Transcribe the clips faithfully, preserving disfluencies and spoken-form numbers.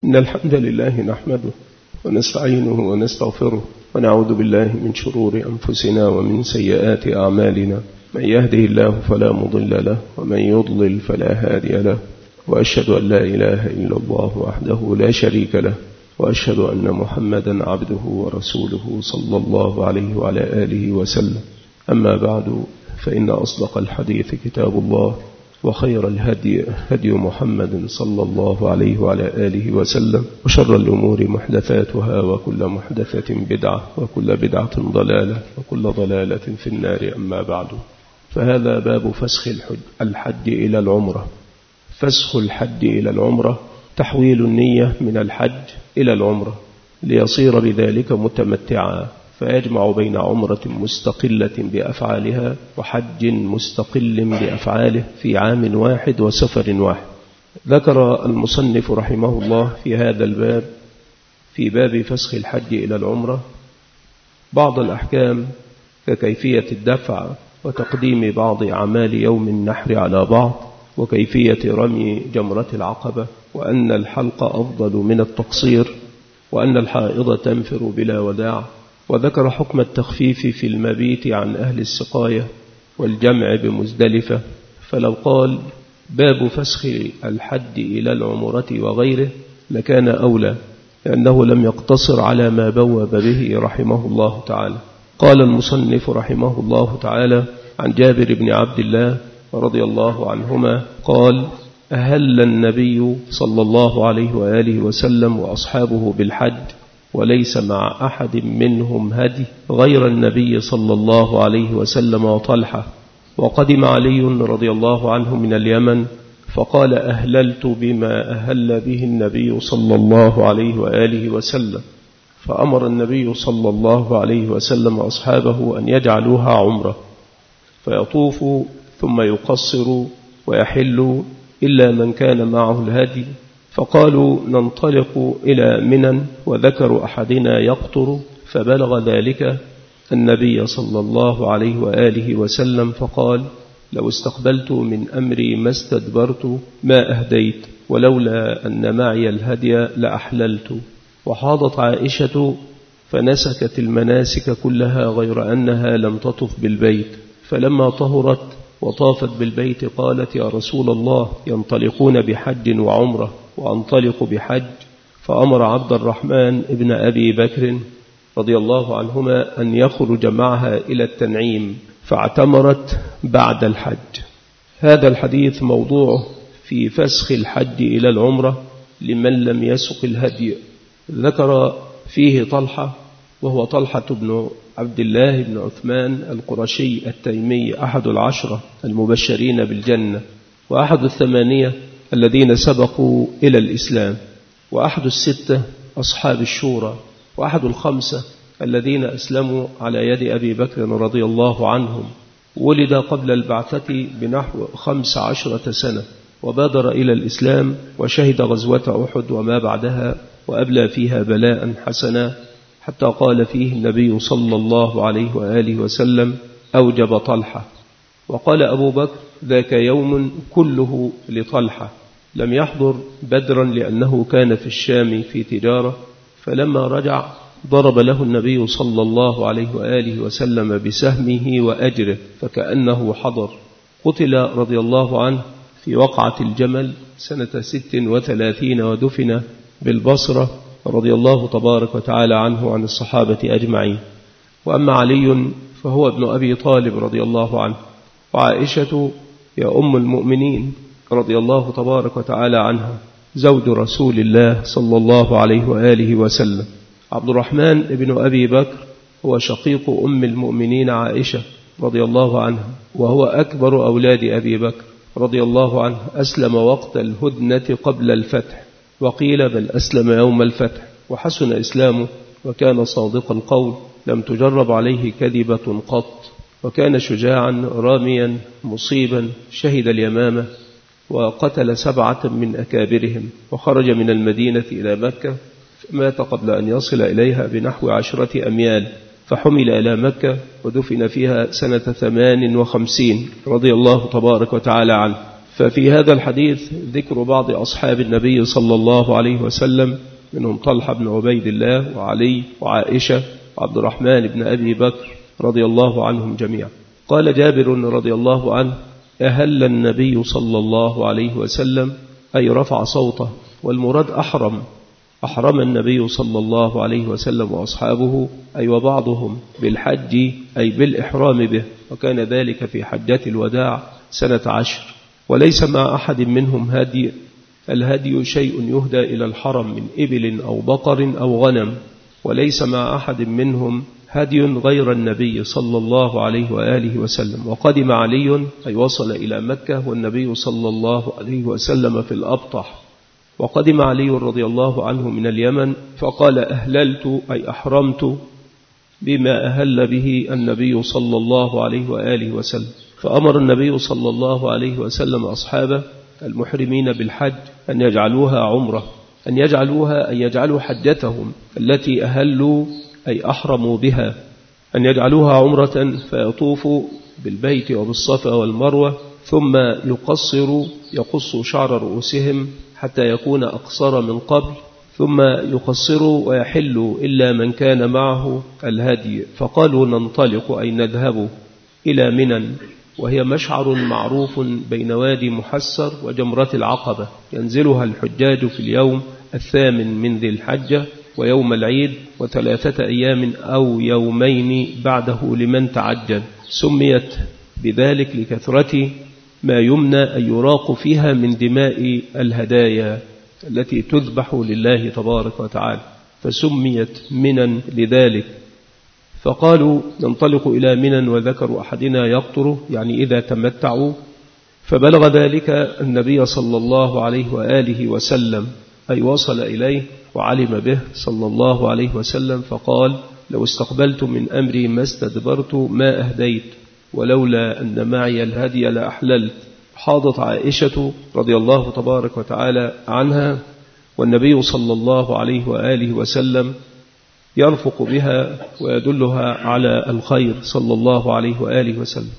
إن الحمد لله نحمده ونستعينه ونستغفره ونعوذ بالله من شرور أنفسنا ومن سيئات أعمالنا. من يهده الله فلا مضل له ومن يضلل فلا هادي له، وأشهد أن لا إله إلا الله وحده لا شريك له، وأشهد أن محمدا عبده ورسوله صلى الله عليه وعلى آله وسلم. أما بعد، فإن أصدق الحديث كتاب الله، وخير الهدي هدي محمد صلى الله عليه وعلى آله وسلم، وشر الأمور محدثاتها، وكل محدثة بدعة، وكل بدعة ضلالة، وكل ضلالة في النار. أما بعد، فهذا باب فسخ الحج إلى العمرة. فسخ الحج إلى العمرة تحويل النية من الحج إلى العمرة ليصير بذلك متمتعا، فيجمع بين عمرة مستقلة بأفعالها وحج مستقل بأفعاله في عام واحد وسفر واحد. ذكر المصنف رحمه الله في هذا الباب، في باب فسخ الحج إلى العمرة، بعض الأحكام ككيفية الدفع وتقديم بعض أعمال يوم النحر على بعض، وكيفية رمي جمرة العقبة، وأن الحلق أفضل من التقصير، وأن الحائض تنفر بلا وداع. وذكر حكم التخفيف في المبيت عن أهل السقاية والجمع بمزدلفة. فلو قال باب فسخ الحج إلى العمرة وغيره لكان أولى، لأنه لم يقتصر على ما بوب به رحمه الله تعالى. قال المصنف رحمه الله تعالى عن جابر بن عبد الله رضي الله عنهما قال: أهل النبي صلى الله عليه وآله وسلم وأصحابه بالحج، وليس مع أحد منهم هدي غير النبي صلى الله عليه وسلم وطلحة. وقدم علي رضي الله عنه من اليمن فقال: أهللت بما أهل به النبي صلى الله عليه وآله وسلم. فأمر النبي صلى الله عليه وسلم أصحابه أن يجعلوها عمرة، فيطوفوا ثم يقصروا ويحلوا إلا من كان معه الهدي. فقالوا: ننطلق إلى منى، وذكر أحدنا يقطر، فبلغ ذلك النبي صلى الله عليه وآله وسلم فقال: لو استقبلت من أمري ما استدبرت ما أهديت، ولولا أن معي الهدي لأحللت. وحاضت عائشة فنسكت المناسك كلها غير أنها لم تطف بالبيت، فلما طهرت وطافت بالبيت قالت: يا رسول الله، ينطلقون بحج وعمرة وأنطلق بحج. فأمر عبد الرحمن ابن أبي بكر رضي الله عنهما أن يخرج معها إلى التنعيم، فاعتمرت بعد الحج. هذا الحديث موضوع في فسخ الحج إلى العمرة لمن لم يسق الهدي. ذكر فيه طلحة، وهو طلحة بن عبد الله بن عثمان القرشي التيمي، أحد العشرة المبشرين بالجنة، وأحد الثمانية الذين سبقوا إلى الإسلام، وأحد الستة أصحاب الشورى، وأحد الخمسة الذين أسلموا على يد أبي بكر رضي الله عنهم. ولد قبل البعثة بنحو خمس عشرة سنة، وبادر إلى الإسلام وشهد غزوة أحد وما بعدها، وأبلى فيها بلاء حسنا، حتى قال فيه النبي صلى الله عليه وآله وسلم: أوجب طلحة. وقال أبو بكر: ذاك يوم كله لطلحة، لم يحضر بدرا لأنه كان في الشام في تجارة، فلما رجع ضرب له النبي صلى الله عليه وآله وسلم بسهمه وأجره فكأنه حضر. قتل رضي الله عنه في وقعة الجمل سنة ست وثلاثين، ودفن بالبصرة رضي الله تبارك وتعالى عنه عن الصحابة أجمعين. وأما علي فهو ابن أبي طالب رضي الله عنه، وعائشة يا أم المؤمنين رضي الله تبارك وتعالى عنها زوج رسول الله صلى الله عليه وآله وسلم. عبد الرحمن ابن أبي بكر هو شقيق أم المؤمنين عائشة رضي الله عنها، وهو أكبر أولاد أبي بكر رضي الله عنه. أسلم وقت الهدنة قبل الفتح، وقيل بل أسلم يوم الفتح، وحسن إسلامه وكان صادق القول، لم تجرب عليه كذبة قط، وكان شجاعا راميا مصيبا، شهد اليمامة وقتل سبعة من أكابرهم، وخرج من المدينة إلى مكة، مات قبل أن يصل إليها بنحو عشرة أميال، فحمل إلى مكة ودفن فيها سنة ثمان وخمسين رضي الله تبارك وتعالى عنه. ففي هذا الحديث ذكر بعض أصحاب النبي صلى الله عليه وسلم، منهم طلحة بن عبيد الله وعلي وعائشة وعبد الرحمن بن أبي بكر رضي الله عنهم جميعا. قال جابر رضي الله عنه: أهل النبي صلى الله عليه وسلم، أي رفع صوته، والمراد أحرم أحرم النبي صلى الله عليه وسلم وأصحابه، أي وبعضهم بالحج، أي بالإحرام به، وكان ذلك في حجة الوداع سنة عشر. وليس مع أحد منهم هدي، الهدي شيء يهدى إلى الحرم من إبل أو بقر أو غنم، وليس مع أحد منهم هدي غير النبي صلى الله عليه وآله وسلم. وقدم علي، أي وصل إلى مكة والنبي صلى الله عليه وسلم في الأبطح. وقدم علي رضي الله عنه من اليمن فقال: أهللت، أي أحرمت بما أهل به النبي صلى الله عليه وآله وسلم. فأمر النبي صلى الله عليه وسلم أصحابه المحرمين بالحج أن يجعلوها عمرة، أن يجعلوها أن يجعلوا حجتهم التي أهلوا أي أحرموا بها، أن يجعلوها عمرة، فيطوفوا بالبيت وبالصفا والمروة، ثم يقصروا يقصوا شعر رؤوسهم حتى يكون أقصر من قبل، ثم يقصروا ويحلوا إلا من كان معه الهدي. فقالوا: ننطلق، أي نذهب إلى منى، وهي مشعر معروف بين وادي محسر وجمرة العقبة، ينزلها الحجاج في اليوم الثامن من ذي الحجة ويوم العيد وثلاثة أيام أو يومين بعده لمن تعجل. سميت بذلك لكثرة ما يمنى أن يراق فيها من دماء الهدايا التي تذبح لله تبارك وتعالى، فسميت منى لذلك. فقالوا: ننطلق إلى منى، وذكروا أحدنا يقطر، يعني إذا تمتعوا. فبلغ ذلك النبي صلى الله عليه وآله وسلم، أي وصل إليه وعلم به صلى الله عليه وسلم، فقال: لو استقبلت من أمري ما استدبرت ما أهديت، ولولا أن معي الهدي لأحللت. حاضت عائشة رضي الله تبارك وتعالى عنها، والنبي صلى الله عليه وآله وسلم يرفق بها ويدلها على الخير صلى الله عليه وآله وسلم.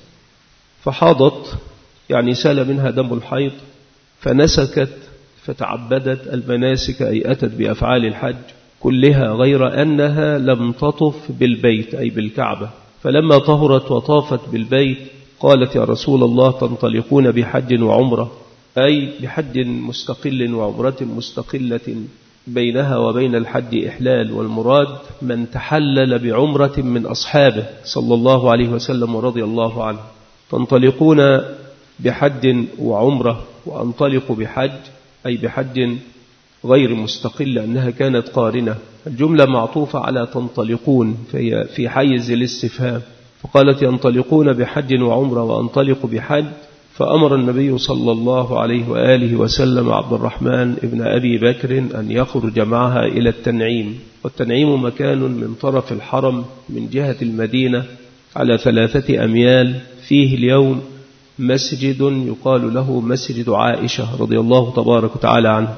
فحاضت، يعني سال منها دم الحيض، فنسكت فتعبدت المناسك، أي أتت بأفعال الحج كلها، غير أنها لم تطف بالبيت، أي بالكعبة. فلما طهرت وطافت بالبيت قالت: يا رسول الله، تنطلقون بحج وعمرة، أي بحج مستقل وعمرة مستقلة بينها وبين الحج إحلال، والمراد من تحلل بعمرة من أصحابه صلى الله عليه وسلم ورضي الله عنه. تنطلقون بحج وعمرة، وأنطلق بحج، أي بحج غير مستقل، أنها كانت قارنة. الجملة معطوفة على تنطلقون، فهي في حيز الاستفهام. فقالت: ينطلقون بحج وعمرة وأنطلق بحج. فأمر النبي صلى الله عليه وآله وسلم عبد الرحمن ابن أبي بكر أن يخرج معها إلى التنعيم. والتنعيم مكان من طرف الحرم من جهة المدينة على ثلاثة أميال، فيه اليوم مسجد يقال له مسجد عائشة رضي الله تبارك وتعالى عنه.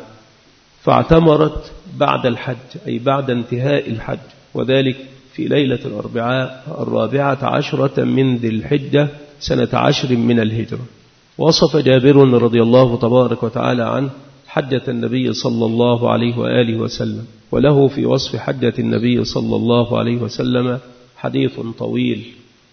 فاعتمرت بعد الحج، أي بعد انتهاء الحج، وذلك في ليلة الأربعاء الرابعة عشرة من ذي الحجة سنة عشر من الهجرة. وصف جابر رضي الله تبارك وتعالى عنه حجة النبي صلى الله عليه وآله وسلم، وله في وصف حجة النبي صلى الله عليه وسلم حديث طويل.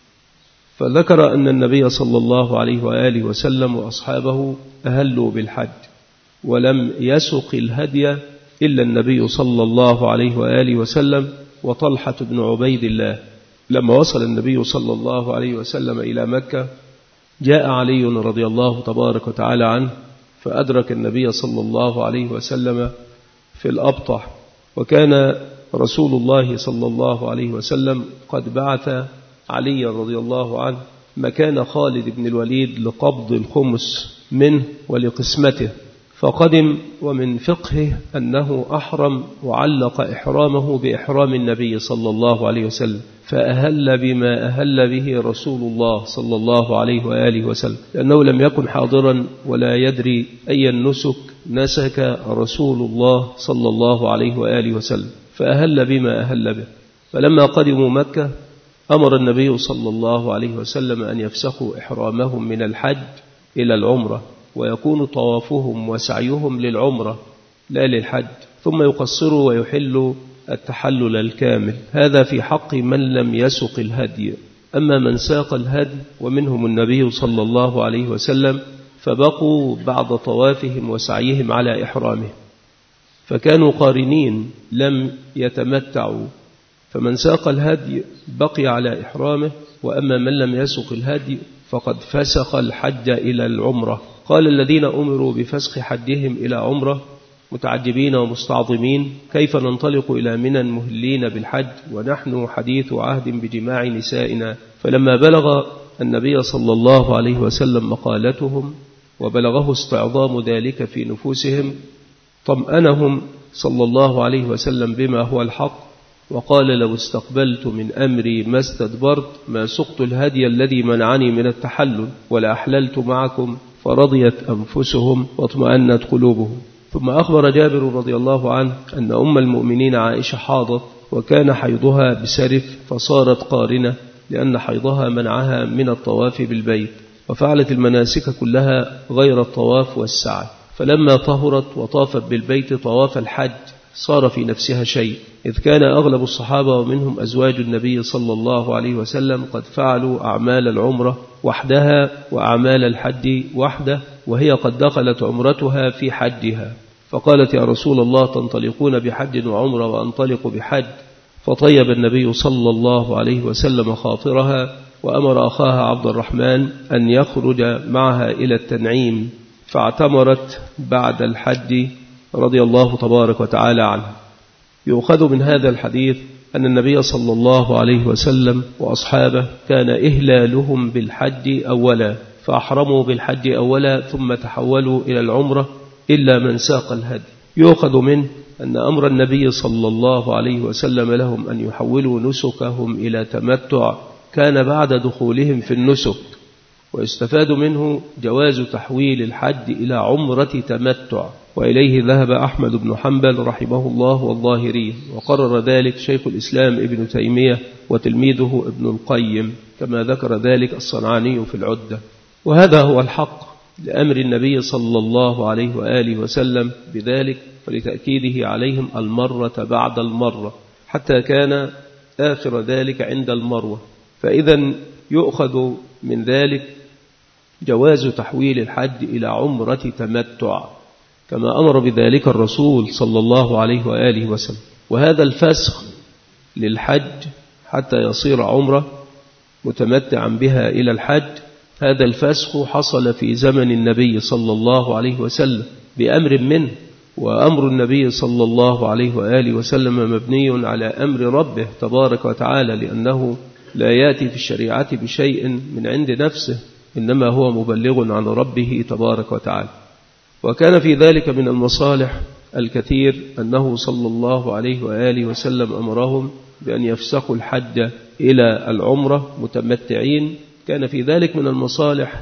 فذكر أن النبي صلى الله عليه وآله وسلم وأصحابه أهلوا بالحج، ولم يسق الهدي إلا النبي صلى الله عليه وآله وسلم وطلحة بن عبيد الله. لما وصل النبي صلى الله عليه وسلم إلى مكة جاء علي رضي الله تبارك وتعالى عنه، فأدرك النبي صلى الله عليه وسلم في الأبطح. وكان رسول الله صلى الله عليه وسلم قد بعث علي رضي الله عنه مكان خالد بن الوليد لقبض الخمس منه ولقسمته. فقدم، ومن فقهه أنه أحرم وعلق إحرامه بإحرام النبي صلى الله عليه وسلم، فأهل بما أهل به رسول الله صلى الله عليه وآله وسلم، لأنه لم يكن حاضرا ولا يدري أي النسك نسك رسول الله صلى الله عليه وآله وسلم، فأهل بما أهل به. فلما قدموا مكة أمر النبي صلى الله عليه وسلم أن يفسخوا إحرامهم من الحج إلى العمرة، ويكون طوافهم وسعيهم للعمرة لا للحج، ثم يقصروا ويحلوا التحلل الكامل. هذا في حق من لم يسق الهدي. أما من ساق الهدي ومنهم النبي صلى الله عليه وسلم فبقوا بعد طوافهم وسعيهم على إحرامهم، فكانوا قارنين لم يتمتعوا، فمن ساق الهدي بقي على إحرامه، وأما من لم يسق الهدي فقد فسخ الحج إلى العمرة. قال الذين أمروا بفسخ حجهم إلى عمرة متعجبين ومستعظمين: كيف ننطلق إلى منى مهلين بالحج ونحن حديث عهد بجماع نسائنا؟ فلما بلغ النبي صلى الله عليه وسلم مقالتهم وبلغه استعظام ذلك في نفوسهم طمأنهم صلى الله عليه وسلم بما هو الحق، وقال: لو استقبلت من أمري ما استدبرت ما سقت الهدي الذي منعني من التحلل ولا أحللت معكم. فرضيت أنفسهم واطمأنت قلوبهم. ثم أخبر جابر رضي الله عنه أن أم المؤمنين عائشة حاضت وكان حيضها بسرف فصارت قارنة لأن حيضها منعها من الطواف بالبيت، وفعلت المناسك كلها غير الطواف والسعي، فلما طهرت وطافت بالبيت طواف الحج صار في نفسها شيء، إذ كان أغلب الصحابة ومنهم أزواج النبي صلى الله عليه وسلم قد فعلوا أعمال العمرة وحدها وأعمال الحج وحده، وهي قد دخلت عمرتها في حجها، فقالت: يا رسول الله تنطلقون بحج وعمرة وأنطلق بحج؟ فطيب النبي صلى الله عليه وسلم خاطرها وأمر أخاها عبد الرحمن أن يخرج معها إلى التنعيم، فاعتمرت بعد الحج رضي الله تبارك وتعالى عنه. يؤخذ من هذا الحديث أن النبي صلى الله عليه وسلم وأصحابه كان إهلالهم بالحج أولا، فأحرموا بالحج أولا ثم تحولوا إلى العمرة إلا من ساق الهدي. يؤخذ منه أن أمر النبي صلى الله عليه وسلم لهم أن يحولوا نسكهم إلى تمتع كان بعد دخولهم في النسك، ويستفاد منه جواز تحويل الحج إلى عمرة تمتع، وإليه ذهب أحمد بن حنبل رحمه الله والظاهري، وقرر ذلك شيخ الإسلام ابن تيمية وتلميذه ابن القيم، كما ذكر ذلك الصنعاني في العدة. وهذا هو الحق لأمر النبي صلى الله عليه وآله وسلم بذلك، فلتأكيده عليهم المرة بعد المرة حتى كان آخر ذلك عند المروة. فإذا يؤخذ من ذلك جواز تحويل الحج إلى عمرة تمتع كما أمر بذلك الرسول صلى الله عليه وآله وسلم. وهذا الفسخ للحج حتى يصير عمرة متمتعا بها إلى الحج، هذا الفسخ حصل في زمن النبي صلى الله عليه وسلم بأمر منه، وأمر النبي صلى الله عليه وآله وسلم مبني على أمر ربه تبارك وتعالى، لأنه لا يأتي في الشريعة بشيء من عند نفسه، إنما هو مبلغ عن ربه تبارك وتعالى. وكان في ذلك من المصالح الكثير أنه صلى الله عليه وآله وسلم أمرهم بأن يفسخوا الحج إلى العمرة متمتعين. كان في ذلك من المصالح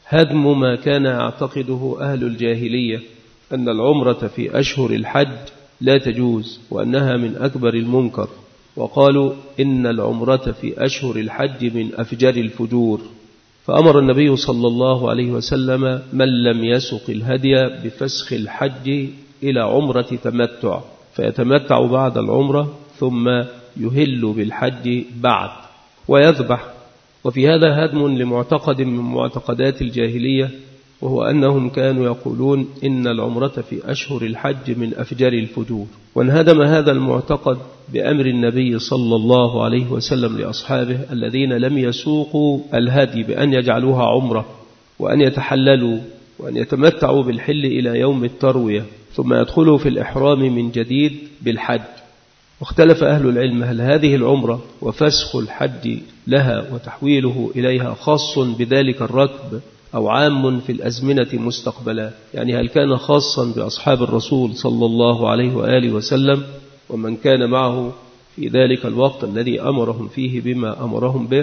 هدم ما كان يعتقده أهل الجاهلية أن العمرة في أشهر الحج لا تجوز وأنها من أكبر المنكر، وقالوا إن العمرة في أشهر الحج من أفجر الفجور. فأمر النبي صلى الله عليه وسلم من لم يسق الهدي بفسخ الحج إلى عمرة تمتع، فيتمتع بعد العمرة ثم يهل بالحج بعد ويذبح. وفي هذا هدم لمعتقد من معتقدات الجاهلية، وهو أنهم كانوا يقولون إن العمرة في أشهر الحج من أفجر الفجور. وانهدم هذا المعتقد بأمر النبي صلى الله عليه وسلم لأصحابه الذين لم يسوقوا الهدي بأن يجعلوها عمرة وأن يتحللوا وأن يتمتعوا بالحل إلى يوم التروية ثم يدخلوا في الإحرام من جديد بالحج. واختلف أهل العلم هل هذه العمرة وفسخ الحج لها وتحويله إليها خاص بذلك الركب أو عام في الأزمنة مستقبلا، يعني هل كان خاصا بأصحاب الرسول صلى الله عليه وآله وسلم ومن كان معه في ذلك الوقت الذي أمرهم فيه بما أمرهم به،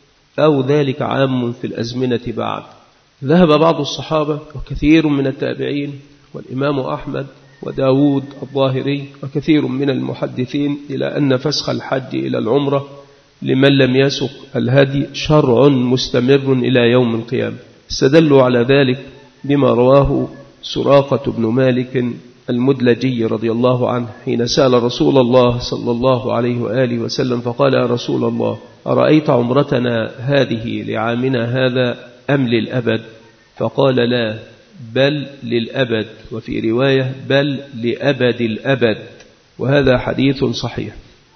أو ذلك عام في الأزمنة بعد. ذهب بعض الصحابة وكثير من التابعين والإمام أحمد وداود الظاهري وكثير من المحدثين إلى أن فسخ الحج إلى العمرة لمن لم يسق الهدي شرع مستمر إلى يوم القيامة. استدلوا على ذلك بما رواه سراقة بن مالك المدلجي رضي الله عنه حين سأل رسول الله صلى الله عليه وآله وسلم فقال: يا رسول الله، أرأيت عمرتنا هذه لعامنا هذا أم للأبد؟ فقال: لا، بل للأبد، وفي رواية بل لأبد الأبد. وهذا حديث صحيح،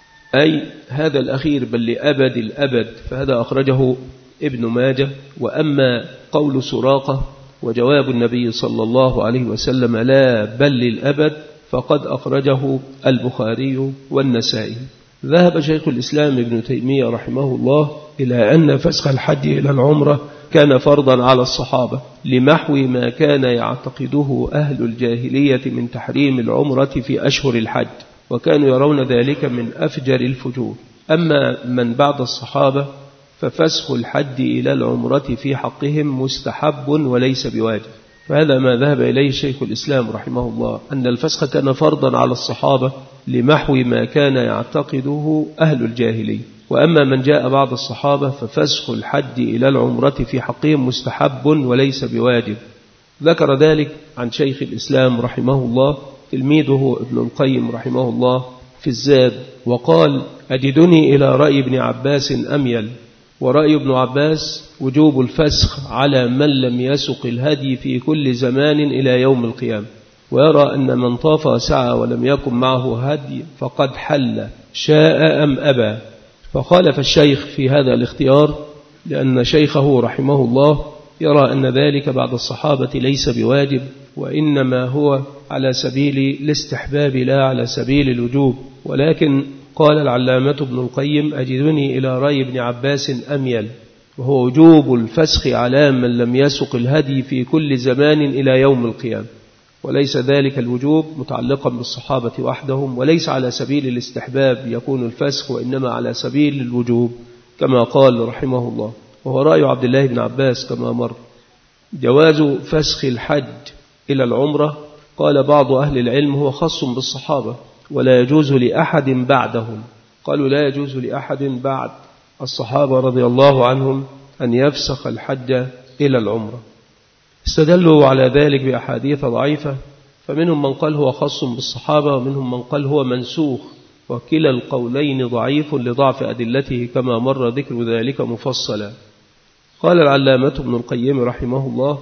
أي هذا الأخير بل لأبد الأبد، فهذا أخرجه ابن ماجه. وأما قول سراقة وجواب النبي صلى الله عليه وسلم لا بل للأبد فقد أخرجه البخاري والنسائي. ذهب شيخ الإسلام ابن تيمية رحمه الله إلى أن فسخ الحج إلى العمرة كان فرضا على الصحابة لمحو ما كان يعتقده أهل الجاهلية من تحريم العمرة في أشهر الحج، وكانوا يرون ذلك من أفجر الفجور. أما من بعد الصحابة ففسخ الحج إلى العمرة في حقهم مستحب وليس بواجب. فهذا ما ذهب إليه شيخ الإسلام رحمه الله، أن الفسخ كان فرضا على الصحابة لمحو ما كان يعتقده أهل الجاهلية. وأما من جاء بعد الصحابة ففسخ الحج إلى العمرة في حقهم مستحب وليس بواجب. ذكر ذلك عن شيخ الإسلام رحمه الله تلميذه ابن القيم رحمه الله في الزاد، وقال: أجدني إلى رأي ابن عباس أميل، ورأي ابن عباس وجوب الفسخ على من لم يسق الهدي في كل زمان إلى يوم القيامة، ويرى أن من طاف وسعى ولم يكن معه هدي فقد حل شاء أم أبى. فخالف الشيخ في هذا الاختيار، لأن شيخه رحمه الله يرى أن ذلك بعد الصحابة ليس بواجب، وإنما هو على سبيل الاستحباب لا على سبيل الوجوب. ولكن قال العلامة ابن القيم: أجدني إلى رأي ابن عباس أميل، وهو وجوب الفسخ على من لم يسق الهدي في كل زمان إلى يوم القيامة، وليس ذلك الوجوب متعلقا بالصحابة وحدهم، وليس على سبيل الاستحباب يكون الفسخ، وإنما على سبيل الوجوب كما قال رحمه الله. وهو رأي عبد الله بن عباس كما مر. جواز فسخ الحج إلى العمرة، قال بعض أهل العلم هو خاص بالصحابة ولا يجوز لأحد بعدهم. قالوا لا يجوز لأحد بعد الصحابة رضي الله عنهم أن يفسخ الحج إلى العمرة. استدلوا على ذلك بأحاديث ضعيفة، فمنهم من قال هو خاص بالصحابة، ومنهم من قال هو منسوخ، وكلا القولين ضعيف لضعف أدلته كما مر ذكر ذلك مفصلا. قال العلامة ابن القيم رحمه الله: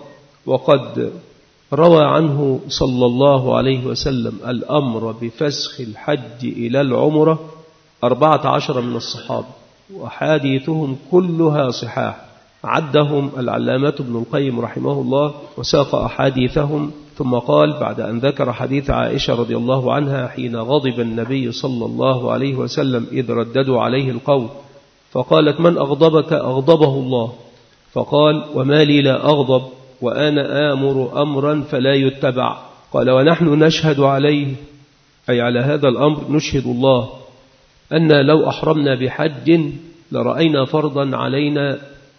وقد روى عنه صلى الله عليه وسلم الأمر بفسخ الحج إلى العمرة أربعة عشر من الصحابة، وحاديثهم كلها صحاح. عدهم العلامة ابن القيم رحمه الله وساق أحاديثهم، ثم قال بعد أن ذكر حديث عائشة رضي الله عنها حين غضب النبي صلى الله عليه وسلم إذ رددوا عليه القول، فقالت: من أغضبك؟ أغضبه الله. فقال: وما لي لا أغضب وأنا آمر أمرا فلا يتبع. قال: ونحن نشهد عليه، أي على هذا الأمر نشهد الله، أن لو أحرمنا بحج لرأينا فرضا علينا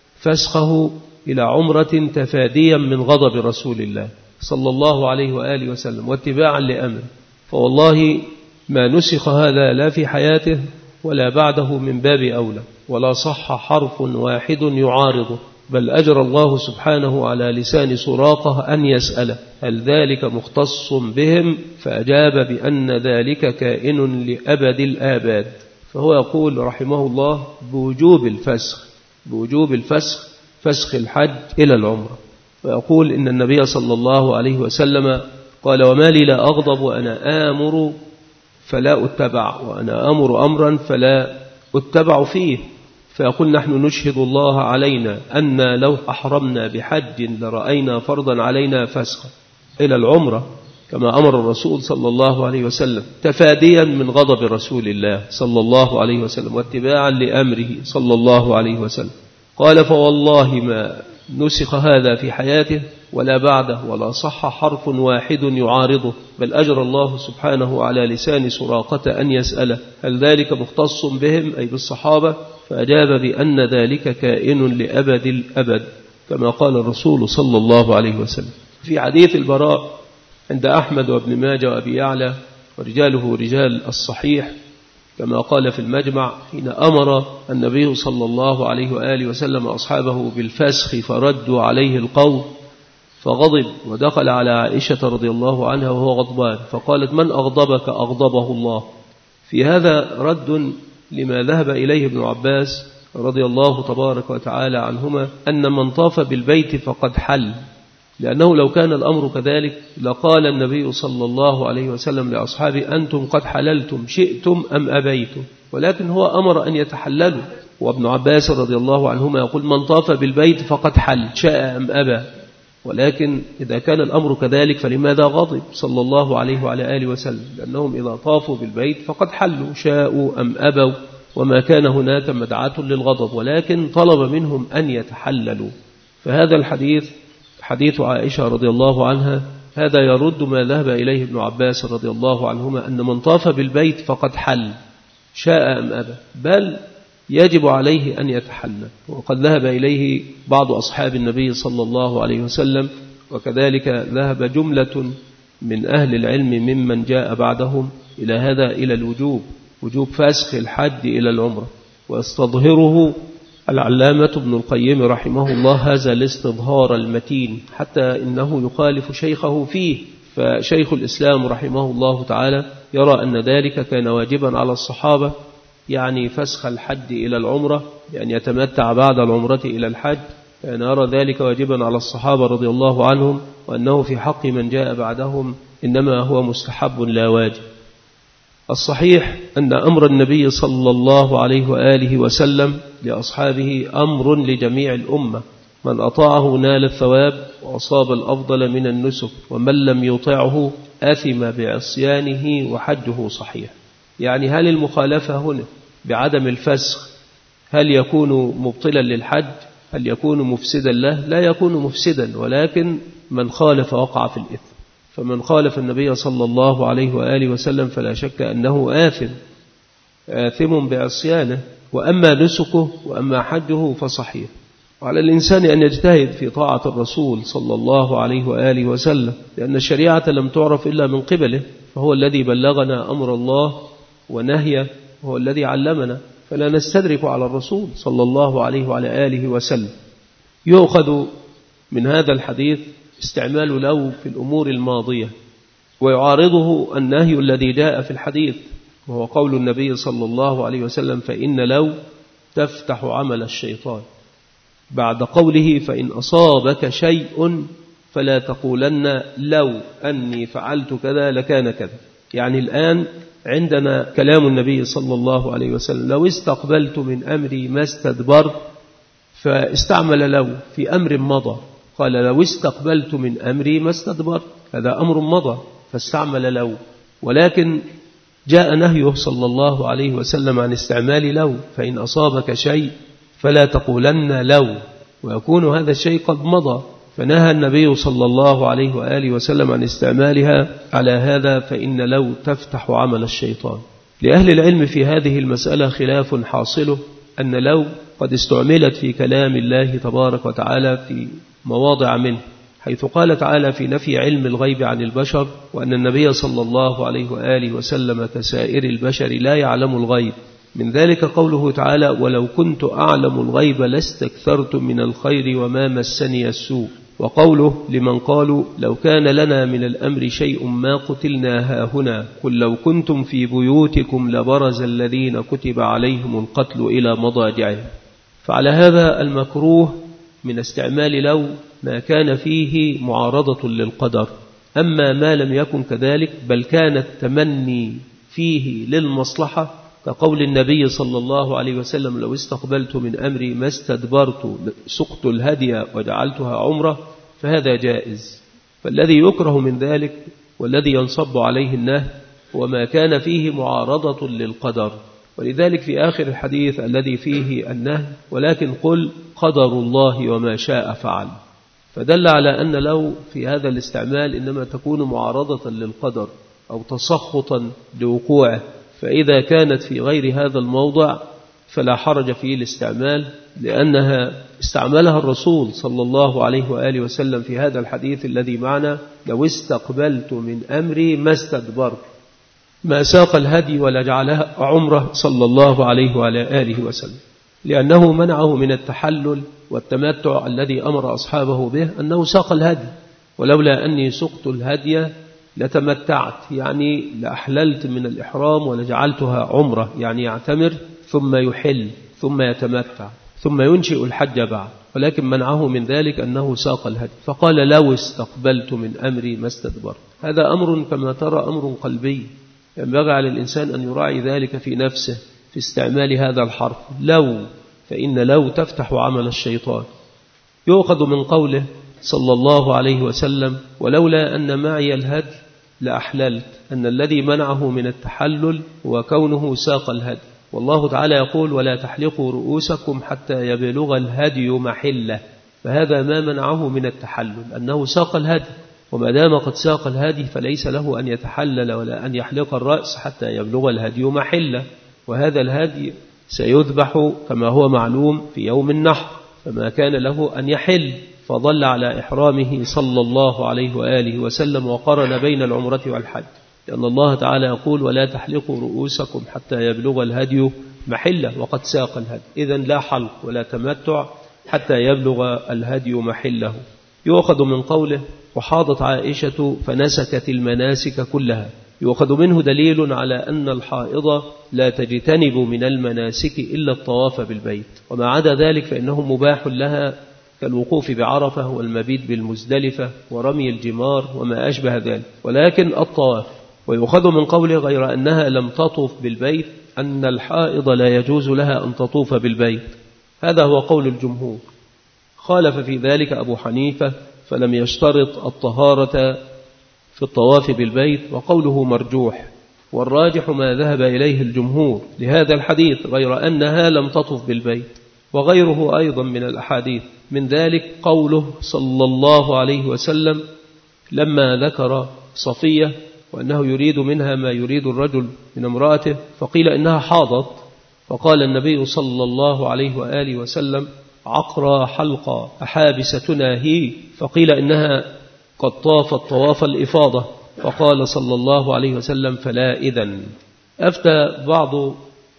فسخه إلى عمرة تفاديا من غضب رسول الله صلى الله عليه وآله وسلم واتباعا لأمره. فوالله ما نسخ هذا لا في حياته ولا بعده من باب أولى، ولا صح حرف واحد يعارضه، بل أجر الله سبحانه على لسان سراقة أن يسأله: هل ذلك مختص بهم؟ فأجاب بأن ذلك كائن لأبد الآباد. فهو يقول رحمه الله بوجوب الفسخ، بوجوب الفسخ، فسخ الحج إلى العمرة. ويقول إن النبي صلى الله عليه وسلم قال: وما لي لا أغضب وأنا آمر فلا أتبع، وأنا أمر أمرا فلا أتبع فيه. فيقول: نحن نشهد الله علينا أن لو أحرمنا بحج لرأينا فرضا علينا فسخ إلى العمرة كما أمر الرسول صلى الله عليه وسلم، تفاديا من غضب رسول الله صلى الله عليه وسلم واتباعا لأمره صلى الله عليه وسلم. قال: فوالله ما نسخ هذا في حياته ولا بعده، ولا صح حرف واحد يعارضه، بل أجر الله سبحانه على لسان سراقة أن يسأله: هل ذلك مختص بهم؟ أي بالصحابة. فأجاب بأن ذلك كائن لأبد الأبد كما قال الرسول صلى الله عليه وسلم. في حديث البراء عند أحمد وابن ماجه وأبي يعلى ورجاله رجال الصحيح كما قال في المجمع، حين أمر النبي صلى الله عليه وآله وسلم أصحابه بالفسخ فردوا عليه القول، فغضب ودخل على عائشة رضي الله عنها وهو غضبان، فقالت: من أغضبك أغضبه الله. في هذا رد لما ذهب إليه ابن عباس رضي الله تبارك وتعالى عنهما أن من طاف بالبيت فقد حل، لأنه لو كان الأمر كذلك لقال النبي صلى الله عليه وسلم لأصحابه: أنتم قد حللتم شئتم أم أبيتم، ولكن هو أمر أن يتحللوا. وابن عباس رضي الله عنهما يقول: من طاف بالبيت فقد حل شاء أم أبى. ولكن إذا كان الأمر كذلك فلماذا غضب صلى الله عليه وعلى آله وسلم؟ لأنهم إذا طافوا بالبيت فقد حلوا شاءوا أم أبوا، وما كان هناك مدعاة للغضب، ولكن طلب منهم أن يتحللوا. فهذا الحديث حديث عائشة رضي الله عنها هذا يرد ما ذهب إليه ابن عباس رضي الله عنهما أن من طاف بالبيت فقد حل شاء أم أبى، بل يجب عليه أن يتحلل. وقد ذهب إليه بعض أصحاب النبي صلى الله عليه وسلم، وكذلك ذهب جملة من أهل العلم ممن جاء بعدهم إلى هذا، إلى الوجوب، وجوب فسخ الحج إلى العمرة. ويستظهره العلامة ابن القيم رحمه الله هذا الاستظهار المتين، حتى إنه يخالف شيخه فيه. فشيخ الإسلام رحمه الله تعالى يرى أن ذلك كان واجبا على الصحابة، يعني فسخ الحج إلى العمرة، يعني يتمتع بعد العمرة إلى الحج، كان يرى ذلك واجبا على الصحابة رضي الله عنهم، وأنه في حق من جاء بعدهم إنما هو مستحب لا واجب. الصحيح أن أمر النبي صلى الله عليه وآله وسلم لأصحابه أمر لجميع الأمة، من أطاعه نال الثواب وأصاب الأفضل من النسك، ومن لم يطعه آثم بعصيانه وحجه صحيح. يعني هل المخالفة هنا بعدم الفسخ هل يكون مبطلا للحج؟ هل يكون مفسدا له؟ لا يكون مفسدا، ولكن من خالف وقع في الإثم. فمن خالف النبي صلى الله عليه وآله وسلم فلا شك أنه آثم آثم بعصيانه، وأما نسكه وأما حجه فصحيح. وعلى الإنسان أن يجتهد في طاعة الرسول صلى الله عليه وآله وسلم، لأن الشريعة لم تعرف إلا من قبله، فهو الذي بلغنا أمر الله ونهيه، هو الذي علمنا، فلا نستدرك على الرسول صلى الله عليه وعلى آله وسلم. يؤخذ من هذا الحديث استعمال لو في الأمور الماضية، ويعارضه النهي الذي جاء في الحديث، وهو قول النبي صلى الله عليه وسلم: فإن لو تفتح عمل الشيطان، بعد قوله: فإن أصابك شيء فلا تقولن لو أني فعلت كذا لكان كذا. يعني الآن عندنا كلام النبي صلى الله عليه وسلم: لو استقبلت من أمري ما استدبرت، فاستعمل لو في أمر مضى، قال: لو استقبلت من أمري ما استدبرت، هذا أمر مضى فاستعمل لو. ولكن جاء نهيه صلى الله عليه وسلم عن استعمال لو: فإن أصابك شيء فلا تقولن لو، ويكون هذا الشيء قد مضى، فنهى النبي صلى الله عليه وآله وسلم عن استعمالها على هذا، فإن لو تفتح عمل الشيطان. لأهل العلم في هذه المسألة خلاف حاصله، أن لو قد استعملت في كلام الله تبارك وتعالى في مواضع منه، حيث قال تعالى في نفي علم الغيب عن البشر، وأن النبي صلى الله عليه وآله وسلم كسائر البشر لا يعلم الغيب. من ذلك قوله تعالى: ولو كنت أعلم الغيب لاستكثرت من الخير وما مسني السوء. وقوله لمن قالوا: لو كان لنا من الأمر شيء ما قتلنا هاهنا، قل لو كنتم في بيوتكم لبرز الذين كتب عليهم القتل إلى مضاجعهم. فعلى هذا المكروه من استعمال لو ما كان فيه معارضة للقدر، أما ما لم يكن كذلك بل كان التمني فيه للمصلحة، كقول النبي صلى الله عليه وسلم: لو استقبلت من أمري ما استدبرت سقت الهدي وجعلتها عمرة، فهذا جائز. فالذي يكره من ذلك والذي ينصب عليه النهي هو ما كان فيه معارضة للقدر. ولذلك في آخر الحديث الذي فيه النهي: ولكن قل قدر الله وما شاء فعل، فدل على أن لو في هذا الاستعمال إنما تكون معارضة للقدر أو تسخطا لوقوعه. فإذا كانت في غير هذا الموضع فلا حرج في الاستعمال، لأنها استعملها الرسول صلى الله عليه وآله وسلم في هذا الحديث الذي معنا: لو استقبلت من أمري ما استدبرت، ما ساق الهدي ولا جعلها عمره صلى الله عليه وعلى آله وسلم، لأنه منعه من التحلل والتمتع الذي أمر أصحابه به، أنه ساق الهدي، ولولا أني سقت الهدي لتمتعت، يعني لأحللت من الإحرام ولجعلتها عمرة، يعني يعتمر ثم يحل ثم يتمتع ثم ينشئ الحج بعد، ولكن منعه من ذلك أنه ساق الهدي، فقال لو استقبلت من أمري ما استدبرت. هذا أمر كما ترى أمر قلبي، ينبغي على الإنسان أن يراعي ذلك في نفسه في استعمال هذا الحرف لو، فإن لو تفتح عمل الشيطان. يؤخذ من قوله صلى الله عليه وسلم ولولا أن معي الهدي لأحللت، أن الذي منعه من التحلل هو كونه ساق الهدي. والله تعالى يقول ولا تحلقوا رؤوسكم حتى يبلغ الهدي محله، فهذا ما منعه من التحلل أنه ساق الهدي، وما دام قد ساق الهدي فليس له أن يتحلل ولا أن يحلق الرأس حتى يبلغ الهدي محله، وهذا الهدي سيذبح كما هو معلوم في يوم النحر، فما كان له أن يحل، فضل على إحرامه صلى الله عليه وآله وسلم وقرن بين العمرة والحج، لأن الله تعالى يقول ولا تحلقوا رؤوسكم حتى يبلغ الهدي محله، وقد ساق الهدي، إذن لا حلق ولا تمتع حتى يبلغ الهدي محله. يؤخذ من قوله وحاضت عائشة فنسكت المناسك كلها، يؤخذ منه دليل على أن الحائض لا تجتنب من المناسك إلا الطواف بالبيت، وما عدا ذلك فإنه مباح لها كالوقوف بعرفة والمبيت بالمزدلفة ورمي الجمار وما أشبه ذلك، ولكن الطواف. ويؤخذ من قوله غير أنها لم تطوف بالبيت أن الحائض لا يجوز لها أن تطوف بالبيت، هذا هو قول الجمهور. خالف في ذلك أبو حنيفة فلم يشترط الطهارة في الطواف بالبيت، وقوله مرجوح، والراجح ما ذهب إليه الجمهور لهذا الحديث غير أنها لم تطوف بالبيت، وغيره أيضا من الأحاديث. من ذلك قوله صلى الله عليه وسلم لما ذكر صفية وأنه يريد منها ما يريد الرجل من امرأته، فقيل إنها حاضت، فقال النبي صلى الله عليه وآله وسلم عقرى حلقى أحابستنا هي، فقيل إنها قد طافت طواف الإفاضة، فقال صلى الله عليه وسلم فلا إذن. أفتى بعض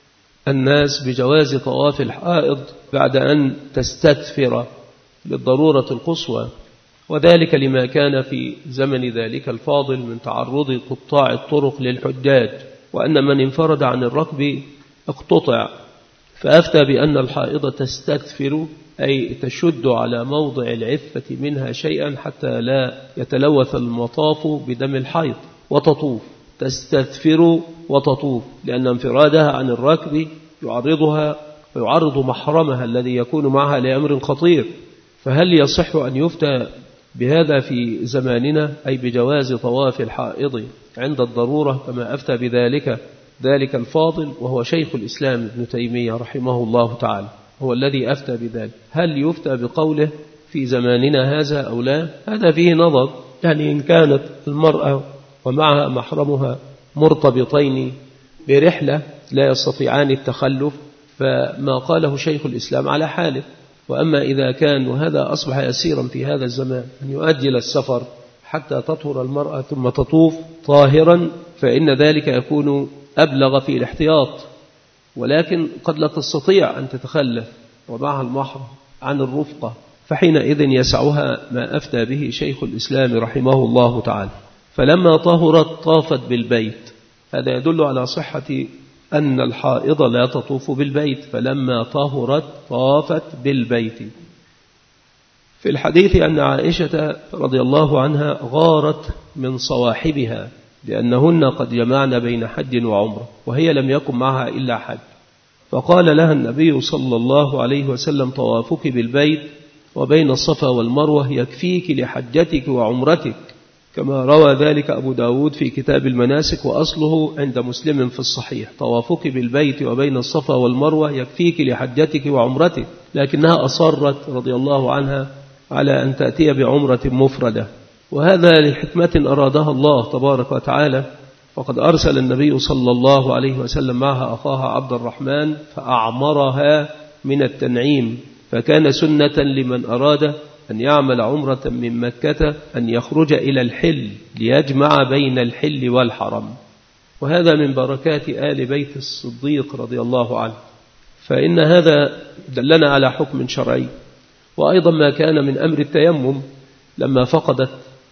الناس بجواز طواف الحائض بعد أن تستدفر للضرورة القصوى، وذلك لما كان في زمن ذلك الفاضل من تعرض قطاع الطرق للحجاج، وأن من انفرد عن الركب اقتطع، فأفتى بأن الحائض تستدفر أي تشد على موضع العفة منها شيئا حتى لا يتلوث المطاف بدم الحيض، وتطوف، تستدفر وتطوف، لأن انفرادها عن الركب يعرضها ويعرض محرمها الذي يكون معها لأمر خطير. فهل يصح أن يفتى بهذا في زماننا، أي بجواز طواف الحائض عند الضرورة كما أفتى بذلك ذلك الفاضل وهو شيخ الإسلام ابن تيمية رحمه الله تعالى، هو الذي أفتى بذلك؟ هل يفتى بقوله في زماننا هذا أو لا؟ هذا فيه نظر، يعني إن كانت المرأة ومعها محرمها مرتبطين برحلة لا يستطيعان التخلف فما قاله شيخ الإسلام على حاله، وأما إذا كان، وهذا أصبح يسيرا في هذا الزمان، أن يؤجل السفر حتى تطهر المرأة ثم تطوف طاهرا، فإن ذلك يكون أبلغ في الاحتياط، ولكن قد لا تستطيع أن تتخلف ومعها المحرم عن الرفقة، فحينئذ يسعها ما أفتى به شيخ الإسلام رحمه الله تعالى. فلما طهرت طافت بالبيت، هذا يدل على صحة أن الحائض لا تطوف بالبيت، فلما طهرت طافت بالبيت. في الحديث أن عائشة رضي الله عنها غارت من صواحبها لأنهن قد جمعن بين حج وعمرة، وهي لم يكن معها إلا حج، فقال لها النبي صلى الله عليه وسلم طوافك بالبيت وبين الصفا والمروة يكفيك لحجتك وعمرتك، كما روى ذلك أبو داود في كتاب المناسك، وأصله عند مسلم في الصحيح، طوافك بالبيت وبين الصفا والمروة يكفيك لحجتك وعمرتك، لكنها أصرت رضي الله عنها على أن تأتي بعمرة مفردة، وهذا لحكمة أرادها الله تبارك وتعالى، فقد أرسل النبي صلى الله عليه وسلم معها أخاها عبد الرحمن فأعمرها من التنعيم، فكان سنة لمن أراد أن يعمل عمرة من مكة أن يخرج إلى الحل ليجمع بين الحل والحرم، وهذا من بركات آل بيت الصديق رضي الله عنه، فإن هذا دلنا على حكم شرعي. وأيضا ما كان من أمر التيمم لما فقدت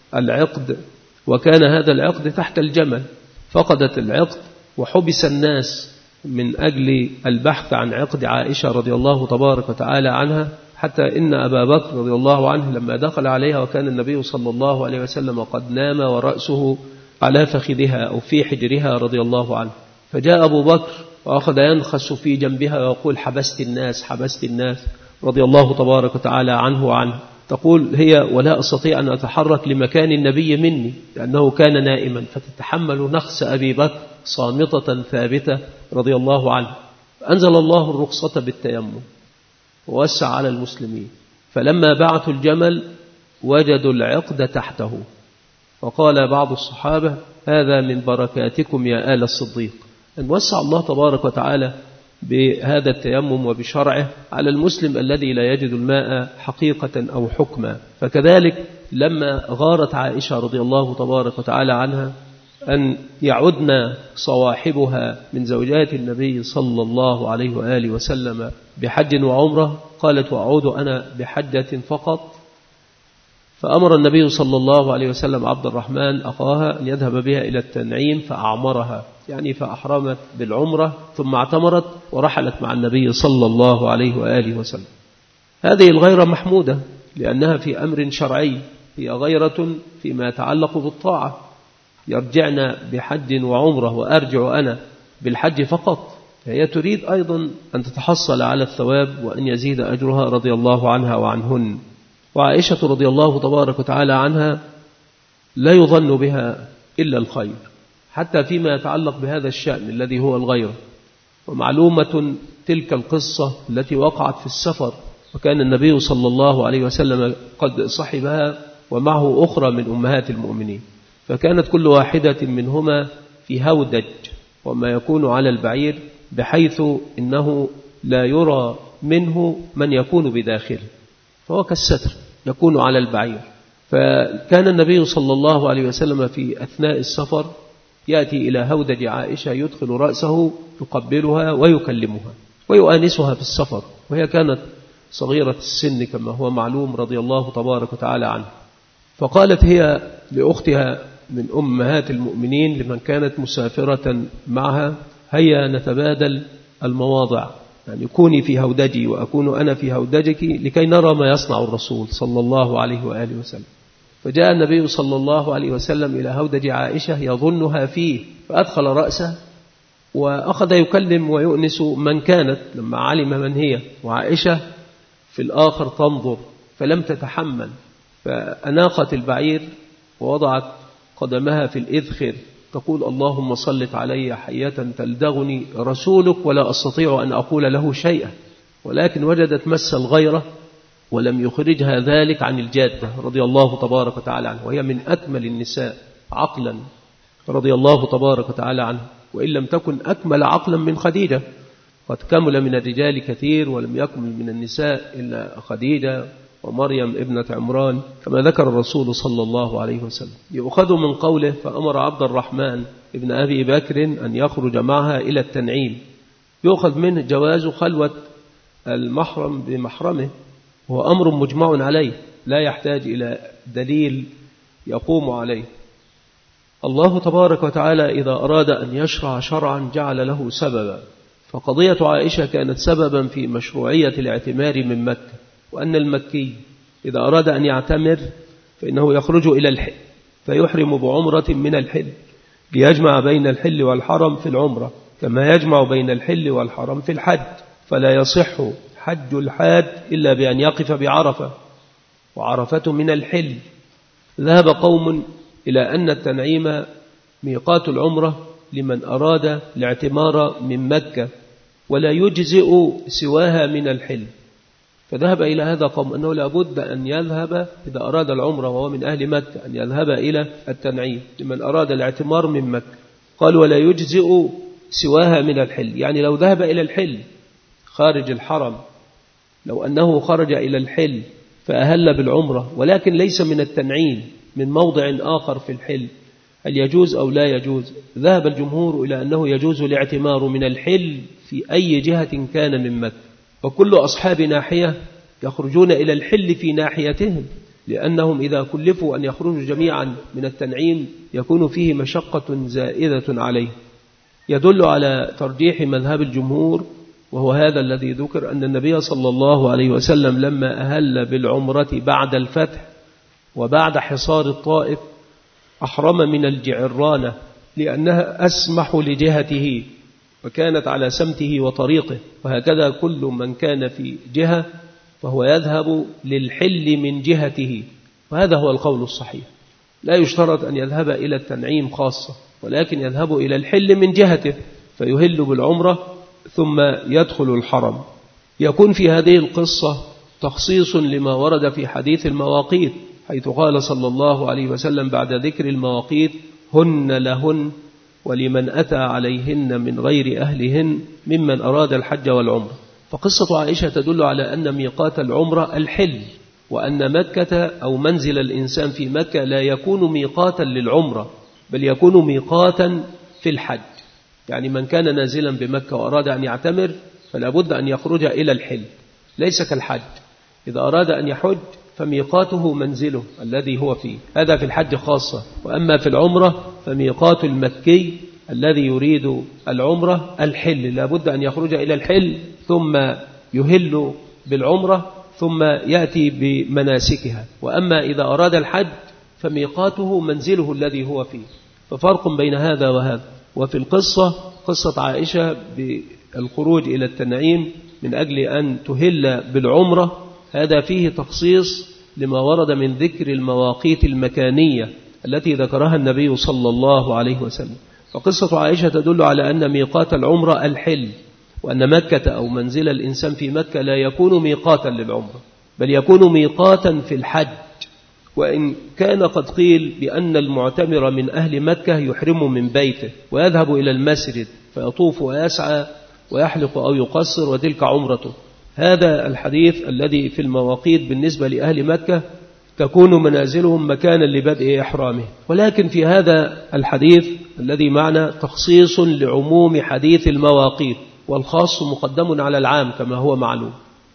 العقد، وكان هذا العقد تحت الجمل، فقدت العقد وحبس الناس من أجل البحث عن عقد عائشة رضي الله تبارك وتعالى عنها، حتى إن أبا بكر رضي الله عنه لما دخل عليها وكان النبي صلى الله عليه وسلم قد نام ورأسه على فخذها أو في حجرها رضي الله عنه، فجاء أبو بكر وأخذ ينخس في جنبها ويقول حبست الناس حبست الناس رضي الله تبارك وتعالى عنه وعنه. تقول هي ولا أستطيع أن أتحرك لمكان النبي مني لأنه كان نائما، فتتحمل نخس أبي بكر صامتة ثابتة رضي الله عنه. فأنزل الله الرخصة بالتيمم ووسع على المسلمين، فلما بعثوا الجمل وجدوا العقد تحته، وقال بعض الصحابة هذا من بركاتكم يا آل الصديق، أن وسع الله تبارك وتعالى بهذا التيمم وبشرعه على المسلم الذي لا يجد الماء حقيقة أو حكما. فكذلك لما غارت عائشة رضي الله تبارك وتعالى عنها أن يعدنا صواحبها من زوجات النبي صلى الله عليه وآله وسلم بحج وعمرة، قالت وأعود أنا بحجة فقط، فأمر النبي صلى الله عليه وسلم عبد الرحمن أخاها أن يذهب بها إلى التنعيم فأعمرها، يعني فأحرمت بالعمرة ثم اعتمرت ورحلت مع النبي صلى الله عليه وآله وسلم. هذه الغيرة محمودة لأنها في أمر شرعي، هي غيرة فيما يتعلق بالطاعة، يرجعنا بحج وعمرة وأرجع أنا بالحج فقط، هي تريد أيضا أن تتحصل على الثواب وأن يزيد أجرها رضي الله عنها وعنهن. وعائشة رضي الله تبارك وتعالى عنها لا يظن بها إلا الخير حتى فيما يتعلق بهذا الشأن الذي هو الغيرة. ومعلومة تلك القصة التي وقعت في السفر، وكان النبي صلى الله عليه وسلم قد صحبها ومعه أخرى من أمهات المؤمنين، فكانت كل واحدة منهما في هودج وما يكون على البعير بحيث إنه لا يرى منه من يكون بداخله، فهو كالستر يكون على البعير. فكان النبي صلى الله عليه وسلم في أثناء السفر يأتي إلى هودج عائشة يدخل رأسه يقبلها ويكلمها ويؤانسها في السفر، وهي كانت صغيرة السن كما هو معلوم رضي الله تبارك وتعالى عنه. فقالت هي لأختها من أمهات المؤمنين لمن كانت مسافرة معها هيا نتبادل المواضع، يعني كوني في هودجي وأكون أنا في هودجك لكي نرى ما يصنع الرسول صلى الله عليه وآله وسلم. فجاء النبي صلى الله عليه وسلم إلى هودج عائشة يظنها فيه، فأدخل رأسه وأخذ يكلم ويؤنس من كانت لما علم من هي، وعائشة في الآخر تنظر فلم تتحمل، فأناقت البعير ووضعت قدمها في الإذخر تقول اللهم صلت علي حية تلدغني رسولك ولا أستطيع أن أقول له شيئا، ولكن وجدت مس الغيرة ولم يخرجها ذلك عن الجادة رضي الله تبارك وتعالى عنه، وهي من أكمل النساء عقلا رضي الله تبارك وتعالى عنه، وإن لم تكن أكمل عقلا من خديجة، قد كمل من الرجال كثير ولم يكمل من النساء إلا خديجة ومريم ابنة عمران كما ذكر الرسول صلى الله عليه وسلم. يؤخذ من قوله فأمر عبد الرحمن ابن أبي بكر أن يخرج معها إلى التنعيم، يؤخذ منه جواز خلوة المحرم بمحرمه، وهو أمر مجمع عليه لا يحتاج إلى دليل يقوم عليه. الله تبارك وتعالى إذا أراد أن يشرع شرعا جعل له سببا، فقضية عائشة كانت سببا في مشروعية الاعتمار من مكة، وأن المكي إذا أراد أن يعتمر فإنه يخرج إلى الحل فيحرم بعمرة من الحل ليجمع بين الحل والحرم في العمرة كما يجمع بين الحل والحرم في الحج، فلا يصح حج الحاج إلا بأن يقف بعرفة، وعرفة من الحل. ذهب قوم إلى أن التنعيم ميقات العمرة لمن أراد الاعتمار من مكة ولا يجزئ سواها من الحل، فذهب إلى هذا قوم أنه لابد أن يذهب إذا أراد العمرة وهو من أهل مكة أن يذهب إلى التنعيم لمن أراد الاعتمار من مكة. قال ولا يجزئ سواها من الحل، يعني لو ذهب إلى الحل خارج الحرم، لو أنه خرج إلى الحل فأهل بالعمرة ولكن ليس من التنعيم من موضع آخر في الحل، هل يجوز أو لا يجوز؟ ذهب الجمهور إلى أنه يجوز الاعتمار من الحل في أي جهة كان من مكة، وكل أصحاب ناحية يخرجون إلى الحل في ناحيتهم لأنهم إذا كلفوا أن يخرجوا جميعا من التنعيم يكون فيه مشقة زائدة عليه. يدل على ترجيح مذهب الجمهور، وهو هذا الذي ذكر، أن النبي صلى الله عليه وسلم لما أهل بالعمرة بعد الفتح وبعد حصار الطائف أحرم من الجعرانة لأنها أسمح لجهته وكانت على سمته وطريقه، وهكذا كل من كان في جهة فهو يذهب للحل من جهته، وهذا هو القول الصحيح. لا يشترط أن يذهب إلى التنعيم خاصة، ولكن يذهب إلى الحل من جهته فيهل بالعمرة ثم يدخل الحرم. يكون في هذه القصة تخصيص لما ورد في حديث المواقيت، حيث قال صلى الله عليه وسلم بعد ذكر المواقيت: هن لهن ولمن أتى عليهن من غير أهلهن ممن أراد الحج والعمرة. فقصة عائشة تدل على أن ميقات العمرة الحل، وأن مكة أو منزل الإنسان في مكة لا يكون ميقاتا للعمرة، بل يكون ميقاتا في الحج. يعني من كان نازلا بمكة وأراد أن يعتمر فلا بد أن يخرج إلى الحل، ليس كالحج. إذا أراد أن يحج فميقاته منزله الذي هو فيه، هذا في الحج خاصة. وأما في العمرة فميقات المكي الذي يريد العمرة الحل، لا بد أن يخرج إلى الحل ثم يهل بالعمرة ثم يأتي بمناسكها. وأما إذا أراد الحج فميقاته منزله الذي هو فيه، ففرق بين هذا وهذا. وفي القصة قصة عائشة بالخروج إلى التنعيم من أجل أن تهل بالعمرة، هذا فيه تخصيص لما ورد من ذكر المواقيت المكانية التي ذكرها النبي صلى الله عليه وسلم. فقصة عائشة تدل على أن ميقات العمرة الحل، وأن مكة أو منزل الإنسان في مكة لا يكون ميقاتا للعمرة، بل يكون ميقاتا في الحج. وإن كان قد قيل بأن المعتمر من أهل مكة يحرم من بيته ويذهب إلى المسجد فيطوف ويسعى ويحلق أو يقصر وتلك عمرته، هذا الحديث الذي في المواقيت بالنسبة لأهل مكة تكون منازلهم مكانا لبدء إحرامه. ولكن في هذا الحديث الذي معنا تخصيص لعموم حديث المواقيت، والخاص مقدم على العام كما هو معلوم.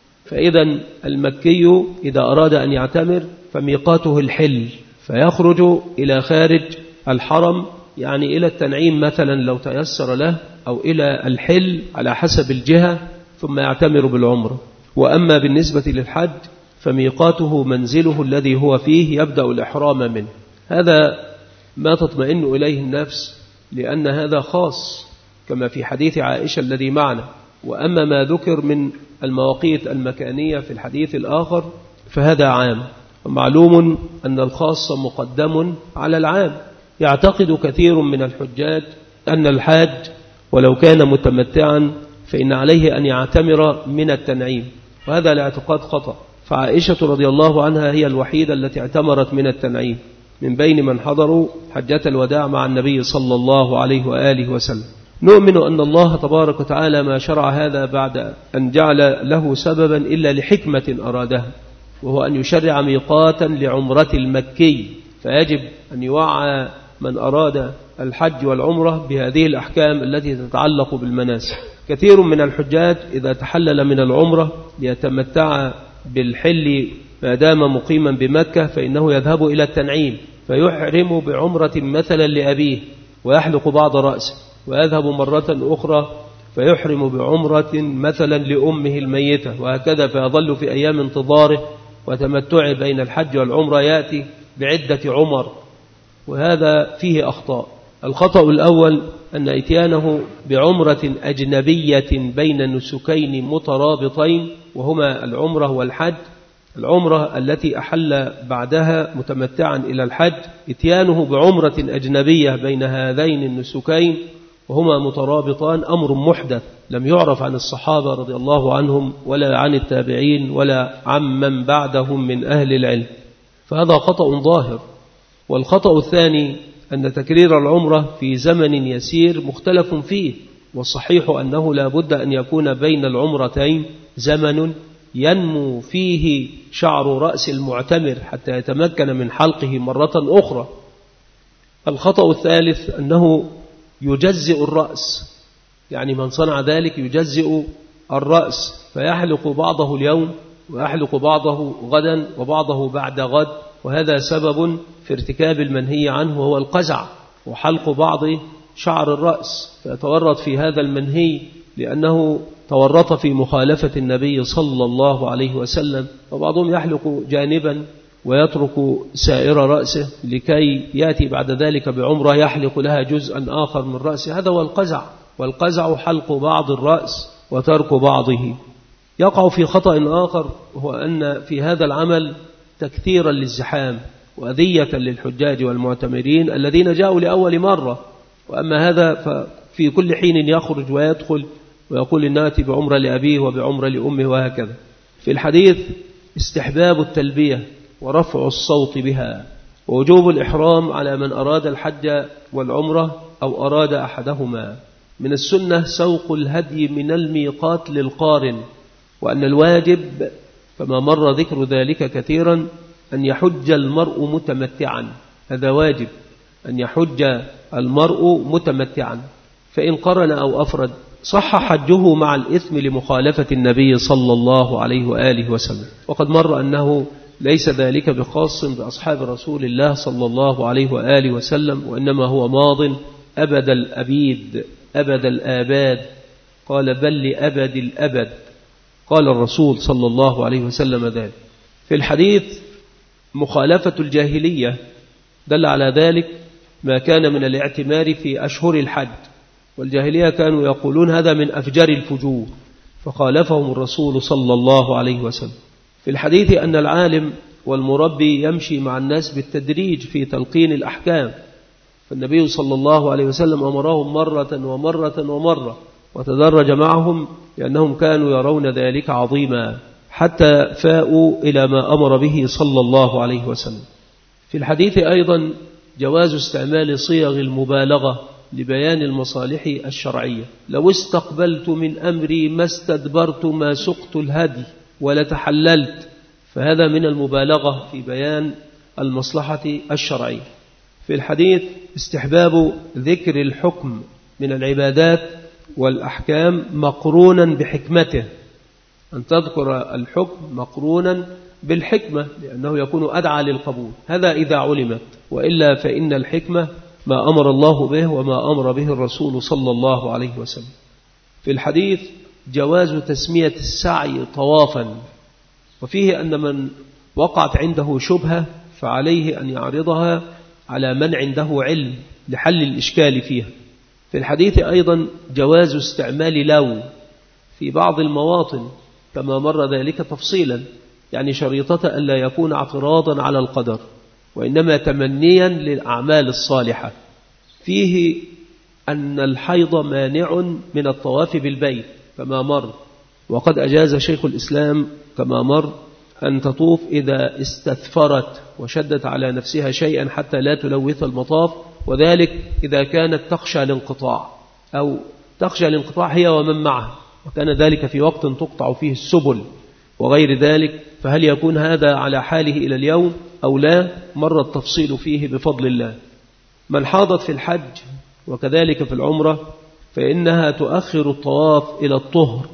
فإذا المكي إذا أراد أن يعتمر فميقاته الحل، فيخرج إلى خارج الحرم، يعني إلى التنعيم مثلا لو تيسر له، أو إلى الحل على حسب الجهة، ثم يعتمر بالعمرة. وأما بالنسبة للحج فميقاته منزله الذي هو فيه، يبدأ الإحرام منه. هذا ما تطمئن إليه النفس، لأن هذا خاص كما في حديث عائشة الذي معنا. وأما ما ذكر من المواقيت المكانية في الحديث الآخر فهذا عام، ومعلوم أن الخاص مقدم على العام. يعتقد كثير من الحجاج أن الحاج ولو كان متمتعا فإن عليه أن يعتمر من التنعيم، وهذا الاعتقاد خطأ. فعائشة رضي الله عنها هي الوحيدة التي اعتمرت من التنعيم من بين من حضروا حجة الوداع مع النبي صلى الله عليه وآله وسلم. نؤمن أن الله تبارك وتعالى ما شرع هذا بعد أن جعل له سببا إلا لحكمة أرادها، وهو أن يشرع ميقاتا لعمرة المكي، فيجب أن يوعى من أراد الحج والعمرة بهذه الأحكام التي تتعلق بالمناسك. كثير من الحجاج إذا تحلل من العمرة ليتمتع بالحل ما دام مقيما بمكة فإنه يذهب إلى التنعيم فيحرم بعمرة مثلا لأبيه ويحلق بعض رأسه، ويذهب مرة أخرى فيحرم بعمرة مثلا لأمه الميتة، وهكذا فيظل في أيام انتظاره وتمتع بين الحج والعمرة يأتي بعدة عمر، وهذا فيه أخطاء. الخطأ الأول أن إتيانه بعمرة أجنبية بين نسكين مترابطين وهما العمرة والحج، العمرة التي أحل بعدها متمتعا إلى الحج، إتيانه بعمرة أجنبية بين هذين النسكين وهما مترابطان أمر محدث لم يعرف عن الصحابة رضي الله عنهم ولا عن التابعين ولا عن من بعدهم من أهل العلم، فهذا خطأ ظاهر. والخطأ الثاني أن تكرير العمرة في زمن يسير مختلف فيه، والصحيح أنه لا بد أن يكون بين العمرتين زمن ينمو فيه شعر رأس المعتمر حتى يتمكن من حلقه مرة أخرى. الخطأ الثالث أنه يجزئ الرأس، يعني من صنع ذلك يجزئ الرأس فيحلق بعضه اليوم ويحلق بعضه غدا وبعضه بعد غد، وهذا سبب في ارتكاب المنهي عنه وهو القزع وحلق بعض شعر الرأس، فيتورط في هذا المنهي لأنه تورط في مخالفة النبي صلى الله عليه وسلم. وبعضهم يحلق جانبا ويترك سائر رأسه لكي يأتي بعد ذلك بعمرة يحلق لها جزءا آخر من رأسه، هذا هو القزع. والقزع حلق بعض الرأس وترك بعضه. يقع في خطأ آخر، هو أن في هذا العمل تكثيرا للزحام وأذية للحجاج والمعتمرين الذين جاءوا لأول مرة، وأما هذا ففي كل حين يخرج ويدخل ويقول الناتي بعمرة لأبيه وبعمرة لأمه وهكذا. في الحديث استحباب التلبية ورفع الصوت بها، ووجوب الإحرام على من أراد الحج والعمرة أو أراد أحدهما. من السنة سوق الهدي من الميقات للقارن، وأن الواجب كما مر ذكر ذلك كثيرا أن يحج المرء متمتعا، هذا واجب أن يحج المرء متمتعا، فإن قرن أو أفرد صح حجه مع الإثم لمخالفة النبي صلى الله عليه وآله وسلم. وقد مر أنه ليس ذلك بخاص بأصحاب رسول الله صلى الله عليه وآله وسلم، وإنما هو ماض أبد الأبيد أبد الآباد، قال بل لأبد الأبد، قال الرسول صلى الله عليه وسلم ذلك. في الحديث مخالفة الجاهلية دل على ذلك ما كان من الاعتمار في أشهر الحج، والجاهلية كانوا يقولون هذا من أفجر الفجور، فخالفهم الرسول صلى الله عليه وسلم. في الحديث أن العالم والمربي يمشي مع الناس بالتدريج في تلقين الأحكام، فالنبي صلى الله عليه وسلم أمرهم مرة ومرة ومرة وتدرج معهم لأنهم كانوا يرون ذلك عظيما حتى فاءوا إلى ما أمر به صلى الله عليه وسلم. في الحديث أيضا جواز استعمال صيغ المبالغة لبيان المصالح الشرعية، لو استقبلت من أمري ما استدبرت ما سقت الهدي ولتحللت، فهذا من المبالغة في بيان المصلحة الشرعية. في الحديث استحباب ذكر الحكم من العبادات والأحكام مقرونا بحكمته، أن تذكر الحكم مقرونا بالحكمة لأنه يكون أدعى للقبول، هذا إذا علمت، وإلا فإن الحكمة ما أمر الله به وما أمر به الرسول صلى الله عليه وسلم. في الحديث جواز تسمية السعي طوافا، وفيه أن من وقعت عنده شبهة فعليه أن يعرضها على من عنده علم لحل الإشكال فيها. في الحديث أيضا جواز استعمال لو في بعض المواطن كما مر ذلك تفصيلا، يعني شريطة أن لا يكون اعتراضا على القدر وإنما تمنيا للأعمال الصالحة. فيه أن الحيض مانع من الطواف بالبيت كما مر، وقد أجاز شيخ الإسلام كما مر أن تطوف إذا استثفرت وشدت على نفسها شيئا حتى لا تلوث المطاف، وذلك إذا كانت تخشى الانقطاع أو تخشى الانقطاع هي ومن معها، وكان ذلك في وقت تقطع فيه السبل وغير ذلك، فهل يكون هذا على حاله إلى اليوم أو لا؟ مر التفصيل فيه بفضل الله. من حاضت في الحج وكذلك في العمرة فإنها تؤخر الطواف إلى الطهر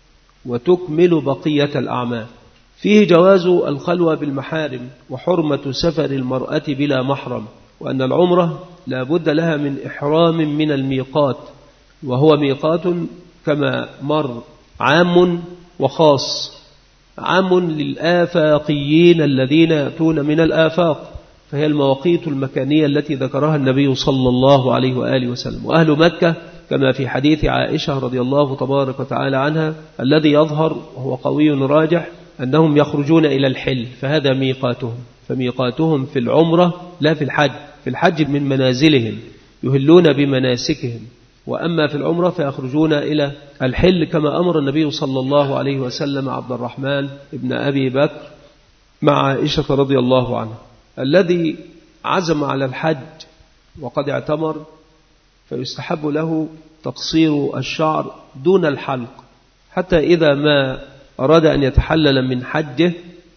وتكمل بقية الأعمال. فيه جواز الخلوة بالمحارم وحرمة سفر المرأة بلا محرم، وأن العمرة لا بد لها من إحرام من الميقات، وهو ميقات كما مر عام وخاص، عام للآفاقيين الذين يأتون من الآفاق، فهي المواقيت المكانية التي ذكرها النبي صلى الله عليه وآله وسلم. وأهل مكة كما في حديث عائشة رضي الله تبارك وتعالى عنها الذي يظهر وهو قوي راجح أنهم يخرجون إلى الحل، فهذا ميقاتهم، فميقاتهم في العمرة لا في الحج، في الحج من منازلهم يهلون بمناسكهم، وأما في العمرة فيخرجون إلى الحل كما أمر النبي صلى الله عليه وسلم عبد الرحمن ابن أبي بكر مع عائشة رضي الله عنها. الذي عزم على الحج وقد اعتمر فيستحب له تقصير الشعر دون الحلق، حتى إذا ما أراد أن يتحلل من حجه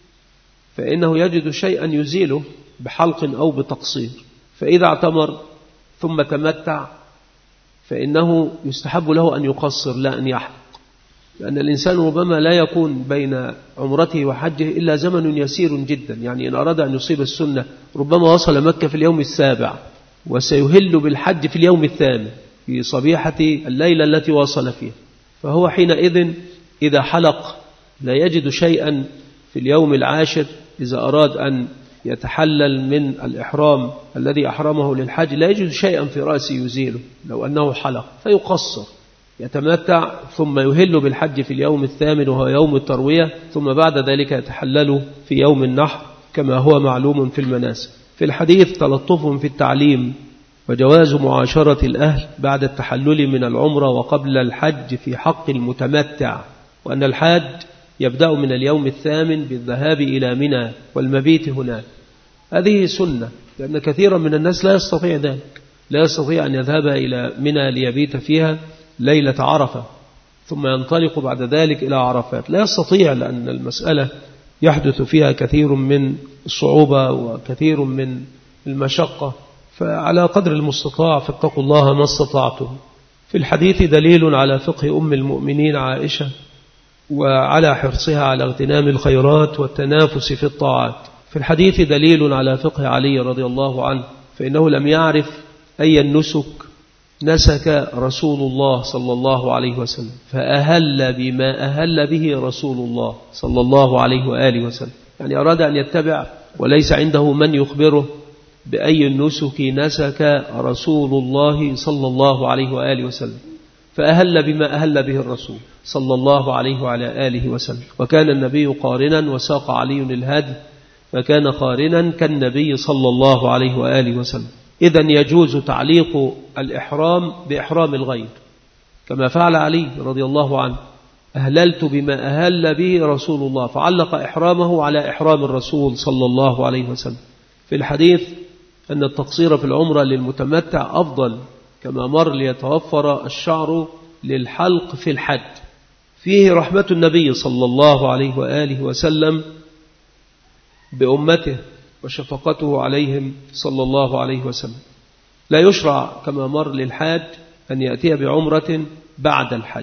فإنه يجد شيئا يزيله بحلق أو بتقصير، فإذا اعتمر ثم تمتع فإنه يستحب له أن يقصر لا أن يحلق، لأن الإنسان ربما لا يكون بين عمرته وحجه إلا زمن يسير جدا. يعني إن أراد أن يصيب السنة ربما وصل مكة في اليوم السابع وسيهل بالحج في اليوم الثامن في صبيحة الليلة التي وصل فيها، فهو حينئذ إذا حلق لا يجد شيئا في اليوم العاشر إذا أراد أن يتحلل من الإحرام الذي أحرمه للحج، لا يجد شيئا في رأسه يزيله لو أنه حلق، فيقصر يتمتع ثم يهل بالحج في اليوم الثامن وهو يوم التروية، ثم بعد ذلك يتحلل في يوم النحر كما هو معلوم في المناسك. في الحديث تلطف في التعليم وجواز معاشرة الأهل بعد التحلل من العمرة وقبل الحج في حق المتمتع، وأن الحاج يبدأ من اليوم الثامن بالذهاب إلى منى والمبيت هناك. هذه سنة، لأن كثيرا من الناس لا يستطيع ذلك، لا يستطيع أن يذهب إلى منى ليبيت فيها ليلة عرفة ثم ينطلق بعد ذلك إلى عرفات، لا يستطيع، لأن المسألة يحدث فيها كثير من الصعوبة وكثير من المشقة. فعلى قدر المستطاع فاتقوا الله ما استطعتم. في الحديث دليل على فقه أم المؤمنين عائشة وعلى حرصها على اغتنام الخيرات والتنافس في الطاعات. في الحديث دليل على فقه علي رضي الله عنه، فإنه لم يعرف أي النسك نسك رسول الله صلى الله عليه وسلم، فأهل بما أهل به رسول الله صلى الله عليه وآله وسلم. يعني أراد أن يتبع وليس عنده من يخبره بأي النسك نسك رسول الله صلى الله عليه وآله وسلم، فأهل بما أهل به الرسول صلى الله عليه وعلى آله وسلم. وكان النبي قارنا وساق علي الهدي فكان قارنا كالنبي صلى الله عليه وآله وسلم. إذن يجوز تعليق الإحرام بإحرام الغير كما فعل علي رضي الله عنه، أهللت بما أهل به رسول الله، فعلق إحرامه على إحرام الرسول صلى الله عليه وسلم. في الحديث أن التقصير في العمرة للمتمتع أفضل كما مر ليتوفر الشعر للحلق في الحج. فيه رحمة النبي صلى الله عليه وآله وسلم بأمته وشفقته عليهم صلى الله عليه وسلم. لا يشرع كما مر للحاج أن يأتي بعمرة بعد الحج،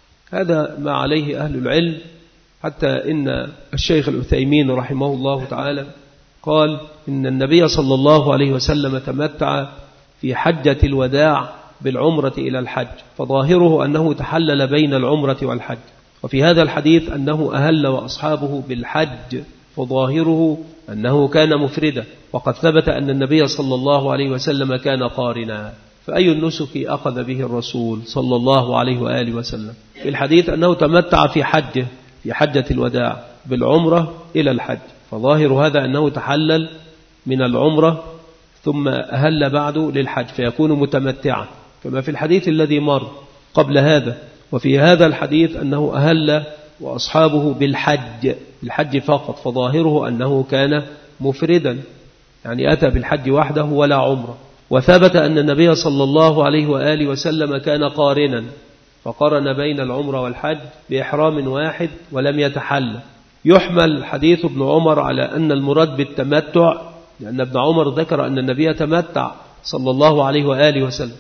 هذا ما عليه أهل العلم، حتى إن الشيخ العثيمين رحمه الله تعالى قال إن النبي صلى الله عليه وسلم تمتع في حجة الوداع بالعمرة إلى الحج، فظاهره أنه تحلل بين العمرة والحج. وفي هذا الحديث أنه أهل وأصحابه بالحج، فظاهره أنه كان مفردا، وقد ثبت أن النبي صلى الله عليه وسلم كان قارنا. فأي النسك أخذ به الرسول صلى الله عليه وآله وسلم؟ في الحديث أنه تمتع في حجه في حجة الوداع بالعمرة إلى الحج، فظاهر هذا أنه تحلل من العمرة ثم أهل بعده للحج فيكون متمتعا كما في الحديث الذي مر قبل هذا. وفي هذا الحديث أنه أهل وأصحابه بالحج بالحج فقط، فظاهره أنه كان مفردا، يعني أتى بالحج وحده ولا عمره. وثبت أن النبي صلى الله عليه وآله وسلم كان قارنا، فقرن بين العمرة والحج بإحرام واحد ولم يتحل. يحمل حديث ابن عمر على أن المراد بالتمتع، لأن ابن عمر ذكر أن النبي تمتع صلى الله عليه وآله وسلم،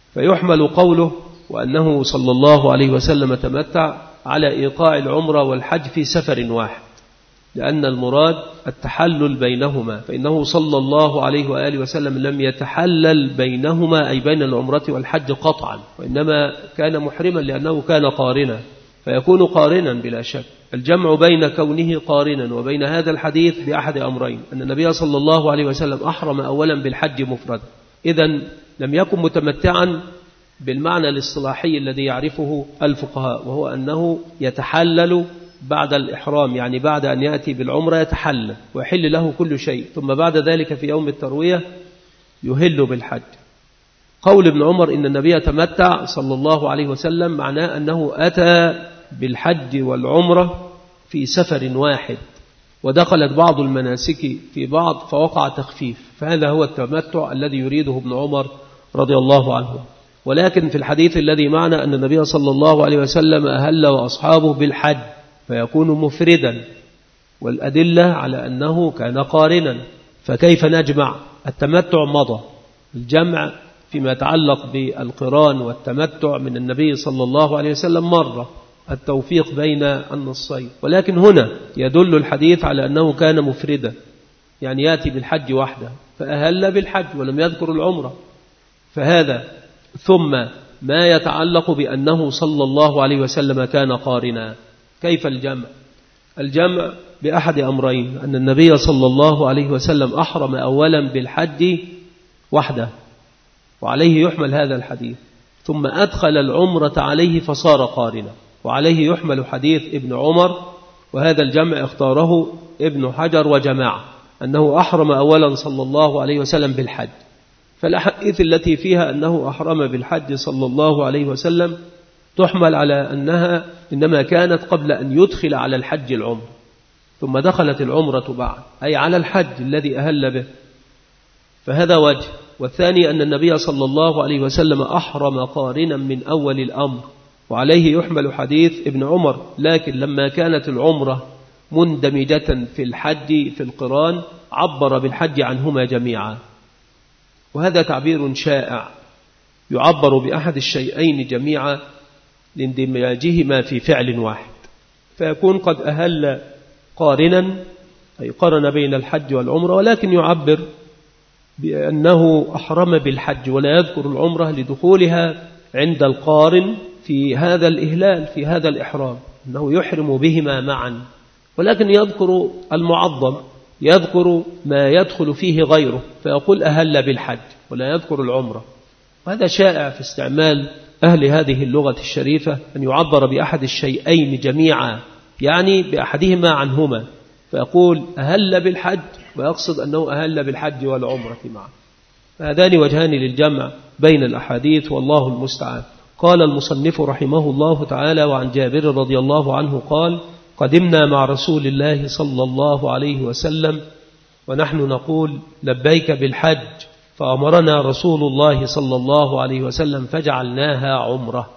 فيحمل قوله وأنه صلى الله عليه وسلم تمتع على إيقاع العمرة والحج في سفر واحد، لأن المراد التحلل بينهما، فإنه صلى الله عليه وآله وسلم لم يتحلل بينهما أي بين العمرة والحج قطعا، وإنما كان محرما لأنه كان قارنا، فيكون قارنا بلا شك. الجمع بين كونه قارنا وبين هذا الحديث بأحد أمرين: أن النبي صلى الله عليه وسلم أحرم أولا بالحج مفرد، إذن لم يكن متمتعا بالمعنى الاصطلاحي الذي يعرفه الفقهاء، وهو أنه يتحلل بعد الإحرام، يعني بعد أن يأتي بالعمرة يتحلل ويحل له كل شيء، ثم بعد ذلك في يوم التروية يهل بالحج. قول ابن عمر إن النبي تمتع صلى الله عليه وسلم معناه أنه أتى بالحج والعمرة في سفر واحد، ودخلت بعض المناسك في بعض فوقع تخفيف، فهذا هو التمتع الذي يريده ابن عمر رضي الله عنه. ولكن في الحديث الذي معنا أن النبي صلى الله عليه وسلم أهل وأصحابه بالحج فيكون مفردا، والأدلة على أنه كان قارنا، فكيف نجمع؟ التمتع مضى، الجمع فيما يتعلق بالقران والتمتع من النبي صلى الله عليه وسلم مرة، التوفيق بين النصين. ولكن هنا يدل الحديث على أنه كان مفردا، يعني يأتي بالحج وحده، فأهل بالحج ولم يذكر العمرة. فهذا ثم ما يتعلق بأنه صلى الله عليه وسلم كان قارنا. كيف الجمع؟ الجمع بأحد أمرين، أن النبي صلى الله عليه وسلم أحرم أولا بالحج وحده، وعليه يحمل هذا الحديث، ثم أدخل العمرة عليه فصار قارنا، وعليه يحمل حديث ابن عمر. وهذا الجمع اختاره ابن حجر وجماعة، أنه أحرم أولا صلى الله عليه وسلم بالحج. فالأحاديث التي فيها أنه أحرم بالحج صلى الله عليه وسلم تحمل على أنها إنما كانت قبل أن يدخل على الحج العمر، ثم دخلت العمرة بعد، أي على الحج الذي أهل به. فهذا وجه. والثاني أن النبي صلى الله عليه وسلم أحرم قارنا من أول الأمر، وعليه يحمل حديث ابن عمر. لكن لما كانت العمرة مندمجة في الحج في القران عبر بالحج عنهما جميعا، وهذا تعبير شائع، يعبر بأحد الشيئين جميعا لاندماجهما في فعل واحد، فيكون قد أهل قارنا أي قرن بين الحج والعمرة، ولكن يعبر بأنه أحرم بالحج ولا يذكر العمرة لدخولها عند القارن في هذا الإهلال في هذا الإحرام، أنه يحرم بهما معا، ولكن يذكر المعظم، يذكر ما يدخل فيه غيره، فيقول أهل بالحج ولا يذكر العمرة. وهذا شائع في استعمال أهل هذه اللغة الشريفة، أن يعبر بأحد الشيئين جميعا، يعني بأحدهما عنهما، فيقول أهل بالحج ويقصد أنه أهل بالحج والعمرة معا. فهذان وجهان للجمع بين الأحاديث، والله المستعان. قال المصنف رحمه الله تعالى: وعن جابر رضي الله عنه قال: قدمنا مع رسول الله صلى الله عليه وسلم ونحن نقول لبيك بالحج، فأمرنا رسول الله صلى الله عليه وسلم فجعلناها عمرة.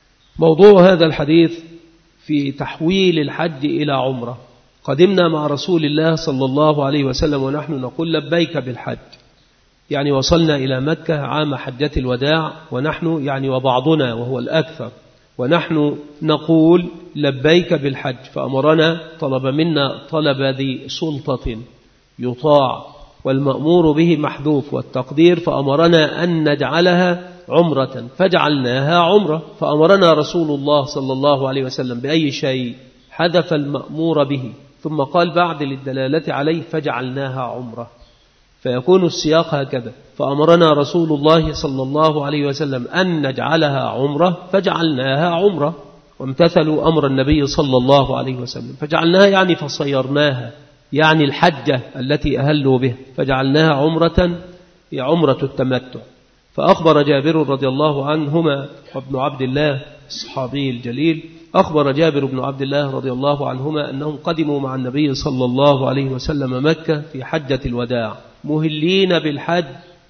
موضوع هذا الحديث في تحويل الحج إلى عمرة. قدمنا مع رسول الله صلى الله عليه وسلم ونحن نقول لبيك بالحج، يعني وصلنا إلى مكة عام حجة الوداع، ونحن يعني وبعضنا وهو الأكثر، ونحن نقول لبيك بالحج، فأمرنا طلب منا طلب ذي سلطة يطاع، والمأمور به محذوف، والتقدير فأمرنا أن نجعلها عمرة فجعلناها عمرة. فأمرنا رسول الله صلى الله عليه وسلم بأي شيء؟ حذف المأمور به، ثم قال بعد للدلالة عليه فجعلناها عمرة، فيكون السياق هكذا: فأمرنا رسول الله صلى الله عليه وسلم أن نجعلها عمرة فجعلناها عمرة، وامتثلوا أمر النبي صلى الله عليه وسلم. فجعلناها يعني فصيرناها، يعني الحجة التي أهلوا به، فجعلناها عمرة هي عمرة التمتع. فأخبر جابر رضي الله عنهما وابن عبد الله الصحابي الجليل، أخبر جابر بن عبد الله رضي الله عنهما أنهم قدموا مع النبي صلى الله عليه وسلم مكة في حجة الوداع مهلين بالحج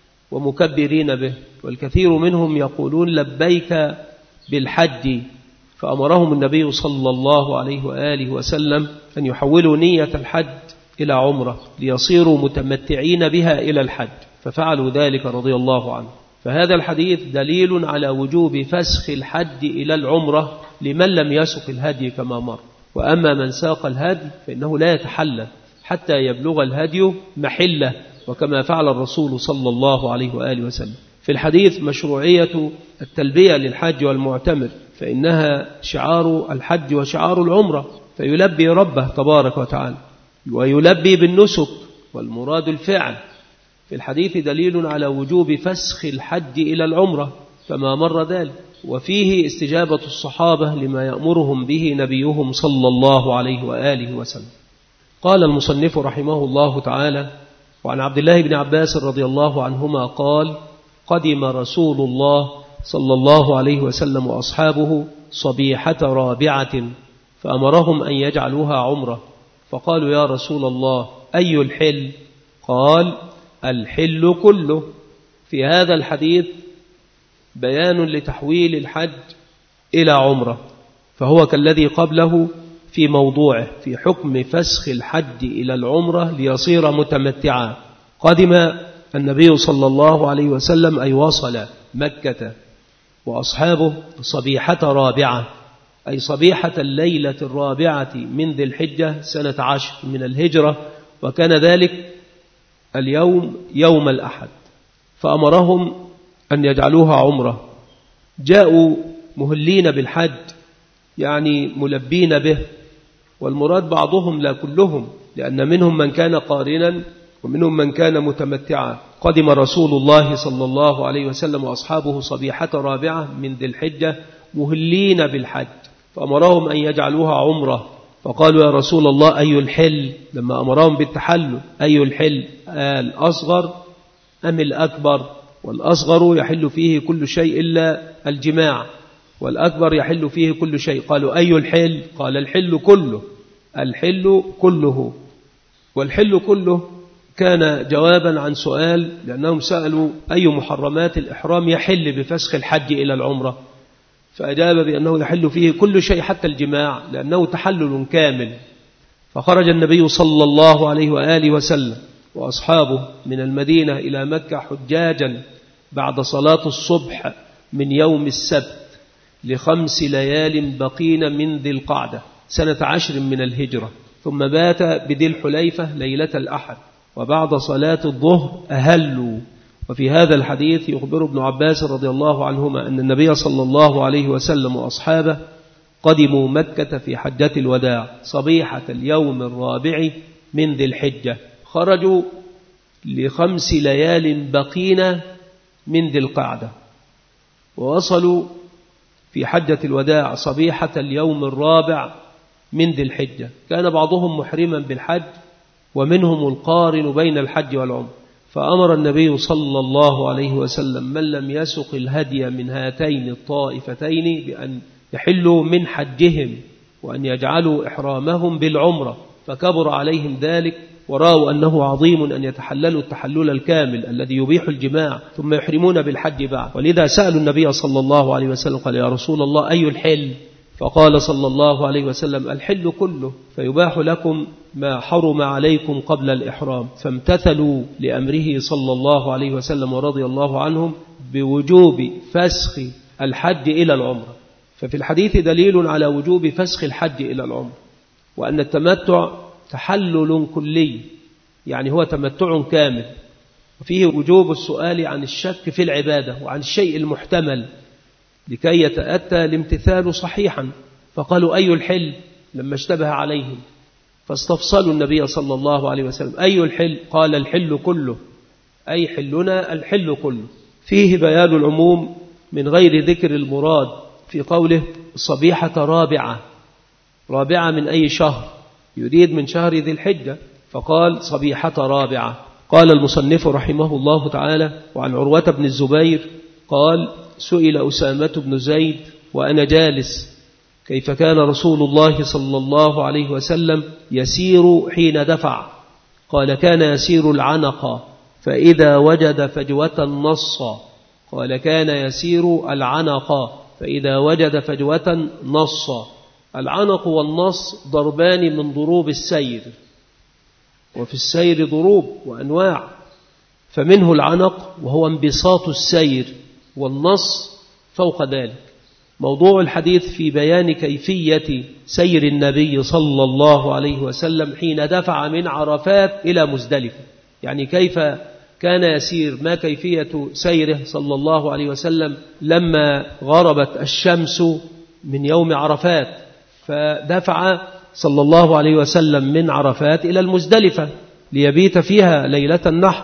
ومكبرين به، والكثير منهم يقولون لبيك بالحج، فأمرهم النبي صلى الله عليه وآله وسلم أن يحولوا نية الحج إلى عمرة ليصيروا متمتعين بها إلى الحج، ففعلوا ذلك رضي الله عنه. فهذا الحديث دليل على وجوب فسخ الحج إلى العمرة لمن لم يسق الهدي كما مر. وأما من ساق الهدي فإنه لا يتحلل حتى يبلغ الهدي محله، وكما فعل الرسول صلى الله عليه وآله وسلم. في الحديث مشروعية التلبية للحج والمعتمر، فإنها شعار الحج وشعار العمرة، فيلبي ربه تبارك وتعالى ويلبي بالنسك، والمراد الفعل. في الحديث دليل على وجوب فسخ الحج إلى العمرة كما مر ذلك، وفيه استجابة الصحابة لما يأمرهم به نبيهم صلى الله عليه وآله وسلم. قال المصنف رحمه الله تعالى: وعن عبد الله بن عباس رضي الله عنهما قال: قدم رسول الله صلى الله عليه وسلم وأصحابه صبيحة رابعة، فأمرهم أن يجعلوها عمرة، فقالوا: يا رسول الله أي الحل؟ قال: الحل كله. في هذا الحديث بيان لتحويل الحج إلى عمرة، فهو كالذي قبله في موضوعه في حكم فسخ الحج إلى العمرة ليصير متمتعا. قدم النبي صلى الله عليه وسلم أي وصل مكة وأصحابه صبيحة رابعة، أي صبيحة الليلة الرابعة من ذي الحجة سنة عشر من الهجرة، وكان ذلك اليوم يوم الأحد، فأمرهم أن يجعلوها عمرة. جاءوا مهلين بالحج يعني ملبين به، والمراد بعضهم لا كلهم، لأن منهم من كان قارنا ومنهم من كان متمتعا. قدم رسول الله صلى الله عليه وسلم وأصحابه صبيحة رابعة من ذي الحجة مهلين بالحج، فأمرهم أن يجعلوها عمرة. فقالوا يا رسول الله أي الحل، لما أمرهم بالتحلل أي الحل، الأصغر أم الأكبر؟ والأصغر يحل فيه كل شيء إلا الجماع، والأكبر يحل فيه كل شيء. قالوا أي الحل؟ قال الحل كله، الحل كله. والحل كله كان جوابا عن سؤال، لأنهم سألوا أي محرمات الإحرام يحل بفسخ الحج إلى العمرة، فأجاب بأنه يحل فيه كل شيء حتى الجماع، لأنه تحلل كامل. فخرج النبي صلى الله عليه وآله وسلم وأصحابه من المدينة إلى مكة حجاجا بعد صلاة الصبح من يوم السبت لخمس ليال بقين من ذي القعدة سنة عشر من الهجرة، ثم بات بذي الحليفة ليلة الأحد، وبعد صلاة الظهر أهلوا. وفي هذا الحديث يخبر ابن عباس رضي الله عنهما أن النبي صلى الله عليه وسلم وأصحابه قدموا مكة في حجة الوداع صبيحة اليوم الرابع من ذي الحجة، خرجوا لخمس ليال بقين من ذي القعدة، ووصلوا في حجة الوداع صبيحة اليوم الرابع من ذي الحجة. كان بعضهم محرما بالحج ومنهم القارن بين الحج والعمر، فأمر النبي صلى الله عليه وسلم من لم يسق الهدي من هاتين الطائفتين بأن يحلوا من حجهم وأن يجعلوا إحرامهم بالعمرة، فكبر عليهم ذلك ورأوا أنه عظيم أن يتحللوا التحلل الكامل الذي يبيح الجماع ثم يحرمون بالحج بعد. ولذا سألوا النبي صلى الله عليه وسلم قال يا رسول الله أي الحل؟ فقال صلى الله عليه وسلم الحل كله، فيباح لكم ما حرم عليكم قبل الإحرام. فامتثلوا لأمره صلى الله عليه وسلم ورضي الله عنهم بوجوب فسخ الحج إلى العمرة. ففي الحديث دليل على وجوب فسخ الحج إلى العمرة، وأن التمتع تحلل كلي، يعني هو تمتع كامل، وفيه وجوب السؤال عن الشك في العبادة وعن الشيء المحتمل لكي يتأتى الامتثال صحيحا. فقالوا أي الحل لما اشتبه عليهم، فاستفصلوا النبي صلى الله عليه وسلم أي الحل؟ قال الحل كله، أي حلنا الحل كله. فيه بيان العموم من غير ذكر المراد في قوله صبيحة رابعة. رابعة من أي شهر؟ يريد من شهر ذي الحجة، فقال صبيحة رابعة. قال المصنف رحمه الله تعالى وعن عروة بن الزبير قال سئل أسامة بن زيد وأنا جالس كيف كان رسول الله صلى الله عليه وسلم يسير حين دفع؟ قال كان يسير العنق فإذا وجد فجوة نصا. قال كان يسير العنق فإذا وجد فجوة نصا. العنق والنص ضربان من ضروب السير، وفي السير ضروب وأنواع، فمنه العنق وهو انبساط السير، والنص فوق ذلك. موضوع الحديث في بيان كيفية سير النبي صلى الله عليه وسلم حين دفع من عرفات إلى مزدلفة، يعني كيف كان يسير، ما كيفية سيره صلى الله عليه وسلم لما غربت الشمس من يوم عرفات، فدفع صلى الله عليه وسلم من عرفات إلى المزدلفة ليبيت فيها ليلة النحر،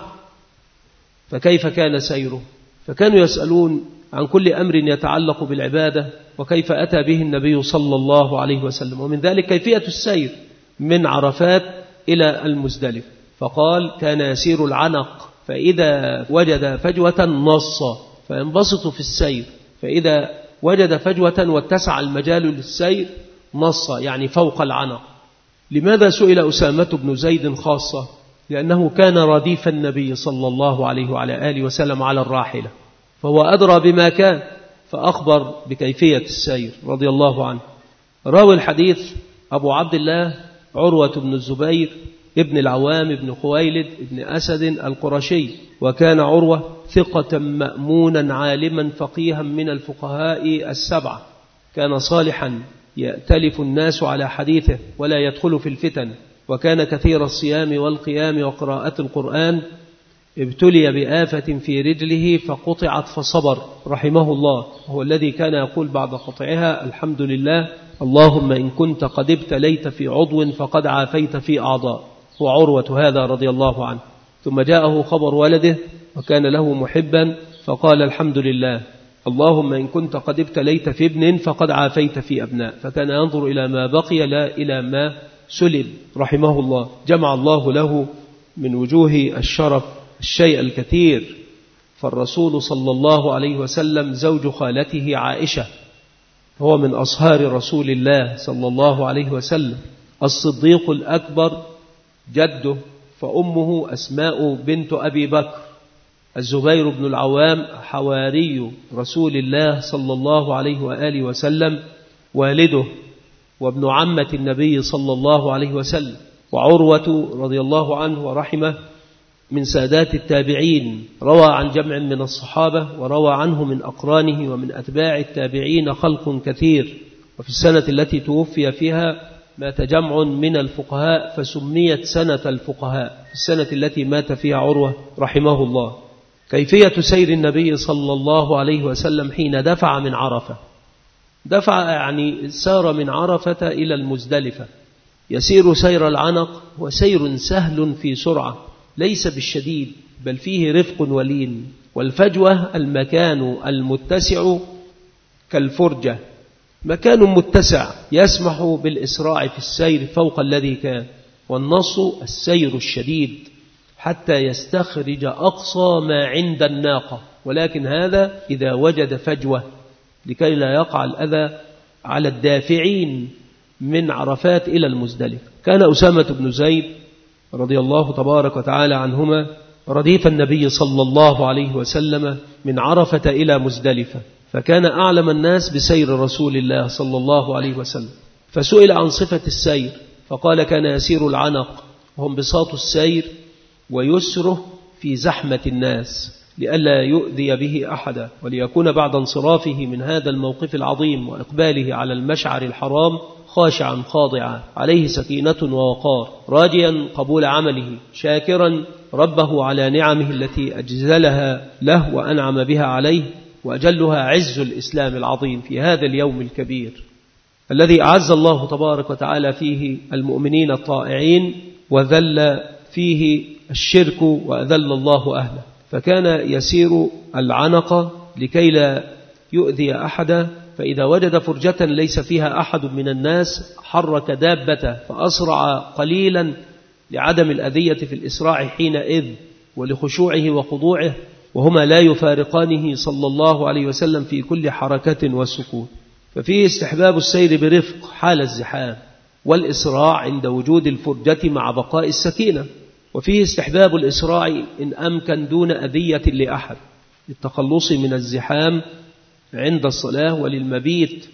فكيف كان سيره؟ فكانوا يسألون عن كل أمر يتعلق بالعبادة وكيف أتى به النبي صلى الله عليه وسلم، ومن ذلك كيفية السير من عرفات إلى المزدلفة. فقال كان يسير العنق فإذا وجد فجوة نص، فينبسط في السير، فإذا وجد فجوة واتسع المجال للسير نص، يعني فوق العنق. لماذا سئل أسامة بن زيد خاصة؟ لأنه كان رديف النبي صلى الله عليه وعلى آله وسلم على الراحلة، فهو أدرى بما كان، فأخبر بكيفية السير رضي الله عنه. راوي الحديث أبو عبد الله عروة بن الزبير ابن العوام ابن خويلد ابن أسد القرشي، وكان عروة ثقة مأمونا عالما فقيها من الفقهاء السبعة، كان صالحا يأتلف الناس على حديثه ولا يدخل في الفتن، وكان كثير الصيام والقيام وقراءة القرآن. ابتلي بآفة في رجله فقطعت فصبر رحمه الله، هو الذي كان يقول بعد قطعها: الحمد لله، اللهم إن كنت قد ابتليت في عضو فقد عافيت في أعضاء. هو عروة هذا رضي الله عنه. ثم جاءه خبر ولده وكان له محبا فقال: الحمد لله، اللهم إن كنت قد ابتليت في ابن فقد عافيت في أبناء. فكان ينظر إلى ما بقي لا إلى ما سلب رحمه الله. جمع الله له من وجوه الشرف الشيء الكثير. فالرسول صلى الله عليه وسلم زوج خالته عائشة، هو من أصهار رسول الله صلى الله عليه وسلم. الصديق الأكبر جده، فأمه أسماء بنت أبي بكر. الزبير بن العوام حواري رسول الله صلى الله عليه وآله وسلم والده وابن عمة النبي صلى الله عليه وسلم. وعروة رضي الله عنه ورحمه من سادات التابعين، روى عن جمع من الصحابة وروى عنه من أقرانه ومن أتباع التابعين خلق كثير. وفي السنة التي توفي فيها مات جمع من الفقهاء فسميت سنة الفقهاء، في السنة التي مات فيها عروة رحمه الله. كيفية سير النبي صلى الله عليه وسلم حين دفع من عرفة. دفع يعني سار من عرفة إلى المزدلفة، يسير سير العنق، وسير سهل في سرعة ليس بالشديد بل فيه رفق ولين. والفجوة المكان المتسع كالفرجة، مكان متسع يسمح بالإسراع في السير فوق الذي كان. والنص السير الشديد حتى يستخرج أقصى ما عند الناقة، ولكن هذا إذا وجد فجوة لكي لا يقع الأذى على الدافعين من عرفات إلى المزدلفة. كان أسامة بن زيد رضي الله تبارك وتعالى عنهما رديف النبي صلى الله عليه وسلم من عرفة إلى مزدلفة، فكان أعلم الناس بسير رسول الله صلى الله عليه وسلم. فسئل عن صفة السير فقال: كان يسير العنق، وهم بساط السير ويسره في زحمة الناس لئلا يؤذي به أحدا، وليكون بعد انصرافه من هذا الموقف العظيم وإقباله على المشعر الحرام خاشعا خاضعا عليه سكينة ووقار، راجيا قبول عمله، شاكرا ربه على نعمه التي أجزلها له وأنعم بها عليه، وأجلها عز الإسلام العظيم في هذا اليوم الكبير الذي أعز الله تبارك وتعالى فيه المؤمنين الطائعين، وذل فيه الشرك وأذل الله أهله. فكان يسير العنق لكي لا يؤذي أحدا، فإذا وجد فرجة ليس فيها أحد من الناس حرك دابته فأسرع قليلا لعدم الأذية في الإسراع حينئذ ولخشوعه وخضوعه، وهما لا يفارقانه صلى الله عليه وسلم في كل حركة وسكون. ففيه استحباب السير برفق حال الزحام، والإسراع عند وجود الفرجة مع بقاء السكينة. وفيه استحباب الإسراع إن أمكن دون أذية لأحد، للتخلص من الزحام عند الصلاة وللمبيت،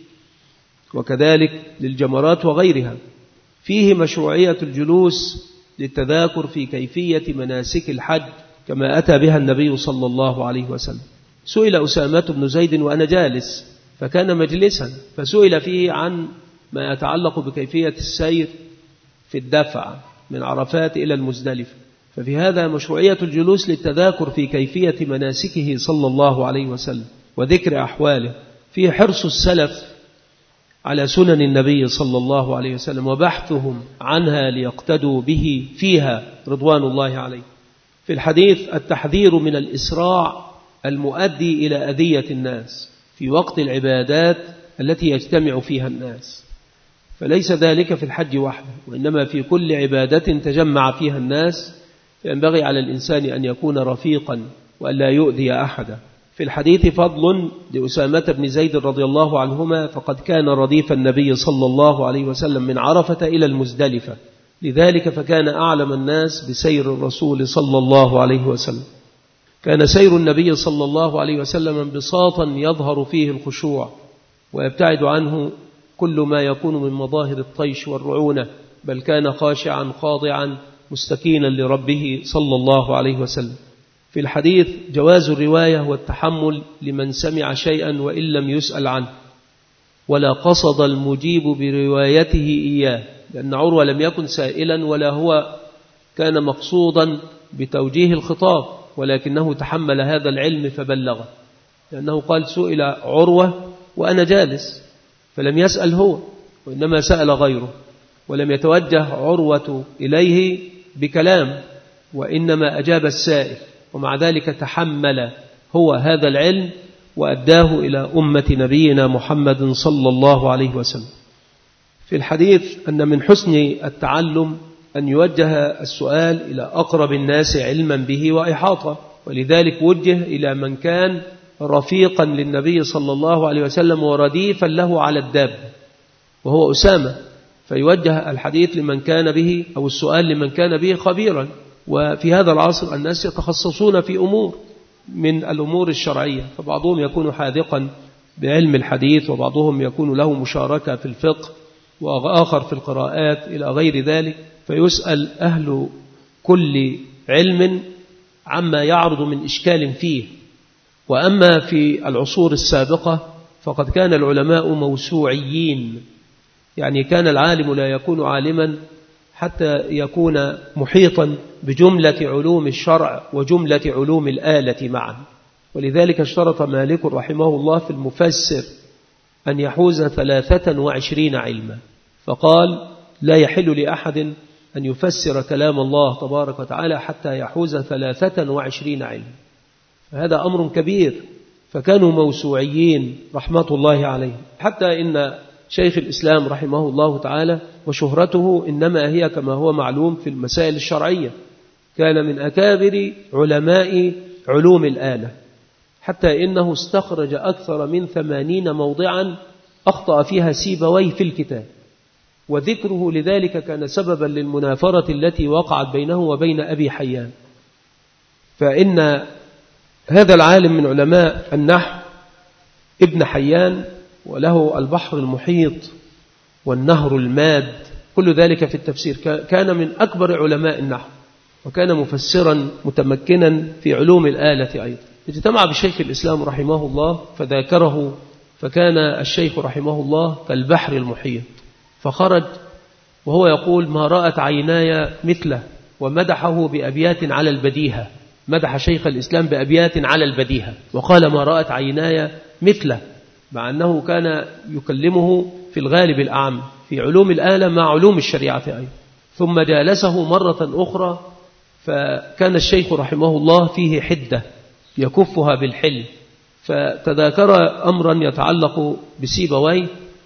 وكذلك للجمرات وغيرها. فيه مشروعية الجلوس للتذاكر في كيفية مناسك الحج كما أتى بها النبي صلى الله عليه وسلم. سئل أسامة بن زيد وأنا جالس، فكان مجلسا، فسئل فيه عن ما يتعلق بكيفية السير في الدفع من عرفات إلى المزدلفة. ففي هذا مشروعية الجلوس للتذاكر في كيفية مناسكه صلى الله عليه وسلم وذكر أحواله. فيه حرص السلف على سنن النبي صلى الله عليه وسلم وبحثهم عنها ليقتدوا به فيها رضوان الله عليه. في الحديث التحذير من الإسراع المؤدي إلى أذية الناس في وقت العبادات التي يجتمع فيها الناس، فليس ذلك في الحج وحده، وإنما في كل عبادة تجمع فيها الناس ينبغي على الإنسان أن يكون رفيقا وألا يؤذي أحدا. في الحديث فضل لأسامة بن زيد رضي الله عنهما، فقد كان رديف النبي صلى الله عليه وسلم من عرفة إلى المزدلفة، لذلك فكان أعلم الناس بسير الرسول صلى الله عليه وسلم. كان سير النبي صلى الله عليه وسلم انبساطا يظهر فيه الخشوع ويبتعد عنه كل ما يكون من مظاهر الطيش والرعونة، بل كان خاشعا خاضعا مستكينا لربه صلى الله عليه وسلم. في الحديث جواز الرواية والتحمل لمن سمع شيئا وإن لم يسأل عنه، ولا قصد المجيب بروايته إياه، لأن عروة لم يكن سائلا ولا هو كان مقصودا بتوجيه الخطاب، ولكنه تحمل هذا العلم فبلغه، لأنه قال سئل عروة وأنا جالس، فلم يسأل هو وإنما سأل غيره، ولم يتوجه عروة إليه بكلام وإنما أجاب السائل، ومع ذلك تحمل هو هذا العلم وأداه إلى أمة نبينا محمد صلى الله عليه وسلم. في الحديث أن من حسن التعلم أن يوجه السؤال إلى أقرب الناس علما به وإحاطة، ولذلك وجه إلى من كان رفيقا للنبي صلى الله عليه وسلم ورديفا له على الداب وهو أسامة، فيوجه الحديث لمن كان به أو السؤال لمن كان به خبيرا. وفي هذا العصر الناس يتخصصون في أمور من الأمور الشرعية، فبعضهم يكون حاذقا بعلم الحديث، وبعضهم يكون له مشاركة في الفقه، وآخر في القراءات إلى غير ذلك، فيسأل أهل كل علم عما يعرض من إشكال فيه. وأما في العصور السابقة فقد كان العلماء موسوعيين، يعني كان العالم لا يكون عالما حتى يكون محيطا بجملة علوم الشرع وجملة علوم الآلة معا. ولذلك اشترط مالك رحمه الله في المفسر أن يحوز ثلاثة وعشرين علما، فقال لا يحل لأحد أن يفسر كلام الله تبارك وتعالى حتى يحوز ثلاثة وعشرين علما، فهذا أمر كبير. فكانوا موسوعيين رحمة الله عليهم، حتى إن شيخ الإسلام رحمه الله تعالى وشهرته إنما هي كما هو معلوم في المسائل الشرعية، كان من أكابر علماء علوم الآلة، حتى إنه استخرج أكثر من ثمانين موضعا أخطأ فيها سيبويه في الكتاب، وذكره لذلك كان سببا للمنافرة التي وقعت بينه وبين أبي حيان. فإن هذا العالم من علماء النحو ابن حيان، وله البحر المحيط والنهر الماد، كل ذلك في التفسير، كان من أكبر علماء النحو، وكان مفسرا متمكنا في علوم الآلة أيضا. اجتمع بشيخ الإسلام رحمه الله فذاكره، فكان الشيخ رحمه الله كالبحر المحيط، فخرج وهو يقول ما رأت عيناي مثله، ومدحه بأبيات على البديهة، مدح شيخ الإسلام بأبيات على البديهة، وقال ما رأت عيناي مثله، مع أنه كان يكلمه في الغالب الأعم في علوم الآلة مع علوم الشريعة أيضا. ثم جالسه مرة أخرى، فكان الشيخ رحمه الله فيه حدة يكفها بالحل، فتذاكر أمرا يتعلق بسيبويه،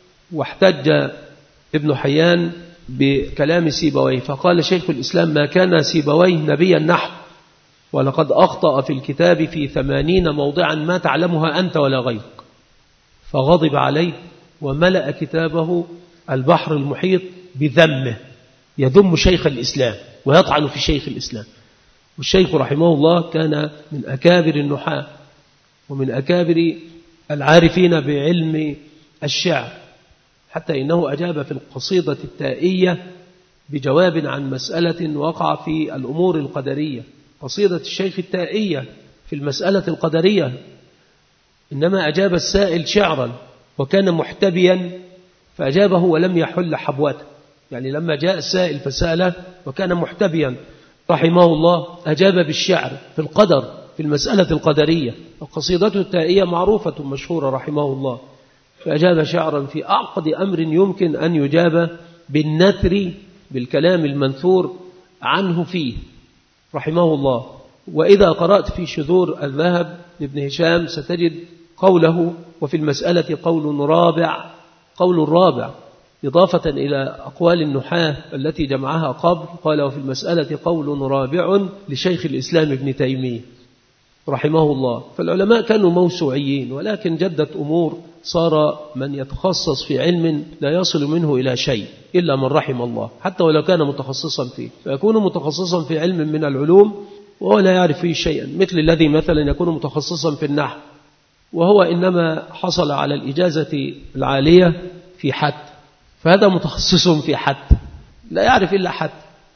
واحتج ابن حيان بكلام سيبويه، فقال شيخ الإسلام ما كان سيبويه نبيا نحو، ولقد أخطأ في الكتاب في ثمانين موضعا ما تعلمها أنت ولا غيرك، فغضب عليه وملأ كتابه البحر المحيط بذمه، يذم شيخ الإسلام ويطعن في شيخ الإسلام. والشيخ رحمه الله كان من أكابر النحاة ومن أكابر العارفين بعلم الشعر، حتى إنه أجاب في القصيدة التائية بجواب عن مسألة وقع في الأمور القدرية، قصيدة الشيخ التائية في المسألة القدرية، إنما أجاب السائل شعرا وكان محتبيا فأجابه ولم يحل حبوته، يعني لما جاء السائل فسأله وكان محتبيا رحمه الله أجاب بالشعر في القدر في المسألة القدرية، وقصيدته التائية معروفة مشهورة رحمه الله، فأجاب شعرا في أعقد أمر يمكن أن يجاب بالنثر بالكلام المنثور عنه فيه رحمه الله. وإذا قرأت في شذور الذهب لابن هشام ستجد قوله وفي المسألة قول رابع، قول رابع إضافة إلى أقوال النحاة التي جمعها قبل، قال وفي المسألة قول رابع لشيخ الإسلام ابن تيمية رحمه الله. فالعلماء كانوا موسوعيين، ولكن جدت أمور صار من يتخصص في علم لا يصل منه إلى شيء إلا من رحم الله، حتى ولو كان متخصصا فيه، فيكون متخصصا في علم من العلوم وهو لا يعرف فيه شيئا، مثل الذي مثلا يكون متخصصا في النحو وهو إنما حصل على الإجازة العالية في حد، فهذا متخصص في حد لا يعرف إلا حد.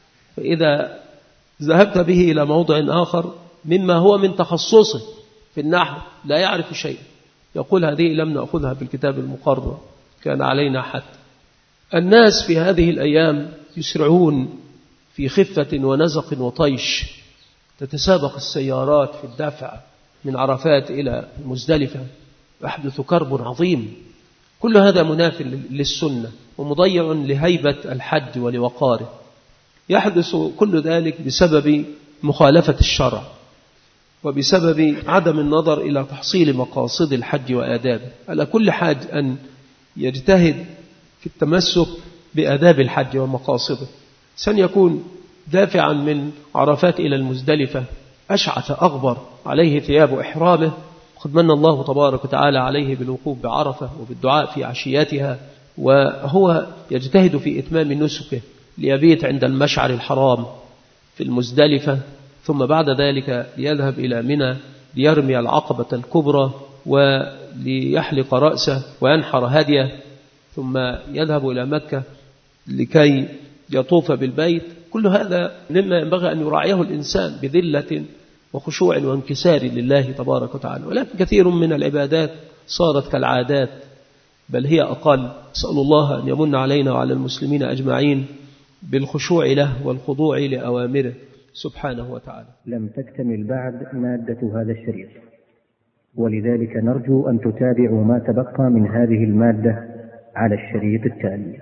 فإذا ذهبت به إلى موضع آخر مما هو من تخصصه في النحو لا يعرف شيء، يقول هذه لم نأخذها في الكتاب المقرر، كان علينا حد. الناس في هذه الأيام يسرعون في خفة ونزق وطيش، تتسابق السيارات في الدفع من عرفات إلى مزدلفة، يحدث كرب عظيم. كل هذا مناف للسنة ومضيع لهيبة الحج ولوقاره. يحدث كل ذلك بسبب مخالفة الشرع وبسبب عدم النظر إلى تحصيل مقاصد الحج وآدابه. على كل حاج أن يجتهد في التمسك بآداب الحج ومقاصده. سن يكون دافعا من عرفات إلى المزدلفة أشعث أغبر عليه ثياب إحرامه، وقد من الله تبارك وتعالى عليه بالوقوف بعرفة وبالدعاء في عشياتها، وهو يجتهد في إتمام نسكه ليبيت عند المشعر الحرام في المزدلفة، ثم بعد ذلك ليذهب إلى منى ليرمي العقبة الكبرى وليحلق رأسه وينحر هديه، ثم يذهب إلى مكة لكي يطوف بالبيت. كل هذا مما ينبغي أن يراعيه الإنسان بذلة وخشوع وانكسار لله تبارك وتعالى. ولكن كثير من العبادات صارت كالعادات بل هي أقل. أسأل الله أن يمن علينا وعلى المسلمين أجمعين بالخشوع له والخضوع لأوامره سبحانه وتعالى. لم تكتمل بعد مادة هذا الشريط، ولذلك نرجو أن تتابعوا ما تبقى من هذه المادة على الشريط التالي.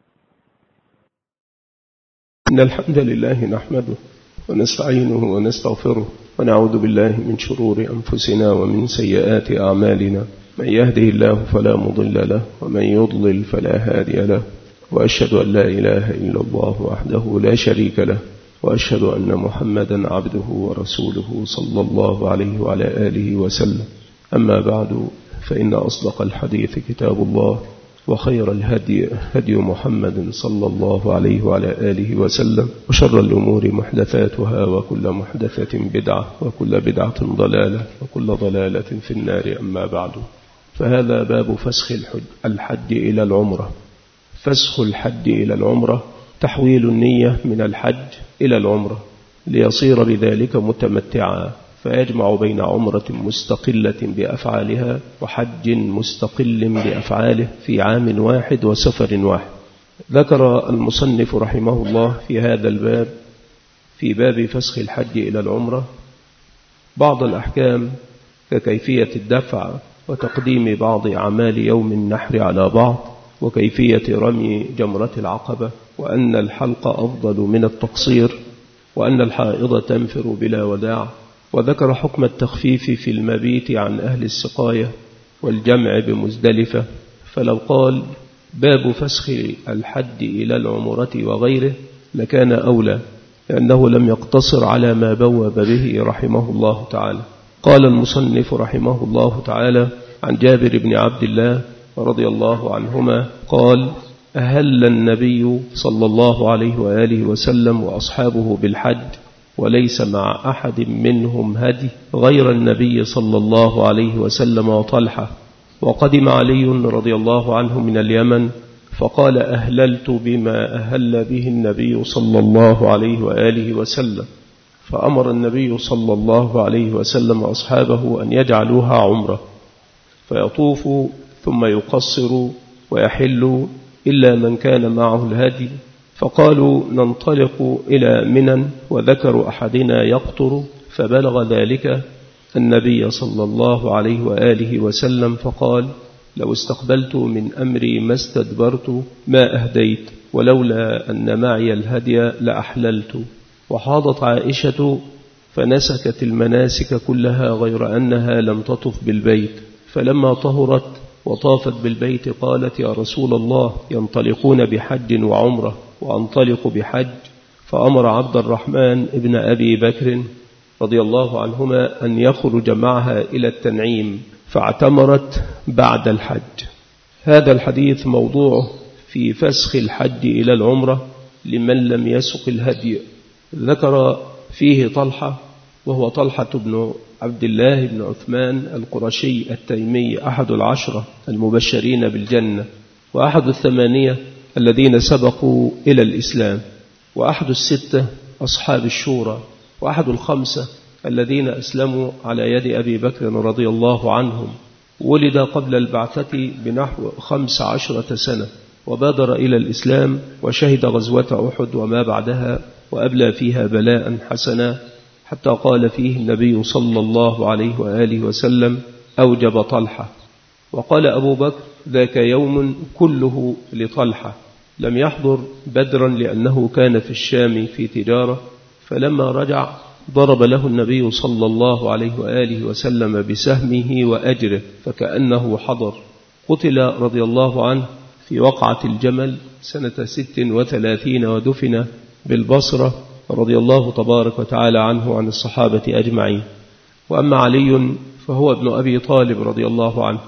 إن الحمد لله نحمده ونستعينه ونستغفره ونعوذ بالله من شرور أنفسنا ومن سيئات أعمالنا. من يهده الله فلا مضل له ومن يضلل فلا هادي له، وأشهد أن لا إله إلا الله وحده لا شريك له، وأشهد أن محمدا عبده ورسوله صلى الله عليه وعلى آله وسلم. أما بعد، فإن أصدق الحديث كتاب الله، وخير الهدي هدي محمد صلى الله عليه وعلى آله وسلم، وشر الأمور محدثاتها، وكل محدثة بدعة، وكل بدعة ضلالة، وكل ضلالة في النار. أما بعد، فهذا باب فسخ الحج إلى العمرة. فسخ الحج إلى العمرة تحويل النية من الحج إلى العمرة ليصير بذلك متمتعا، فيجمع بين عمرة مستقلة بأفعالها وحج مستقل بأفعاله في عام واحد وسفر واحد. ذكر المصنف رحمه الله في هذا الباب، في باب فسخ الحج إلى العمرة، بعض الأحكام ككيفية الدفع وتقديم بعض أعمال يوم النحر على بعض، وكيفية رمي جمرة العقبة، وأن الحلق أفضل من التقصير، وأن الحائض تنفر بلا وداع. وذكر حكم التخفيف في المبيت عن أهل السقاية والجمع بمزدلفة. فلو قال باب فسخ الحج إلى العمرة وغيره لكان أولى، لأنه لم يقتصر على ما بوب به رحمه الله تعالى. قال المصنف رحمه الله تعالى عن جابر بن عبد الله رضي الله عنهما قال: أهل النبي صلى الله عليه وآله وسلم وأصحابه بالحج وليس مع أحد منهم هدي غير النبي صلى الله عليه وسلم وطلحة. وقدم علي رضي الله عنه من اليمن فقال: أهللت بما أهل به النبي صلى الله عليه وآله وسلم. فأمر النبي صلى الله عليه وسلم أصحابه أن يجعلوها عمرة، فيطوفوا ثم يقصروا ويحلوا إلا من كان معه الهدي. فقالوا: ننطلق إلى منى، وذكر أحدنا يقطر، فبلغ ذلك النبي صلى الله عليه وآله وسلم فقال: لو استقبلت من أمري ما استدبرت ما أهديت، ولولا أن معي الهدي لأحللت. وحاضت عائشة فنسكت المناسك كلها غير أنها لم تطف بالبيت، فلما طهرت وطافت بالبيت قالت: يا رسول الله، ينطلقون بحج وعمرة وأنطلق بحج. فأمر عبد الرحمن ابن أبي بكر رضي الله عنهما أن يخرج معها إلى التنعيم، فاعتمرت بعد الحج. هذا الحديث موضوع في فسخ الحج إلى العمرة لمن لم يسق الهدي. ذكر فيه طلحة، وهو طلحة بن عبد الله بن عثمان القرشي التيمي، أحد العشرة المبشرين بالجنة، وأحد الثمانية الذين سبقوا إلى الإسلام، وأحد الستة أصحاب الشورى، وأحد الخمسة الذين أسلموا على يد أبي بكر رضي الله عنهم. ولد قبل البعثة بنحو خمس عشرة سنة، وبادر إلى الإسلام وشهد غزوة أحد وما بعدها، وأبلى فيها بلاء حسنا، حتى قال فيه النبي صلى الله عليه وآله وسلم: أوجب طلحة. وقال أبو بكر: ذاك يوم كله لطلحة، لم يحضر بدرا لأنه كان في الشام في تجارة، فلما رجع ضرب له النبي صلى الله عليه وآله وسلم بسهمه وأجره فكأنه حضر. قتل رضي الله عنه في وقعة الجمل سنة ست وثلاثين، ودفن بالبصرة رضي الله تبارك وتعالى عنه وعن الصحابة أجمعين. وأما علي فهو ابن أبي طالب رضي الله عنه،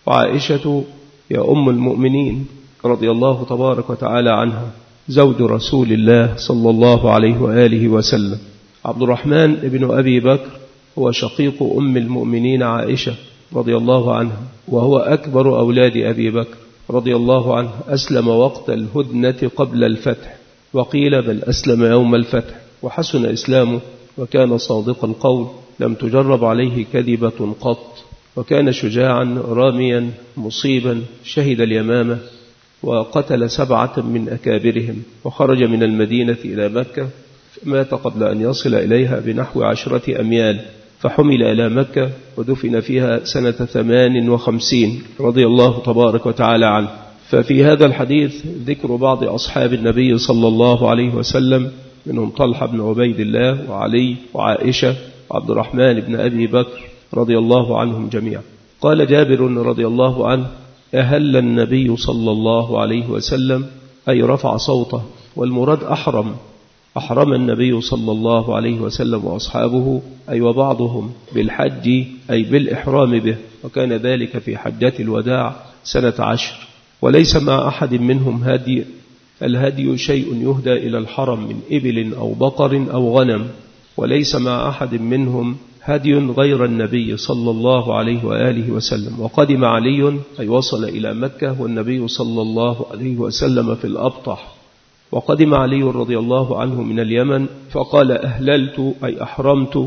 وعائشة يا أم المؤمنين رضي الله تبارك وتعالى عنها زوج رسول الله صلى الله عليه وآله وسلم. عبد الرحمن ابن أبي بكر هو شقيق أم المؤمنين عائشة رضي الله عنها، وهو أكبر أولاد أبي بكر رضي الله عنه. أسلم وقت الهدنة قبل الفتح، وقيل بل أسلم يوم الفتح، وحسن إسلامه وكان صادق القول، لم تجرب عليه كذبة قط، وكان شجاعا راميا مصيبا، شهد اليمامة وقتل سبعة من أكابرهم، وخرج من المدينة إلى مكة، مات قبل أن يصل إليها بنحو عشرة أميال، فحمل إلى مكة ودفن فيها سنة ثمان وخمسين رضي الله تبارك وتعالى عنه. ففي هذا الحديث ذكر بعض أصحاب النبي صلى الله عليه وسلم، منهم طلحة بن عبيد الله وعلي وعائشة وعبد الرحمن بن أبي بكر رضي الله عنهم جميعا. قال جابر رضي الله عنه: أهل النبي صلى الله عليه وسلم، أي رفع صوته، والمراد أحرم أحرم النبي صلى الله عليه وسلم وأصحابه، أي وبعضهم بالحج، أي بالإحرام به، وكان ذلك في حجة الوداع سنة عشر. وليس مع أحد منهم هدي، الهدي شيء يهدى إلى الحرم من إبل أو بقر أو غنم، وليس مع أحد منهم هدي غير النبي صلى الله عليه وآله وسلم. وقدم علي، أي وصل إلى مكة والنبي صلى الله عليه وسلم في الأبطح. وقدم علي رضي الله عنه من اليمن، فقال: أهللت، أي أحرمت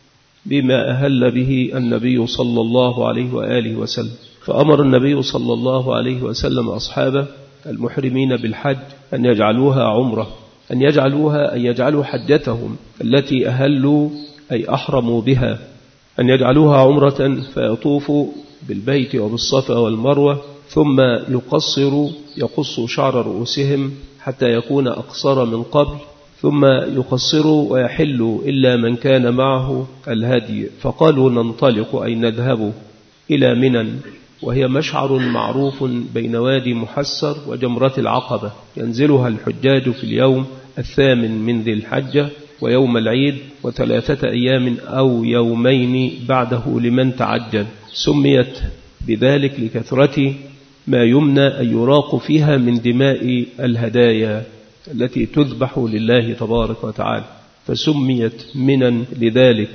بما أهل به النبي صلى الله عليه وآله وسلم. فأمر النبي صلى الله عليه وسلم أصحابه المحرمين بالحج أن يجعلوها عمرة، أن يجعلوها أن يجعلوا حجتهم التي أهلوا أي أحرموا بها، أن يجعلوها عمرة، فيطوفوا بالبيت وبالصفا والمروة، ثم يقصروا يقصوا شعر رؤوسهم حتى يكون أقصر من قبل، ثم يقصروا ويحلوا إلا من كان معه الهدي. فقالوا: ننطلق، أي نذهب إلى منى، وهي مشعر معروف بين وادي محسر وجمرة العقبة، ينزلها الحجاج في اليوم الثامن من ذي الحجة ويوم العيد وثلاثة أيام أو يومين بعده لمن تعجل. سميت بذلك لكثرة ما يمنى أن يراق فيها من دماء الهدايا التي تذبح لله تبارك وتعالى، فسميت منى لذلك.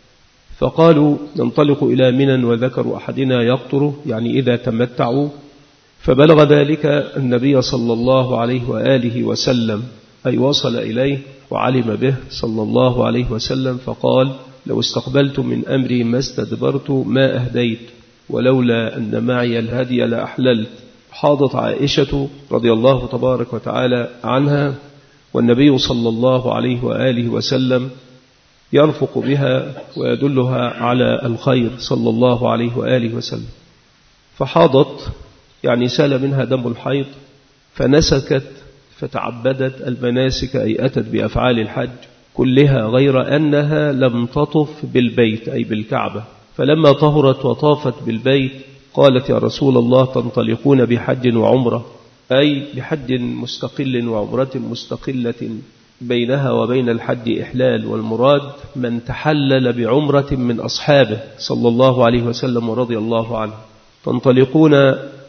فقالوا: ننطلق إلى منى، وذكروا أحدنا يقطر، يعني إذا تمتعوا. فبلغ ذلك النبي صلى الله عليه وآله وسلم، أي وصل إليه وعلم به صلى الله عليه وسلم، فقال: لو استقبلت من أمري ما استدبرت ما أهديت، ولولا أن معي الهدي لأحللت. حاضت عائشة رضي الله تبارك وتعالى عنها، والنبي صلى الله عليه وآله وسلم يرفق بها ويدلها على الخير صلى الله عليه وآله وسلم. فحاضت، يعني سال منها دم الحيض، فنسكت فتعبدت المناسك، أي أتت بأفعال الحج كلها، غير أنها لم تطف بالبيت، أي بالكعبة. فلما طهرت وطافت بالبيت قالت: يا رسول الله، تنطلقون بحج وعمرة، أي بحج مستقل وعمرة مستقلة، بينها وبين الحج إحلال، والمراد من تحلل بعمرة من أصحابه صلى الله عليه وسلم ورضي الله عنه. تنطلقون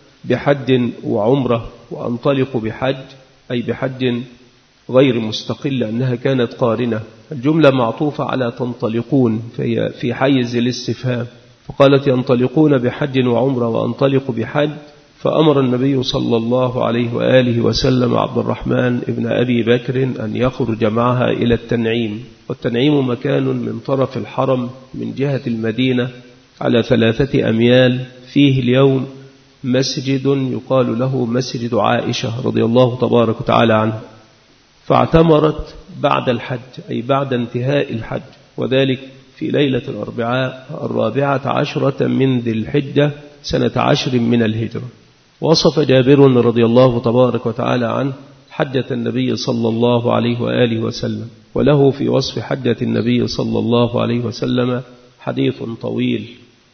بحج وعمرة، وأنطلق بحج، أي بحج غير مستقل، أنها كانت قارنة. الجملة معطوفة على تنطلقون، فهي في حيز الاستفهام. فقالت: ينطلقون بحج وعمرة وأنطلق بحج. فأمر النبي صلى الله عليه وآله وسلم عبد الرحمن ابن أبي بكر أن يخرج معها إلى التنعيم. والتنعيم مكان من طرف الحرم من جهة المدينة على ثلاثة أميال فيه اليوم مسجد يقال له مسجد عائشة رضي الله تبارك وتعالى عنه، فاعتمرت بعد الحج أي بعد انتهاء الحج، وذلك في ليلة الأربعاء الرابعة عشرة من ذي الحجة سنة عشر من الهجرة. وصف جابر رضي الله تبارك وتعالى عنه حجة النبي صلى الله عليه وآله وسلم، وله في وصف حجة النبي صلى الله عليه وسلم حديث طويل.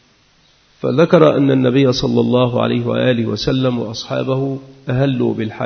فذكر أن النبي صلى الله عليه وآله وسلم وأصحابه أهلوا بالحج،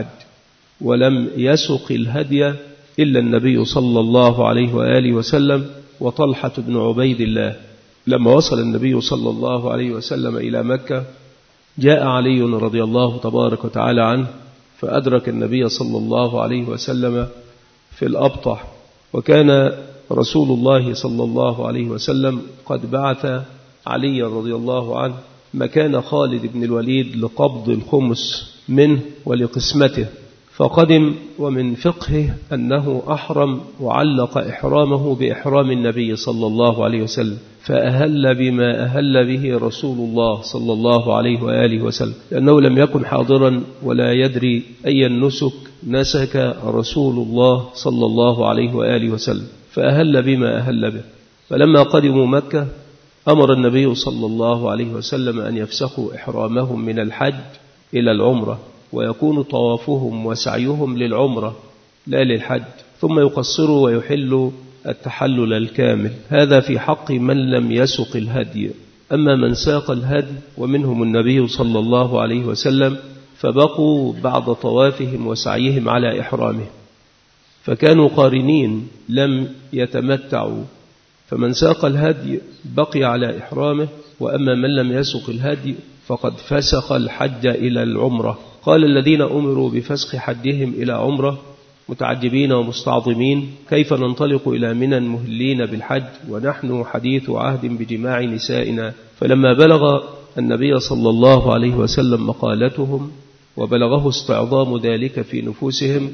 ولم يسق الهدي إلا النبي صلى الله عليه وآله وسلم وطلحة بن عبيد الله. لما وصل النبي صلى الله عليه وسلم إلى مكة جاء علي رضي الله تبارك وتعالى عنه فأدرك النبي صلى الله عليه وسلم في الأبطح، وكان رسول الله صلى الله عليه وسلم قد بعث علي رضي الله عنه مكان خالد بن الوليد لقبض الخمس منه ولقسمته، فقدم ومن فقهه أنه أحرم وعلق إحرامه بإحرام النبي صلى الله عليه وسلم، فأهل بما أهل به رسول الله صلى الله عليه وآله وسلم، لأنه لم يكن حاضرا ولا يدري أي النسك نسك رسول الله صلى الله عليه وآله وسلم، فأهل بما أهل به. فلما قدموا مكة أمر النبي صلى الله عليه وسلم أن يفسخوا إحرامهم من الحج إلى العمرة، ويكون طوافهم وسعيهم للعمرة لا للحج، ثم يقصروا ويحلوا التحلل الكامل. هذا في حق من لم يسق الهدي. أما من ساق الهدي ومنهم النبي صلى الله عليه وسلم فبقوا بعد طوافهم وسعيهم على إحرامهم، فكانوا قارنين لم يتمتعوا، فمن ساق الهدي بقي على إحرامه، وأما من لم يسق الهدي فقد فسخ الحج إلى العمرة. قال الذين أمروا بفسخ حجهم إلى عمرة متعجبين ومستعظمين: كيف ننطلق إلى منى مهلين بالحج ونحن حديث عهد بجماع نسائنا؟ فلما بلغ النبي صلى الله عليه وسلم مقالتهم وبلغه استعظام ذلك في نفوسهم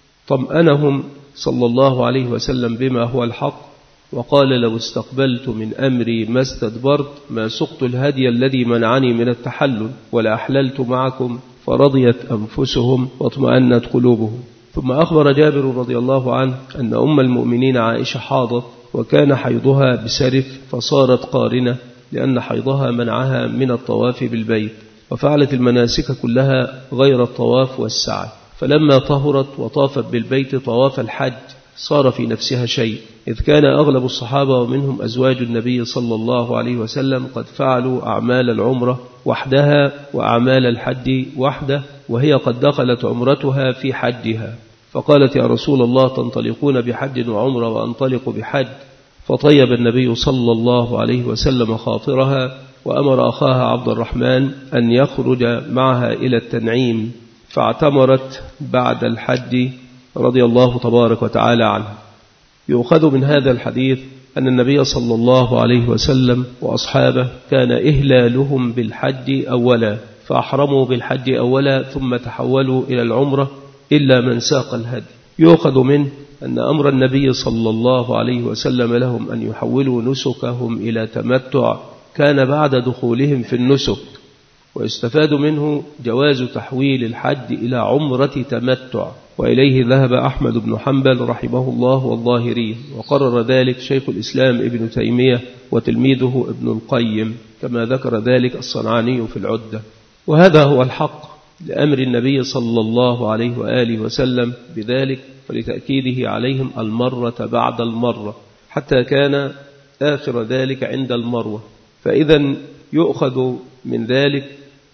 طمأنهم صلى الله عليه وسلم بما هو الحق، وقال: لو استقبلت من أمري ما استدبرت ما سقت الهدي الذي منعني من التحلل ولا أحللت معكم، فرضيت أنفسهم واطمأنت قلوبهم. ثم أخبر جابر رضي الله عنه أن أم المؤمنين عائشة حاضت وكان حيضها بسرف فصارت قارنة، لأن حيضها منعها من الطواف بالبيت، وفعلت المناسك كلها غير الطواف والسعي، فلما طهرت وطافت بالبيت طواف الحج صار في نفسها شيء، إذ كان أغلب الصحابة ومنهم أزواج النبي صلى الله عليه وسلم قد فعلوا أعمال العمرة وحدها وأعمال الحج وحده، وهي قد دخلت عمرتها في حجها، فقالت: يا رسول الله تنطلقون بحج وعمرة وأنطلق بحج؟ فطيب النبي صلى الله عليه وسلم خاطرها وأمر أخاها عبد الرحمن أن يخرج معها إلى التنعيم، فاعتمرت بعد الحج رضي الله تبارك وتعالى عنه. يؤخذ من هذا الحديث أن النبي صلى الله عليه وسلم وأصحابه كان إهلالهم بالحج أولا، فأحرموا بالحج أولا ثم تحولوا إلى العمرة إلا من ساق الهدي. يؤخذ منه أن أمر النبي صلى الله عليه وسلم لهم أن يحولوا نسكهم إلى تمتع كان بعد دخولهم في النسك، ويستفاد منه جواز تحويل الحج إلى عمرة تمتع، وإليه ذهب أحمد بن حنبل رحمه الله والظاهري، وقرر ذلك شيخ الإسلام ابن تيمية وتلميذه ابن القيم، كما ذكر ذلك الصنعاني في العدة. وهذا هو الحق لأمر النبي صلى الله عليه وآله وسلم بذلك، فلتأكيده عليهم المرة بعد المرة حتى كان آخر ذلك عند المروة. فإذا يؤخذ من ذلك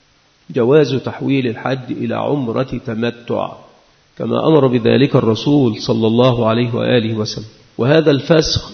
جواز تحويل الحج إلى عمرة تمتع كما أمر بذلك الرسول صلى الله عليه وآله وسلم. وهذا الفسخ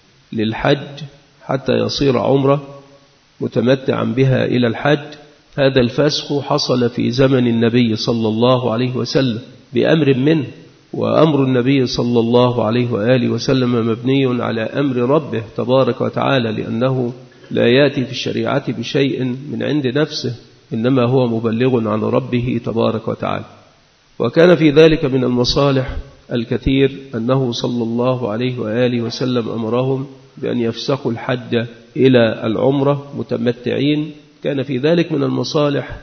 للحج حتى يصير عمرة متمتعا بها إلى الحج، هذا الفسخ حصل في زمن النبي صلى الله عليه وسلم بأمر منه، وأمر النبي صلى الله عليه وآله وسلم مبني على أمر ربه تبارك وتعالى، لأنه لا يأتي في الشريعة بشيء من عند نفسه، إنما هو مبلغ عن ربه تبارك وتعالى. وكان في ذلك من المصالح الكثير أنه صلى الله عليه وآله وسلم أمرهم بأن يفسخوا الحج إلى العمرة متمتعين، كان في ذلك من المصالح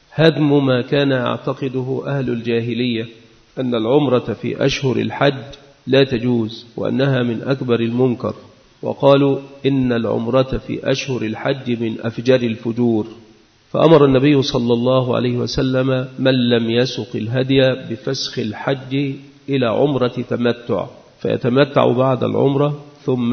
هدم ما كان يعتقده أهل الجاهلية أن العمرة في أشهر الحج لا تجوز وأنها من أكبر المنكر، وقالوا إن العمرة في أشهر الحج من أفجر الفجور. فأمر النبي صلى الله عليه وسلم من لم يسق الهدي بفسخ الحج إلى عمرة تمتع، فيتمتع بعد العمرة ثم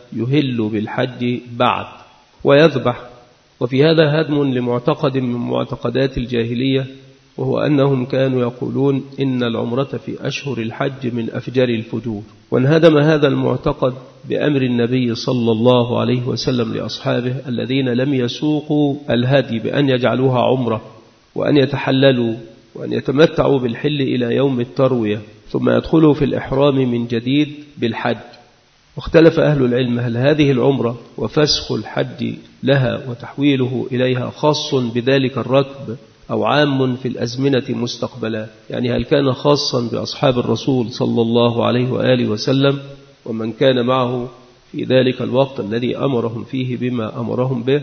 يهل بالحج بعد ويذبح. وفي هذا هدم لمعتقد من معتقدات الجاهلية، وهو أنهم كانوا يقولون إن العمرة في أشهر الحج من أفجر الفجور. وانهدم هذا المعتقد بأمر النبي صلى الله عليه وسلم لأصحابه الذين لم يسوقوا الهدي بأن يجعلوها عمرة وأن يتحللوا وأن يتمتعوا بالحل إلى يوم التروية ثم يدخلوا في الإحرام من جديد بالحج. واختلف أهل العلم هل هذه العمرة وفسخ الحج لها وتحويله إليها خاص بذلك الركب أو عام في الأزمنة مستقبلا، يعني هل كان خاصا بأصحاب الرسول صلى الله عليه وآله وسلم ومن كان معه في ذلك الوقت الذي أمرهم فيه بما أمرهم به،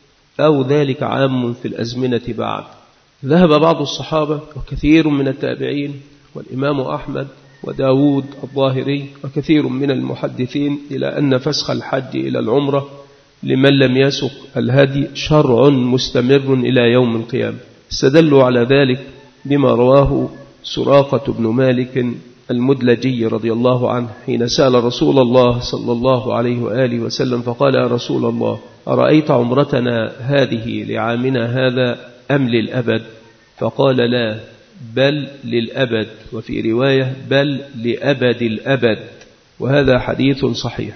أو ذلك عام في الأزمنة بعد. ذهب بعض الصحابة وكثير من التابعين والإمام أحمد وداود الظاهري وكثير من المحدثين إلى أن فسخ الحج إلى العمرة لمن لم يسق الهدي شرع مستمر إلى يوم القيامة. استدلوا على ذلك بما رواه سراقة بن مالك المدلجي رضي الله عنه حين سأل رسول الله صلى الله عليه وآله وسلم فقال: يا رسول الله، أرأيت عمرتنا هذه لعامنا هذا أم للأبد؟ فقال: لا، بل للأبد، وفي رواية بل لأبد الأبد، وهذا حديث صحيح،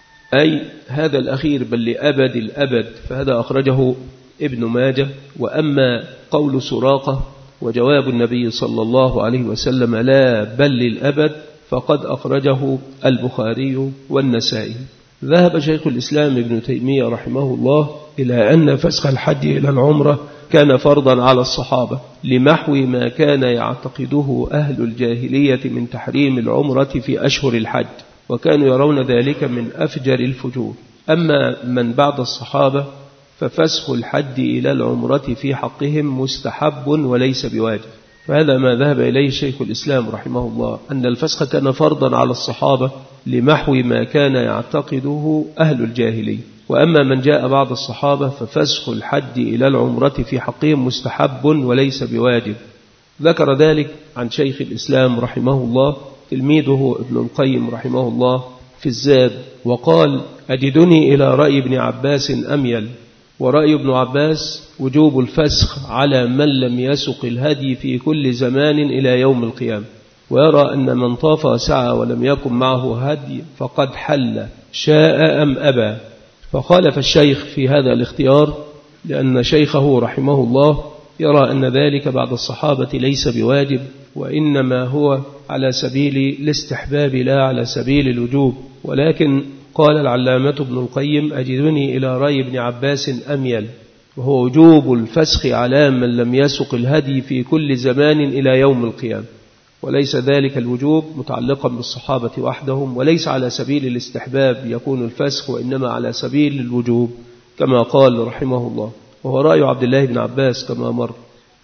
أي هذا الأخير بل لأبد الأبد، فهذا أخرجه ابن ماجه. وأما قول سراقة وجواب النبي صلى الله عليه وسلم لا بل للأبد فقد أخرجه البخاري والنسائي. ذهب شيخ الإسلام ابن تيمية رحمه الله إلى أن فسخ الحج إلى العمرة كان فرضا على الصحابة لمحو ما كان يعتقده أهل الجاهلية من تحريم العمرة في أشهر الحج، وكانوا يرون ذلك من أفجر الفجور. أما من بعد الصحابة ففسخ الحج إلى العمرة في حقهم مستحب وليس بواجب. فهذا ما ذهب إليه شيخ الإسلام رحمه الله، أن الفسخ كان فرضا على الصحابة لمحو ما كان يعتقده أهل الجاهلية. وأما من جاء بعد الصحابة ففسخ الحج إلى العمرة في حقهم مستحب وليس بواجب. ذكر ذلك عن شيخ الإسلام رحمه الله تلميذه ابن القيم رحمه الله في الزاد، وقال: أجدني إلى رأي ابن عباس أميل، ورأي ابن عباس وجوب الفسخ على من لم يسق الهدي في كل زمان إلى يوم القيامة، ويرى أن من طاف وسعى ولم يكن معه هدي فقد حل شاء أم أبى. فخالف الشيخ في هذا الاختيار، لأن شيخه رحمه الله يرى أن ذلك بعد الصحابة ليس بواجب، وإنما هو على سبيل الاستحباب لا على سبيل الوجوب. ولكن قال العلامة ابن القيم: أجدني إلى رأي ابن عباس أميل، وهو وجوب الفسخ على من لم يسق الهدي في كل زمان إلى يوم القيامة، وليس ذلك الوجوب متعلقا بالصحابة وحدهم، وليس على سبيل الاستحباب يكون الفسخ، وإنما على سبيل الوجوب كما قال رحمه الله. وهو رأي عبد الله بن عباس كما مر.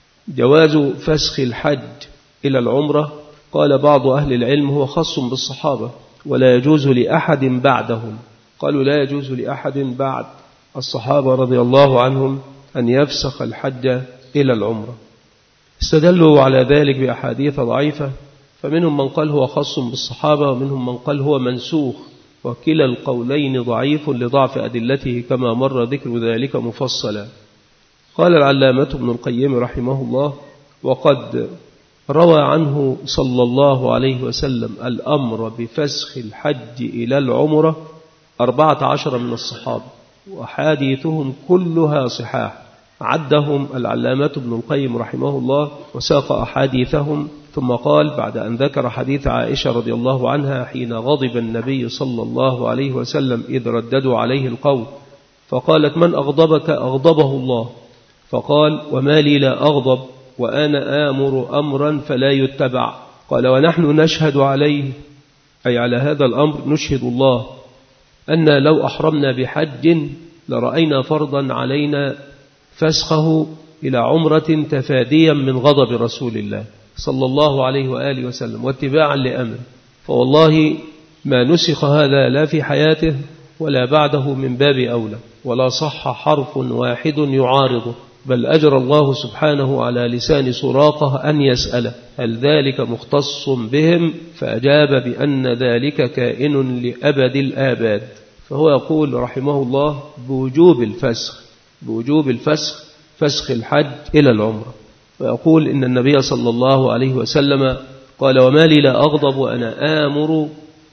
جواز فسخ الحج إلى العمرة، قال بعض أهل العلم هو خاص بالصحابة ولا يجوز لأحد بعدهم. قالوا لا يجوز لأحد بعد الصحابة رضي الله عنهم أن يفسخ الحج إلى العمرة. استدلوا على ذلك بأحاديث ضعيفة، فمنهم من قال هو خاص بالصحابة ومنهم من قال هو منسوخ، وكلا القولين ضعيف لضعف أدلته كما مر ذكر ذلك مفصلا. قال العلامة ابن القيم رحمه الله: وقد روى عنه صلى الله عليه وسلم الأمر بفسخ الحج إلى العمرة أربعة عشر من الصحابة، وحاديثهم كلها صحاح. عدهم العلامة ابن القيم رحمه الله وساق أحاديثهم، ثم قال بعد أن ذكر حديث عائشة رضي الله عنها حين غضب النبي صلى الله عليه وسلم إذ رددوا عليه القول، فقالت: من أغضبك؟ أغضبه الله. فقال: وما لي لا أغضب وأنا آمر أمرا فلا يتبع. قال: ونحن نشهد عليه، أي على هذا الأمر نشهد الله، أن لو أحرمنا بحج لرأينا فرضا علينا فسخه إلى عمرة تفاديا من غضب رسول الله صلى الله عليه وآله وسلم واتباعا لأمره. فوالله ما نسخ هذا لا في حياته ولا بعده من باب أولى، ولا صح حرف واحد يعارضه، بل أجرى الله سبحانه على لسان سراقة أن يسأل هل ذلك مختص بهم، فأجاب بأن ذلك كائن لأبد الآباد. فهو يقول رحمه الله بوجوب الفسخ، بوجوب الفسخ، فسخ الحج إلى العمرة. ويقول إن النبي صلى الله عليه وسلم قال وما لي لا أغضب وأنا آمر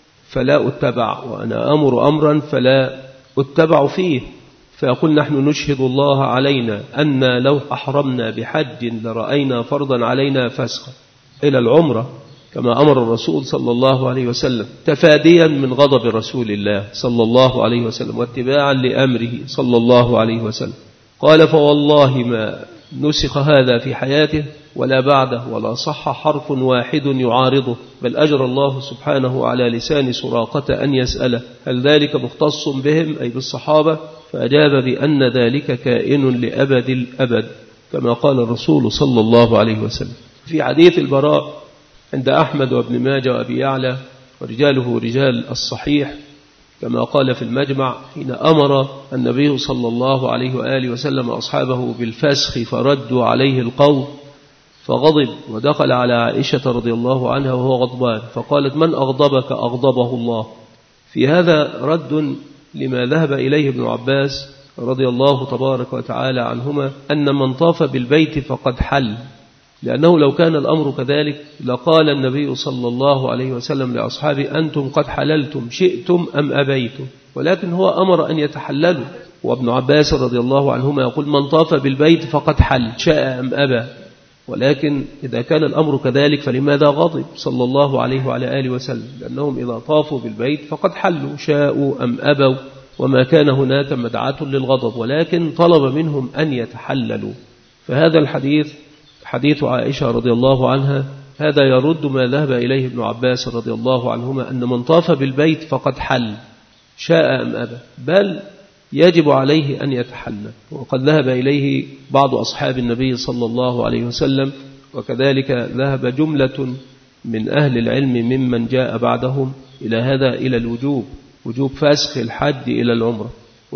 فلا أتبع، وأنا أمر أمرا فلا أتبع فيه. فيقول نحن نشهد الله علينا أن لو أحرمنا بحج لرأينا فرضا علينا فسخا إلى العمرة كما أمر الرسول صلى الله عليه وسلم، تفاديا من غضب رسول الله صلى الله عليه وسلم واتباعا لأمره صلى الله عليه وسلم. قال فوالله ما نسخ هذا في حياته ولا بعده، ولا صح حرف واحد يعارضه، بل أجرى الله سبحانه على لسان سراقة أن يسأله هل ذلك مختص بهم أي بالصحابة، فأجاب بأن ذلك كائن لأبد الأبد كما قال الرسول صلى الله عليه وسلم. في حديث البراء عند أحمد وابن ماجه وأبي يعلى ورجاله رجال الصحيح كما قال في المجمع حين أمر النبي صلى الله عليه وآله وسلم أصحابه بالفسخ فردوا عليه القول فغضب ودخل على عائشة رضي الله عنها وهو غضبان فقالت من أغضبك أغضبه الله. في هذا رد لما ذهب إليه ابن عباس رضي الله تبارك وتعالى عنهما أن من طاف بالبيت فقد حل، لأنه لو كان الأمر كذلك لقال النبي صلى الله عليه وسلم لأصحابه أنتم قد حللتم شئتم أم أبيتم، ولكن هو أمر أن يتحللوا. وابن عباس رضي الله عنهما يقول من طاف بالبيت فقد حل شاء أم أبى، ولكن إذا كان الأمر كذلك فلماذا غضب صلى الله عليه وعلى آله وسلم؟ لأنهم إذا طافوا بالبيت فقد حلوا شاءوا أم أبوا، وما كان هناك مدعاة للغضب، ولكن طلب منهم أن يتحللوا. فهذا الحديث حديث عائشة رضي الله عنها هذا يرد ما ذهب إليه ابن عباس رضي الله عنهما أن من طاف بالبيت فقد حل شاء أم أبى، بل يجب عليه أن يتحلل. وقد ذهب إليه بعض أصحاب النبي صلى الله عليه وسلم، وكذلك ذهب جملة من أهل العلم ممن جاء بعدهم إلى هذا، إلى الوجوب، وجوب فسخ الحج إلى العمرة.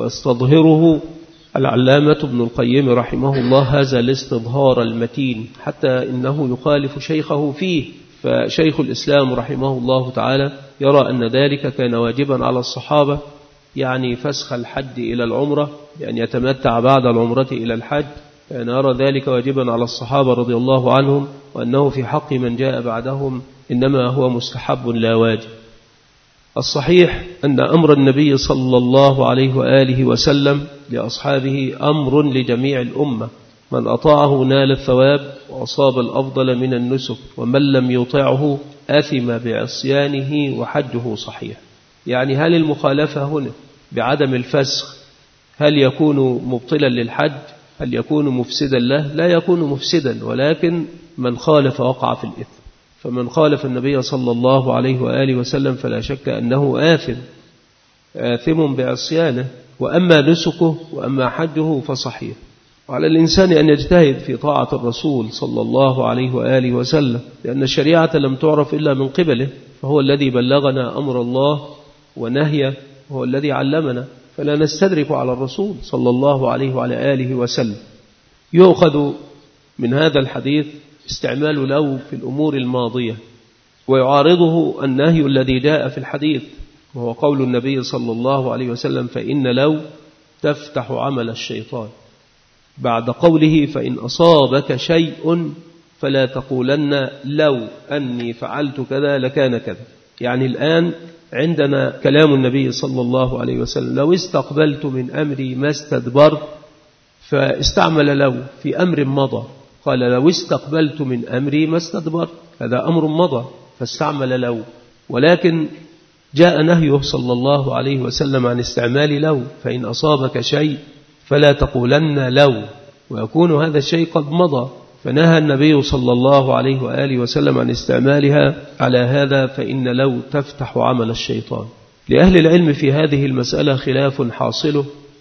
ويستظهره العلامة ابن القيم رحمه الله هذا الاستظهار المتين، حتى إنه يخالف شيخه فيه. فشيخ الإسلام رحمه الله تعالى يرى أن ذلك كان واجبا على الصحابة، يعني فسخ الحج إلى العمرة، بأن يتمتع بعد العمرة إلى الحج، كان يرى ذلك واجبا على الصحابة رضي الله عنهم، وأنه في حق من جاء بعدهم إنما هو مستحب لا واجب. الصحيح أن أمر النبي صلى الله عليه وآله وسلم لأصحابه أمر لجميع الأمة، من أطاعه نال الثواب وأصاب الأفضل من النسك، ومن لم يطعه آثم بعصيانه وحجه صحيح. يعني هل المخالفة هنا بعدم الفسخ هل يكون مبطلا للحج؟ هل يكون مفسدا له؟ لا يكون مفسدا، ولكن من خالف وقع في الإثم. فمن خالف النبي صلى الله عليه وآله وسلم فلا شك أنه آثم آثم بعصيانه، وأما نسكه وأما حجه فصحيح. وعلى الإنسان أن يجتهد في طاعة الرسول صلى الله عليه وآله وسلم، لأن الشريعة لم تعرف إلا من قبله، فهو الذي بلغنا أمر الله ونهيه، هو الذي علمنا، فلا نستدرك على الرسول صلى الله عليه وعلى آله وسلم. يؤخذ من هذا الحديث استعمال لو في الأمور الماضية، ويعارضه النهي الذي جاء في الحديث، وهو قول النبي صلى الله عليه وسلم فإن لو تفتح عمل الشيطان، بعد قوله فإن أصابك شيء فلا تقولن لو أني فعلت كذا لكان كذا. يعني الآن عندنا كلام النبي صلى الله عليه وسلم لو استقبلت من أمري ما استدبرت، فاستعمل لو في أمر مضى، قال لو استقبلت من أمري ما استدبرت، هذا أمر مضى فاستعمل لو. ولكن جاء نهيه صلى الله عليه وسلم عن استعمال لو، فإن أصابك شيء فلا تقولن لو، ويكون هذا الشيء قد مضى، فنهى النبي صلى الله عليه وآله وسلم عن استعمالها على هذا، فإن لو تفتح عمل الشيطان. لأهل العلم في هذه المسألة خلاف حاصله،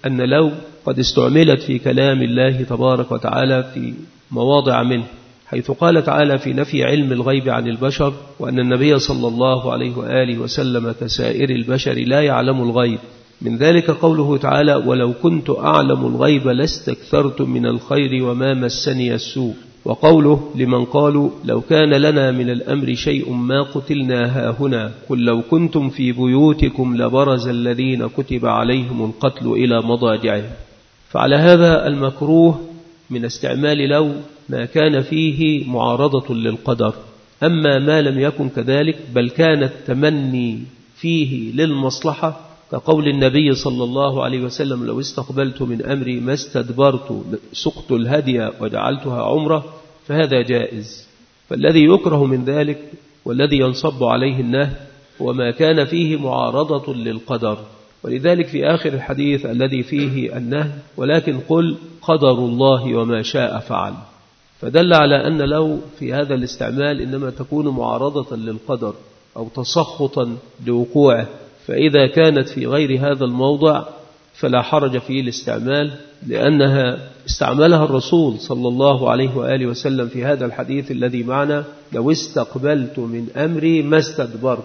أن لو قد استعملت في كلام الله تبارك وتعالى في مواضع منه، حيث قال تعالى في نفي علم الغيب عن البشر، وأن النبي صلى الله عليه وآله وسلم كسائر البشر لا يعلم الغيب. من ذلك قوله تعالى: ولو كنت أعلم الغيب لاستكثرت من الخير وما مسني السوء. وقوله لمن قالوا لو كان لنا من الأمر شيء ما قتلنا هاهنا قل لو كنتم في بيوتكم لبرز الذين كتب عليهم القتل إلى مضاجعهم. فعلى هذا المكروه من استعمال لو ما كان فيه معارضة للقدر. أما ما لم يكن كذلك بل كان التمني فيه للمصلحة، كقول النبي صلى الله عليه وسلم: لو استقبلت من أمري ما استدبرت سقت الهدي وجعلتها عمرة، فهذا جائز. فالذي يكره من ذلك والذي ينصب عليه النهي هو ما كان فيه معارضة للقدر. ولذلك في آخر الحديث الذي فيه النهي: ولكن قل قدر الله وما شاء فعل. فدل على أن لو في هذا الاستعمال إنما تكون معارضة للقدر أو تسخطا لوقوعه، فإذا كانت في غير هذا الموضع فلا حرج في الاستعمال، لأنها استعملها الرسول صلى الله عليه وآله وسلم في هذا الحديث الذي معنا: لو استقبلت من أمري ما استدبرت،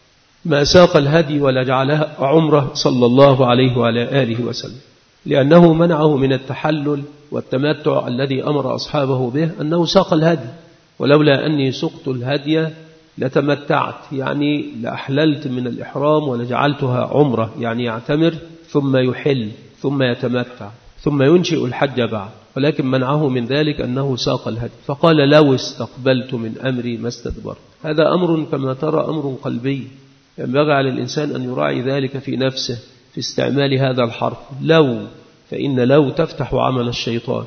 ما ساق الهدي ولا جعلها عمره صلى الله عليه وآله وسلم، لأنه منعه من التحلل والتمتع الذي أمر أصحابه به، أنه ساق الهدي. ولولا أني سقت الهدي لتمتعت، يعني لأحللت من الإحرام ولجعلتها عمرة، يعني يعتمر ثم يحل ثم يتمتع ثم ينشئ الحج بعد. ولكن منعه من ذلك أنه ساق الهدي، فقال: لو استقبلت من أمري ما استدبرت. هذا أمر كما ترى أمر قلبي، ينبغي على الإنسان أن يراعي ذلك في نفسه في استعمال هذا الحرف لو، فإن لو تفتح عمل الشيطان.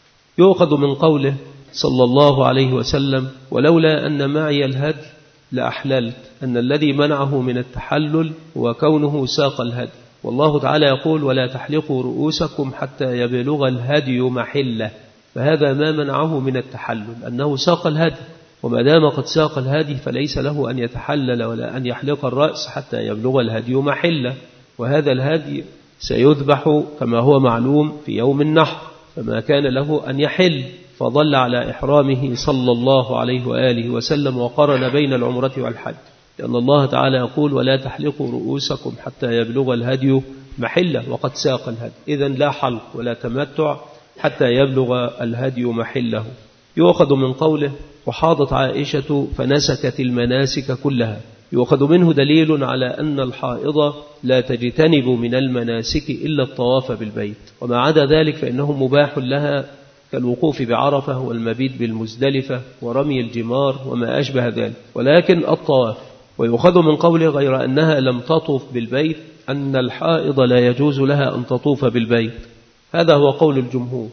يؤخذ من قوله صلى الله عليه وسلم: ولولا أن معي الهدي لأحللت، أن الذي منعه من التحلل هو كونه ساق الهدي. والله تعالى يقول: ولا تحلقوا رؤوسكم حتى يبلغ الهدي محله. فهذا ما منعه من التحلل، أنه ساق الهدي، وما دام قد ساق الهدي فليس له أن يتحلل ولا أن يحلق الرأس حتى يبلغ الهدي محله. وهذا الهدي سيذبح كما هو معلوم في يوم النحر، فما كان له أن يحل، فضل على إحرامه صلى الله عليه وآله وسلم، وقرن بين العمرة والحج، لأن الله تعالى يقول: ولا تحلقوا رؤوسكم حتى يبلغ الهدي محله، وقد ساق الهدي. إذن لا حلق ولا تمتع حتى يبلغ الهدي محله. يؤخذ من قوله: وحاضت عائشة فنسكت المناسك كلها. يؤخذ منه دليل على أن الحائض لا تجتنب من المناسك إلا الطواف بالبيت، وما عدا ذلك فإنه مباح لها، كالوقوف بعرفة والمبيت بالمزدلفة ورمي الجمار وما أشبه ذلك، ولكن الطواف. ويؤخذ من قوله: غير أنها لم تطوف بالبيت، أن الحائض لا يجوز لها أن تطوف بالبيت. هذا هو قول الجمهور.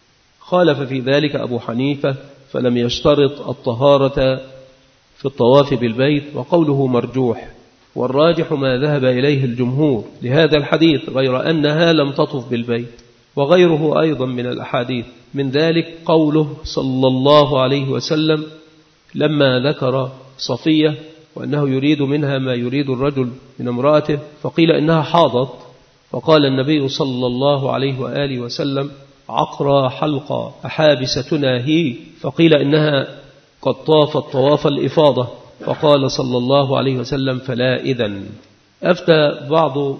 خالف في ذلك أبو حنيفة فلم يشترط الطهارة في الطواف بالبيت، وقوله مرجوح، والراجح ما ذهب إليه الجمهور لهذا الحديث، غير أنها لم تطف بالبيت. وغيره أيضا من الأحاديث، من ذلك قوله صلى الله عليه وسلم لما ذكر صفية وأنه يريد منها ما يريد الرجل من امرأته، فقيل إنها حاضت، فقال النبي صلى الله عليه وآله وسلم: عقرى حلقى أحابستنا هي؟ فقيل إنها قد طافت طواف الإفاضة، فقال صلى الله عليه وسلم: فلا إذن. أفتى بعض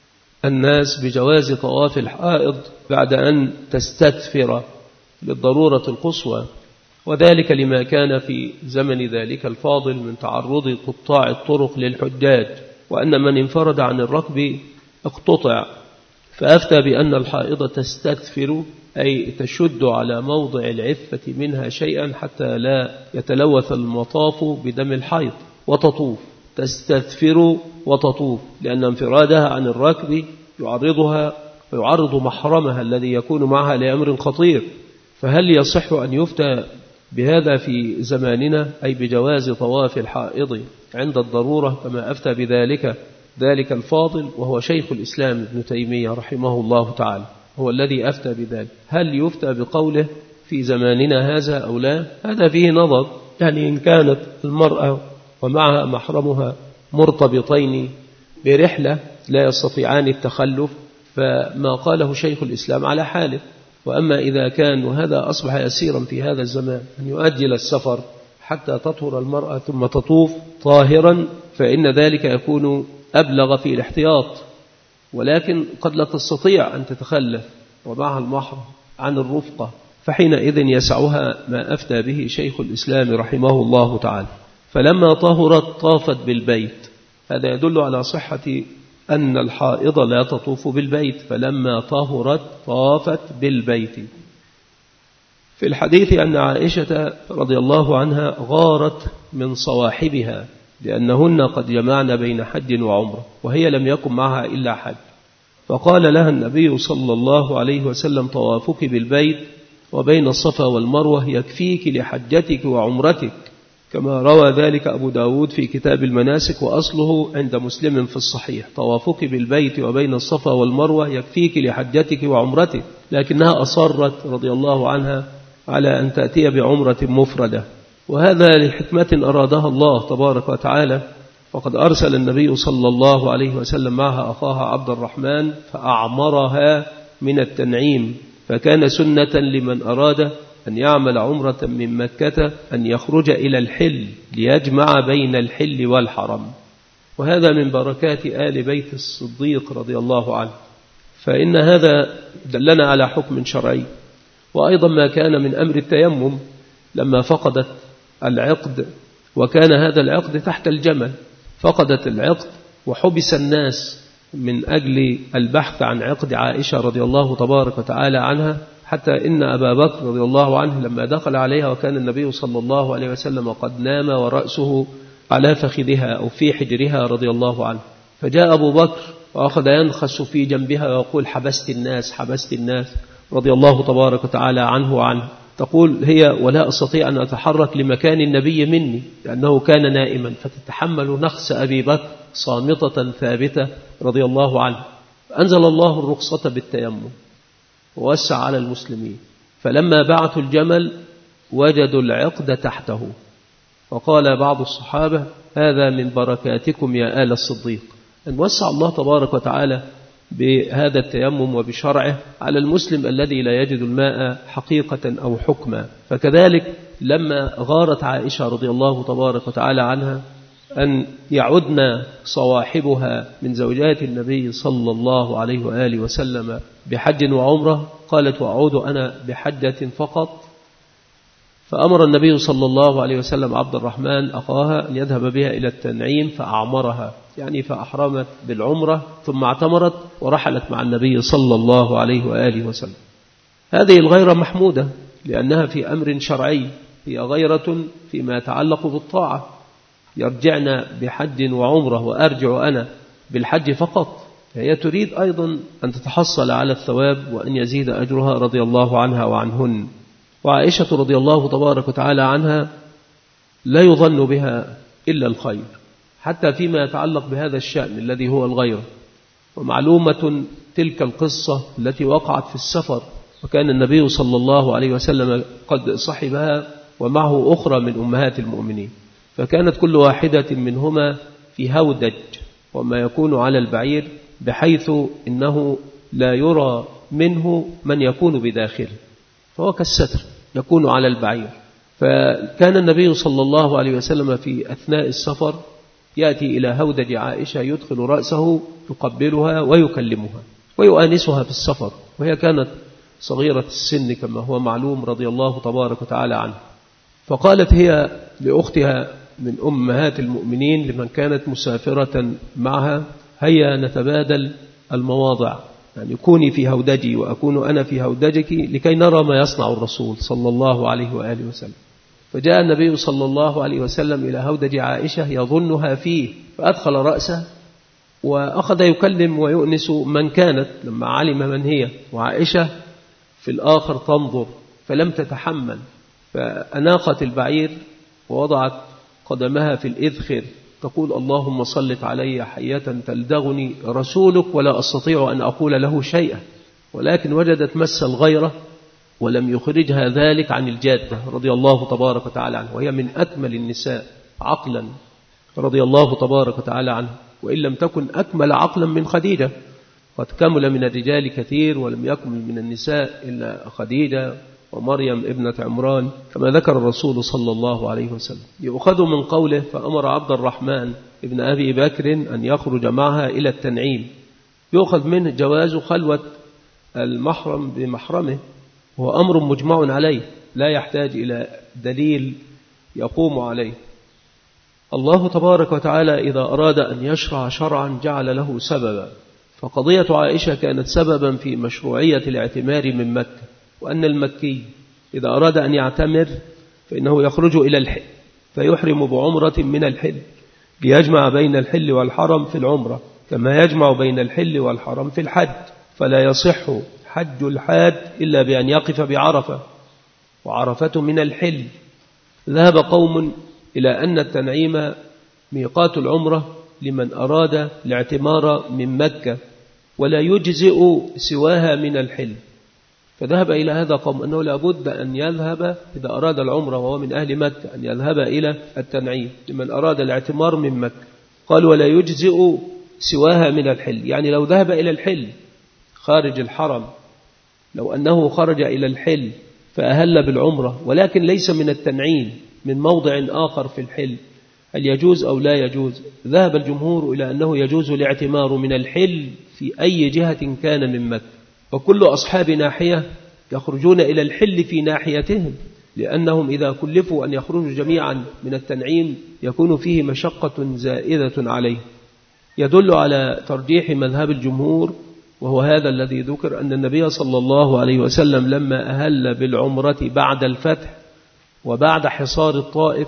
الناس بجواز طواف الحائض بعد أن تستدفر للضرورة القصوى، وذلك لما كان في زمن ذلك الفاضل من تعرض قطاع الطرق للحجاج، وأن من انفرد عن الركب اقتطع. فأفتى بأن الحائض تستدفر، أي تشد على موضع العفة منها شيئا حتى لا يتلوث المطاف بدم الحيض، وتطوف. تستدفر وتطوف، لأن انفرادها عن الركب يعرضها ويعرض محرمها الذي يكون معها لأمر خطير. فهل يصح أن يفتى بهذا في زماننا، أي بجواز طواف الحائض عند الضرورة، كما أفتى بذلك ذلك الفاضل وهو شيخ الإسلام ابن تيمية رحمه الله تعالى، هو الذي أفتى بذلك؟ هل يفتى بقوله في زماننا هذا أو لا؟ هذا فيه نظر. يعني إن كانت المرأة ومعها محرمها مرتبطين برحلة لا يستطيعان التخلف، فما قاله شيخ الإسلام على حاله. وأما إذا كان وهذا أصبح يسيرا في هذا الزمان أن يؤجل السفر حتى تطهر المرأة ثم تطوف طاهرا، فإن ذلك يكون أبلغ في الاحتياط، ولكن قد لا تستطيع أن تتخلف ومعها المحرم عن الرفقة، فحينئذ يسعها ما أفتى به شيخ الإسلام رحمه الله تعالى. فلما طهرت طافت بالبيت، هذا يدل على صحة أن الحائض لا تطوف بالبيت، فلما طهرت طافت بالبيت. في الحديث أن عائشة رضي الله عنها غارت من صواحبها لأنهن قد جمعن بين حج وعمرة، وهي لم يكن معها إلا حج، فقال لها النبي صلى الله عليه وسلم: طوافك بالبيت وبين الصفا والمروة يكفيك لحجتك وعمرتك، كما روى ذلك أبو داود في كتاب المناسك، وأصله عند مسلم في الصحيح: طوافك بالبيت وبين الصفا والمروة يكفيك لحجتك وعمرتك، لكنها أصرت رضي الله عنها على أن تأتي بعمرة مفردة، وهذا لحكمة أرادها الله تبارك وتعالى. فقد أرسل النبي صلى الله عليه وسلم معها أخاها عبد الرحمن فأعمرها من التنعيم، فكان سنة لمن أراد أن يعمل عمرة من مكة أن يخرج إلى الحل ليجمع بين الحل والحرم، وهذا من بركات آل بيت الصديق رضي الله عنه. فإن هذا دلنا على حكم شرعي. وأيضا ما كان من أمر التيمم لما فقدت العقد، وكان هذا العقد تحت الجمل، فقدت العقد وحبس الناس من أجل البحث عن عقد عائشة رضي الله تبارك وتعالى عنها، حتى إن أبا بكر رضي الله عنه لما دخل عليها وكان النبي صلى الله عليه وسلم قد نام ورأسه على فخذها أو في حجرها رضي الله عنه، فجاء أبو بكر وأخذ ينخس في جنبها ويقول: حبست الناس حبست الناس، رضي الله تبارك وتعالى عنه وعنه. تقول هي: ولا أستطيع أن أتحرك لمكان النبي مني لأنه كان نائما، فتتحمل نخس أبي بكر صامتة ثابتة رضي الله عنه. فأنزل الله الرخصة بالتيمم ووسع على المسلمين، فلما بعثوا الجمل وجدوا العقد تحته، وقال بعض الصحابة: هذا من بركاتكم يا آل الصديق، أن وسع الله تبارك وتعالى بهذا التيمم وبشرعه على المسلم الذي لا يجد الماء حقيقة أو حكما. فكذلك لما غارت عائشة رضي الله تبارك وتعالى عنها أن يعدنا صواحبها من زوجات النبي صلى الله عليه وآله وسلم بحج وعمرة، قالت: وأعود أنا بحجة فقط. فأمر النبي صلى الله عليه وسلم عبد الرحمن أخاها أن يذهب بها إلى التنعيم فأعمرها، يعني فأحرمت بالعمرة ثم اعتمرت ورحلت مع النبي صلى الله عليه وآله وسلم. هذه الغيرة محمودة لأنها في أمر شرعي، هي غيرة فيما يتعلق بالطاعة، يرجعنا بحج وعمرة وأرجع أنا بالحج فقط، هي تريد أيضا أن تتحصل على الثواب وأن يزيد أجرها رضي الله عنها وعنهن. وعائشة رضي الله تبارك وتعالى عنها لا يظن بها إلا الخير، حتى فيما يتعلق بهذا الشأن الذي هو الغيرة. ومعلومة تلك القصة التي وقعت في السفر، وكان النبي صلى الله عليه وسلم قد صحبها ومعه أخرى من أمهات المؤمنين، فكانت كل واحدة منهما في هودج وما يكون على البعير، بحيث إنه لا يرى منه من يكون بداخله، فهو كالستر يكون على البعير. فكان النبي صلى الله عليه وسلم في أثناء السفر يأتي إلى هودج عائشة يدخل رأسه يقبلها ويكلمها ويؤانسها في السفر، وهي كانت صغيرة السن كما هو معلوم رضي الله تبارك وتعالى عنه. فقالت هي لأختها من أمهات المؤمنين لمن كانت مسافرة معها: هيا نتبادل المواضع، يعني كوني في هودجي وأكون أنا في هودجك لكي نرى ما يصنع الرسول صلى الله عليه وآله وسلم. فجاء النبي صلى الله عليه وسلم إلى هودج عائشة يظنها فيه، فأدخل رأسه وأخذ يكلم ويؤنس من كانت، لما علم من هي، وعائشة في الآخر تنظر فلم تتحمل، فأناقت البعير ووضعت قدمها في الإذخر تقول: اللهم صلت علي حية تلدغني رسولك ولا أستطيع أن أقول له شيئا، ولكن وجدت مس الغيرة ولم يخرجها ذلك عن الجادة رضي الله تبارك وتعالى عنه، وهي من أكمل النساء عقلا رضي الله تبارك وتعالى عنه، وإن لم تكن أكمل عقلا من خديجة قد كمل من الرجال كثير ولم يكمل من النساء إلا خديجة ومريم ابنة عمران كما ذكر الرسول صلى الله عليه وسلم. يؤخذ من قوله فأمر عبد الرحمن ابن أبي بكر أن يخرج معها إلى التنعيم، يؤخذ منه جواز خلوة المحرم بمحرمه، وهو أمر مجمع عليه لا يحتاج إلى دليل يقوم عليه. الله تبارك وتعالى إذا أراد أن يشرع شرعا جعل له سببا، فقضية عائشة كانت سببا في مشروعية الاعتمار من مكة، وأن المكي إذا أراد أن يعتمر فإنه يخرج إلى الحل فيحرم بعمرة من الحل ليجمع بين الحل والحرم في العمرة كما يجمع بين الحل والحرم في الحج، فلا يصح حج الحاج إلا بأن يقف بعرفة، وعرفة من الحل. ذهب قوم إلى أن التنعيم ميقات العمرة لمن أراد الاعتمار من مكة ولا يجزئ سواها من الحل، فذهب إلى هذا قوم أنه لابد أن يذهب إذا أراد العمرة وهو من أهل مكة أن يذهب إلى التنعيم لمن أراد الاعتمار من مكة. قال ولا يجزئ سواها من الحل، يعني لو ذهب إلى الحل خارج الحرم، لو أنه خرج إلى الحل فأهل بالعمرة ولكن ليس من التنعيم من موضع آخر في الحل، هل يجوز أو لا يجوز؟ ذهب الجمهور إلى أنه يجوز الاعتمار من الحل في أي جهة كان من مكة، وكل أصحاب ناحية يخرجون إلى الحل في ناحيتهم، لأنهم إذا كلفوا أن يخرجوا جميعا من التنعيم يكون فيه مشقة زائدة عليه. يدل على ترجيح مذهب الجمهور وهو هذا الذي ذكر أن النبي صلى الله عليه وسلم لما أهل بالعمرة بعد الفتح وبعد حصار الطائف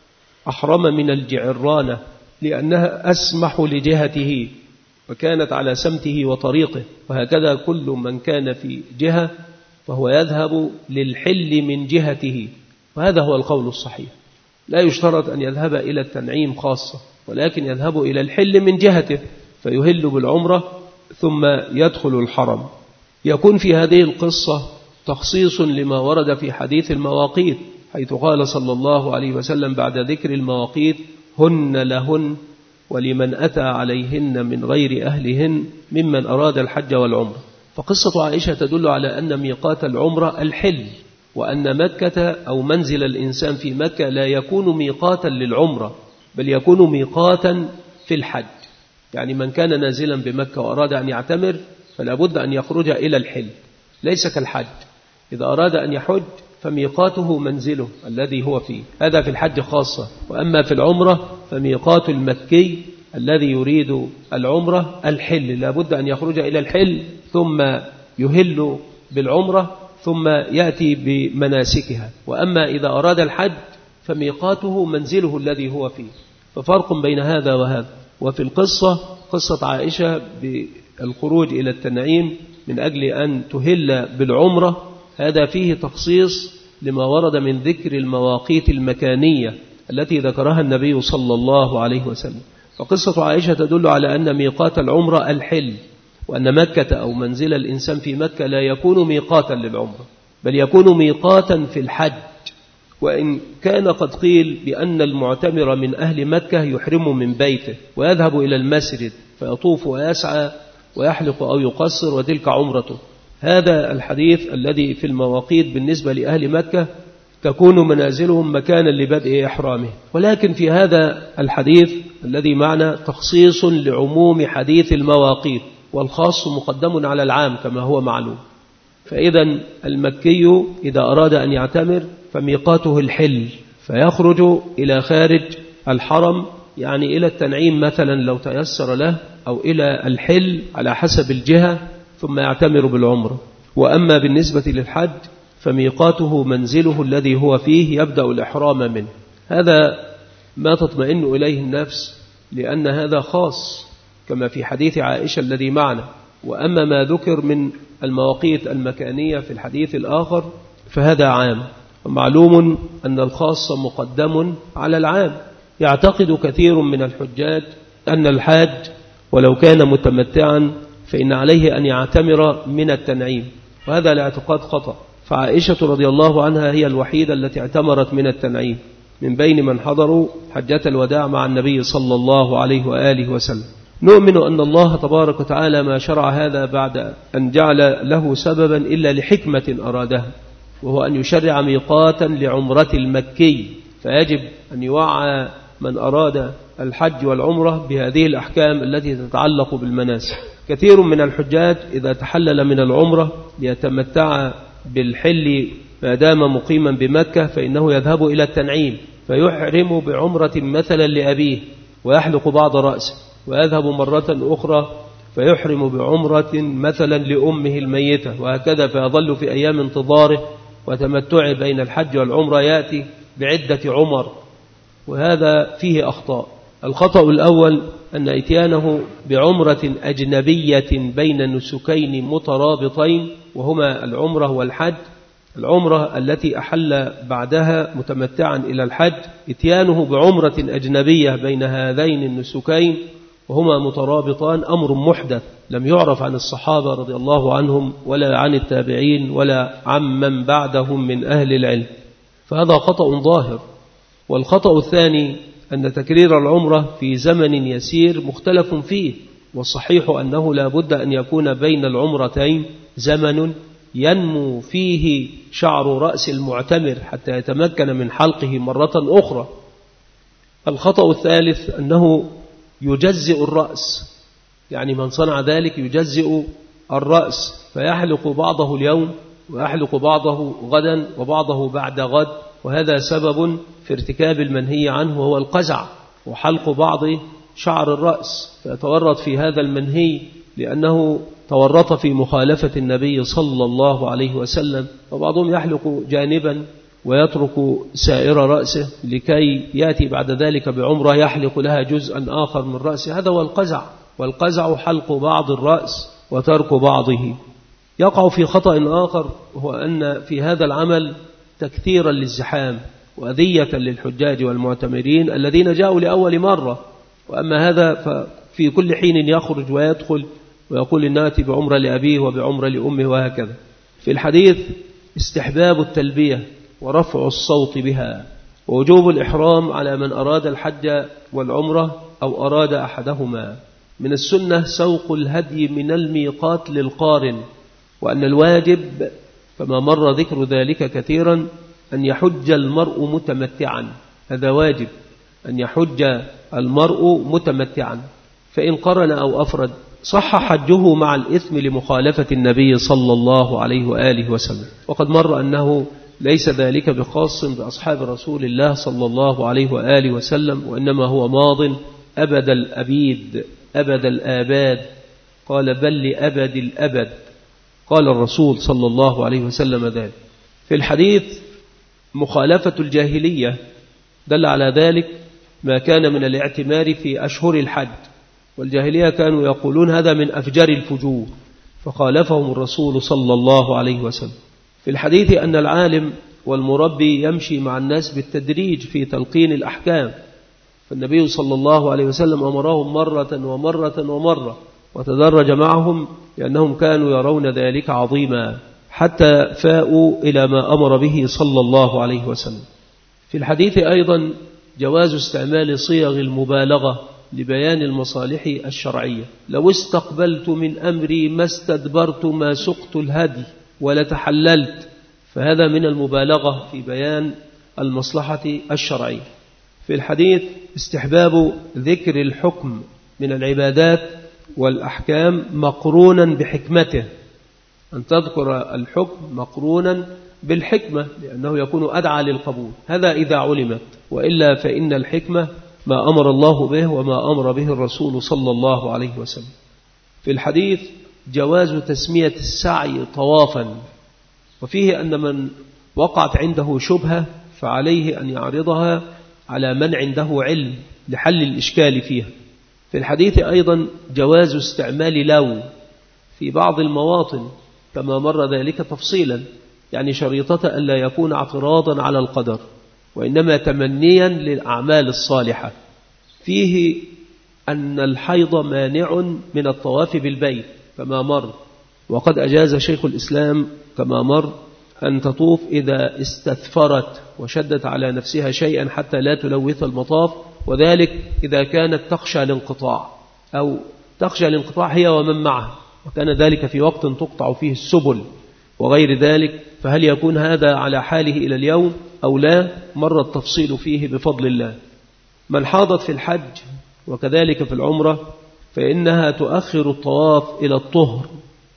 أحرم من الجعرانة لأنها أسمح لجهته وكانت على سمته وطريقه، وهكذا كل من كان في جهة فهو يذهب للحل من جهته، وهذا هو القول الصحيح. لا يشترط أن يذهب إلى التنعيم خاصة، ولكن يذهب إلى الحل من جهته فيهل بالعمرة ثم يدخل الحرم. يكون في هذه القصة تخصيص لما ورد في حديث المواقيت، حيث قال صلى الله عليه وسلم بعد ذكر المواقيت هن لهن ولمن أتى عليهن من غير أهلهن ممن أراد الحج والعمرة. فقصة عائشة تدل على أن ميقات العمرة الحل، وأن مكة أو منزل الإنسان في مكة لا يكون ميقاتا للعمرة بل يكون ميقاتا في الحج. يعني من كان نازلا بمكة وأراد أن يعتمر فلا بد أن يخرج إلى الحل، ليس كالحج. إذا أراد أن يحج فميقاته منزله الذي هو فيه، هذا في الحج خاصة. وأما في العمرة فميقات المكي الذي يريد العمرة الحل، لا بد أن يخرج إلى الحل ثم يهل بالعمرة ثم يأتي بمناسكها. وأما إذا أراد الحج فميقاته منزله الذي هو فيه، ففرق بين هذا وهذا. وفي القصة قصة عائشة بالخروج إلى التنعيم من أجل أن تهل بالعمرة، هذا فيه تخصيص لما ورد من ذكر المواقيت المكانية التي ذكرها النبي صلى الله عليه وسلم. فقصة عائشة تدل على أن ميقات العمرة الحل، وأن مكة أو منزل الإنسان في مكة لا يكون ميقاتا للعمرة بل يكون ميقاتا في الحج. وإن كان قد قيل بأن المعتمر من أهل مكة يحرم من بيته ويذهب إلى المسجد فيطوف ويسعى ويحلق أو يقصر وتلك عمرته، هذا الحديث الذي في المواقيت بالنسبة لأهل مكة تكون منازلهم مكانا لبدء إحرامه. ولكن في هذا الحديث الذي معنا تخصيص لعموم حديث المواقيت، والخاص مقدم على العام كما هو معلوم. فإذا المكي إذا أراد أن يعتمر فميقاته الحل، فيخرج إلى خارج الحرم، يعني إلى التنعيم مثلا لو تيسر له، أو إلى الحل على حسب الجهة، ثم يعتمر بالعمرة. وأما بالنسبة للحج فميقاته منزله الذي هو فيه يبدأ الإحرام منه. هذا ما تطمئن إليه النفس، لأن هذا خاص كما في حديث عائشة الذي معنا. وأما ما ذكر من المواقيت المكانية في الحديث الآخر فهذا عام، ومعلوم أن الخاص مقدم على العام. يعتقد كثير من الحجاج أن الحاج ولو كان متمتعا فإن عليه أن يعتمر من التنعيم، وهذا الاعتقاد خطأ. فعائشة رضي الله عنها هي الوحيدة التي اعتمرت من التنعيم من بين من حضروا حجة الوداع مع النبي صلى الله عليه وآله وسلم. نؤمن أن الله تبارك وتعالى ما شرع هذا بعد أن جعل له سببا إلا لحكمة أرادها، وهو أن يشرع ميقاتا لعمرة المكي، فيجب أن يوعى من أراد الحج والعمرة بهذه الأحكام التي تتعلق بالمناسك. كثير من الحجاج إذا تحلل من العمرة ليتمتع بالحل ما دام مقيما بمكة فإنه يذهب إلى التنعيم فيحرم بعمرة مثلا لأبيه ويحلق بعض رأسه، ويذهب مرة أخرى فيحرم بعمرة مثلا لأمه الميتة، وهكذا فيظل في أيام انتظاره وتمتع بين الحج والعمرة يأتي بعدة عمر، وهذا فيه أخطاء. الخطأ الأول أن إتيانه بعمرة أجنبية بين نسكين مترابطين وهما العمرة والحج، العمرة التي أحل بعدها متمتعا إلى الحج، إتيانه بعمرة أجنبية بين هذين النسكين وهما مترابطان أمر محدث لم يعرف عن الصحابة رضي الله عنهم ولا عن التابعين ولا عن من بعدهم من أهل العلم، فهذا خطأ ظاهر. والخطأ الثاني أن تكرير العمرة في زمن يسير مختلف فيه، والصحيح أنه لا بد أن يكون بين العمرتين زمن ينمو فيه شعر رأس المعتمر حتى يتمكن من حلقه مرة أخرى. الخطأ الثالث أنه يجزئ الرأس، يعني من صنع ذلك يجزئ الرأس فيحلق بعضه اليوم ويحلق بعضه غدا وبعضه بعد غد، وهذا سبب في ارتكاب المنهي عنه وهو القزع وحلق بعض شعر الرأس، فيتورط في هذا المنهي لأنه تورط في مخالفة النبي صلى الله عليه وسلم. وبعضهم يحلق جانبا ويترك سائر رأسه لكي يأتي بعد ذلك بعمرة يحلق لها جزءا آخر من رأسه، هذا هو القزع، والقزع حلق بعض الرأس وترك بعضه. يقع في خطأ آخر هو أن في هذا العمل تكثيرا للزحام وأذية للحجاج والمعتمرين الذين جاءوا لأول مرة، وأما هذا ففي كل حين يخرج ويدخل ويقول ناتي بعمرة لأبيه وبعمرة لأمه وهكذا. في الحديث استحباب التلبية ورفع الصوت بها، ووجوب الإحرام على من أراد الحج والعمرة أو أراد أحدهما. من السنة سوق الهدي من الميقات للقارن، وأن الواجب كما مر ذكر ذلك كثيرا أن يحج المرء متمتعا، هذا واجب أن يحج المرء متمتعا، فإن قرن أو أفرد صح حجه مع الإثم لمخالفة النبي صلى الله عليه وآله وسلم. وقد مر أنه ليس ذلك بخاص بأصحاب رسول الله صلى الله عليه وآله وسلم، وإنما هو ماض أبد الأبيد أبد الآباد، قال بل لأبد الأبد، قال الرسول صلى الله عليه وسلم ذلك. في الحديث مخالفة الجاهلية دل على ذلك ما كان من الاعتمار في أشهر الحج، والجاهلية كانوا يقولون هذا من أفجر الفجور، فخالفهم الرسول صلى الله عليه وسلم. في الحديث أن العالم والمربي يمشي مع الناس بالتدريج في تلقين الأحكام، فالنبي صلى الله عليه وسلم أمرهم مرة ومرة ومرة وتدرج معهم لأنهم كانوا يرون ذلك عظيما حتى فاءوا إلى ما أمر به صلى الله عليه وسلم. في الحديث أيضا جواز استعمال صيغ المبالغة لبيان المصالح الشرعية، لو استقبلت من أمري ما استدبرت ما سقت الهدي ولتحللت، فهذا من المبالغة في بيان المصلحة الشرعية. في الحديث استحباب ذكر الحكم من العبادات والأحكام مقرونا بحكمته، أن تذكر الحكم مقرونا بالحكمة لأنه يكون أدعى للقبول، هذا إذا علمت، وإلا فإن الحكمة ما أمر الله به وما أمر به الرسول صلى الله عليه وسلم. في الحديث جواز تسمية السعي طوافا، وفيه أن من وقعت عنده شبهة فعليه أن يعرضها على من عنده علم لحل الإشكال فيها. في الحديث أيضا جواز استعمال لو في بعض المواطن كما مر ذلك تفصيلا، يعني شريطة أن لا يكون اعتراضا على القدر وإنما تمنيا للأعمال الصالحة. فيه أن الحيض مانع من الطواف بالبيت كما مر، وقد أجاز شيخ الإسلام كما مر أن تطوف إذا استثفرت وشدت على نفسها شيئا حتى لا تلوث المطاف، وذلك إذا كانت تخشى الانقطاع أو تخشى الانقطاع هي ومن معها، وكان ذلك في وقت تقطع فيه السبل وغير ذلك، فهل يكون هذا على حاله إلى اليوم أو لا؟ مر التفصيل فيه بفضل الله. من حاضت في الحج وكذلك في العمرة فإنها تؤخر الطواف إلى الطهر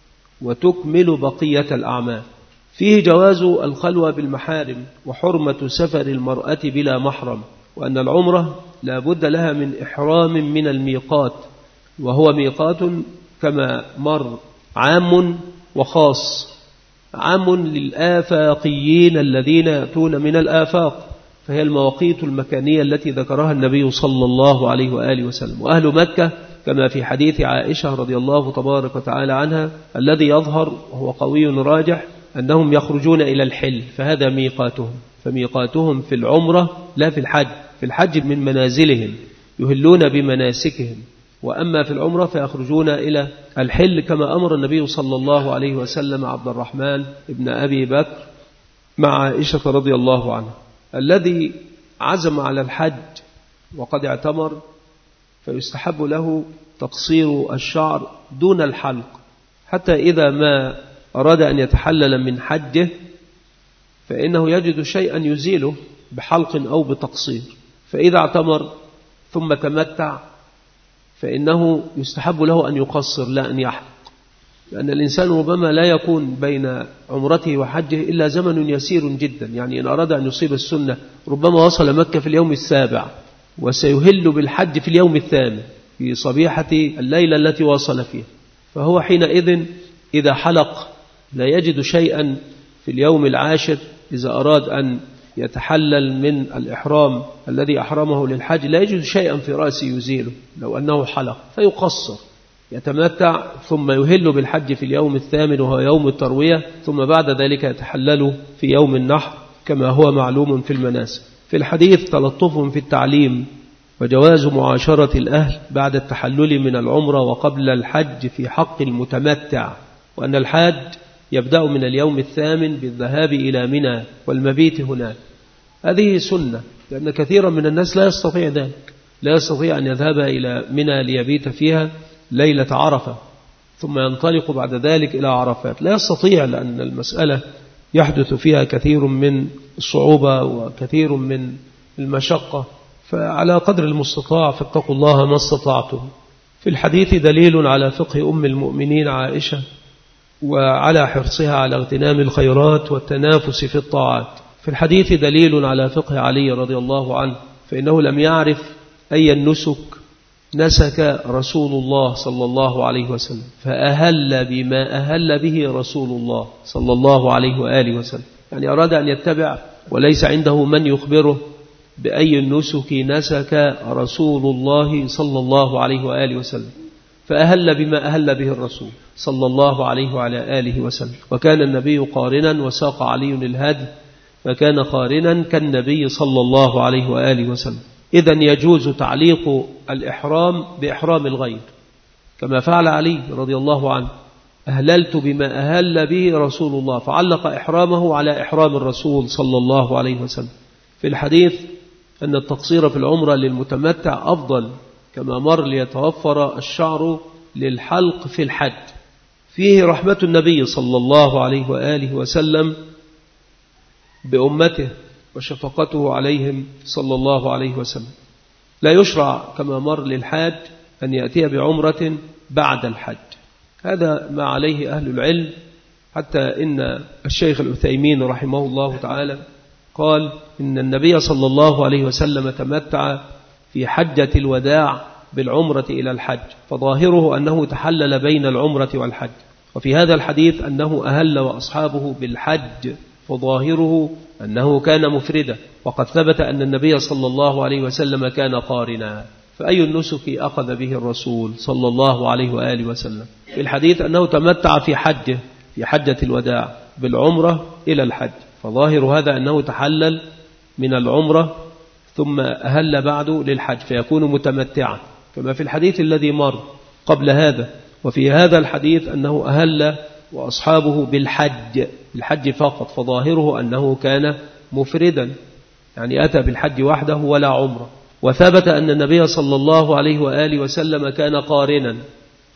وتكمل بقية الأعمال. فيه جواز الخلوة بالمحارم وحرمة سفر المرأة بلا محرم، وأن العمرة لا بد لها من إحرام من الميقات، وهو ميقات كما مر عام وخاص. عام للآفاقيين الذين يأتون من الآفاق، فهي المواقيت المكانية التي ذكرها النبي صلى الله عليه وآله وسلم. وأهل مكة كما في حديث عائشة رضي الله تبارك وتعالى عنها الذي يظهر وهو قوي راجح أنهم يخرجون إلى الحل، فهذا ميقاتهم. فميقاتهم في العمرة لا في الحج، في الحج من منازلهم يهلون بمناسكهم، وأما في العمرة فيخرجون إلى الحل كما أمر النبي صلى الله عليه وسلم عبد الرحمن ابن أبي بكر مع عائشة رضي الله عنها. الذي عزم على الحج وقد اعتمر فيستحب له تقصير الشعر دون الحلق، حتى إذا ما أراد أن يتحلل من حجه فإنه يجد شيئا يزيله بحلق أو بتقصير. فإذا اعتمر ثم تمتع فإنه يستحب له أن يقصر لا أن يحلق، لأن الإنسان ربما لا يكون بين عمرته وحجه إلا زمن يسير جدا. يعني إن أراد أن يصيب السنة ربما وصل مكة في اليوم السابع وسيهل بالحج في اليوم الثامن في صبيحة الليلة التي وصل فيها، فهو حينئذ إذا حلق لا يجد شيئا في اليوم العاشر إذا أراد أن يتحلل من الإحرام الذي أحرمه للحج، لا يجد شيئا في رأسه يزيله لو أنه حلق، فيقصر يتمتع ثم يهل بالحج في اليوم الثامن وهو يوم التروية، ثم بعد ذلك يتحلل في يوم النحر كما هو معلوم في المناسك. في الحديث تلطف في التعليم وجواز معاشرة الأهل بعد التحلل من العمرة وقبل الحج في حق المتمتع، وأن الحاج يبدأ من اليوم الثامن بالذهاب إلى منى والمبيت هناك. هذه سنة، لأن كثيرا من الناس لا يستطيع ذلك، لا يستطيع أن يذهب إلى منى ليبيت فيها ليلة عرفة ثم ينطلق بعد ذلك إلى عرفات، لا يستطيع، لأن المسألة يحدث فيها كثير من الصعوبة وكثير من المشقة. فعلى قدر المستطاع فاتقوا الله ما استطعتم. في الحديث دليل على فقه أم المؤمنين عائشة وعلى حرصها على اغتنام الخيرات والتنافس في الطاعات. في الحديث دليل على فقه علي رضي الله عنه، فإنه لم يعرف أي النسك نسك رسول الله صلى الله عليه وسلم، فأهل بما أهل به رسول الله صلى الله عليه وآله وسلم، يعني أراد أن يتبع وليس عنده من يخبره بأي النسك نسك رسول الله صلى الله عليه وآله وسلم، فأهل بما أهل به الرسول صلى الله عليه وعلى آله وسلم. وكان النبي قارنا وساق علي الهدي فكان قارنا كالنبي صلى الله عليه وآله وسلم. إذن يجوز تعليق الإحرام بإحرام الغير كما فعل علي رضي الله عنه، أهللت بما أهل به رسول الله، فعلق إحرامه على إحرام الرسول صلى الله عليه وسلم. في الحديث أن التقصير في العمرة للمتمتع أفضل كما مر ليتوفر الشعر للحلق في الحج. فيه رحمة النبي صلى الله عليه وآله وسلم بأمته وشفقته عليهم صلى الله عليه وسلم. لا يشرع كما مر للحاج أن يأتي بعمرة بعد الحج، هذا ما عليه أهل العلم، حتى إن الشيخ العثيمين رحمه الله تعالى قال إن النبي صلى الله عليه وسلم تمتع في حجة الوداع بالعمرة إلى الحج، فظاهره أنه تحلل بين العمرة والحج. وفي هذا الحديث أنه أهل وأصحابه بالحج، فظاهره أنه كان مفردا، وقد ثبت أن النبي صلى الله عليه وسلم كان قارنا، فأي النسك أخذ به الرسول صلى الله عليه وآله وسلم؟ في الحديث أنه تمتع في حجه في حجة الوداع بالعمرة إلى الحج، فظاهر هذا أنه تحلل من العمرة ثم أهل بعده للحج فيكون متمتعا كما في الحديث الذي مر قبل هذا. وفي هذا الحديث أنه أهل وأصحابه بالحج بالحج فقط، فظاهره أنه كان مفردا، يعني أتى بالحج وحده ولا عمره. وثبت أن النبي صلى الله عليه وآله وسلم كان قارنا،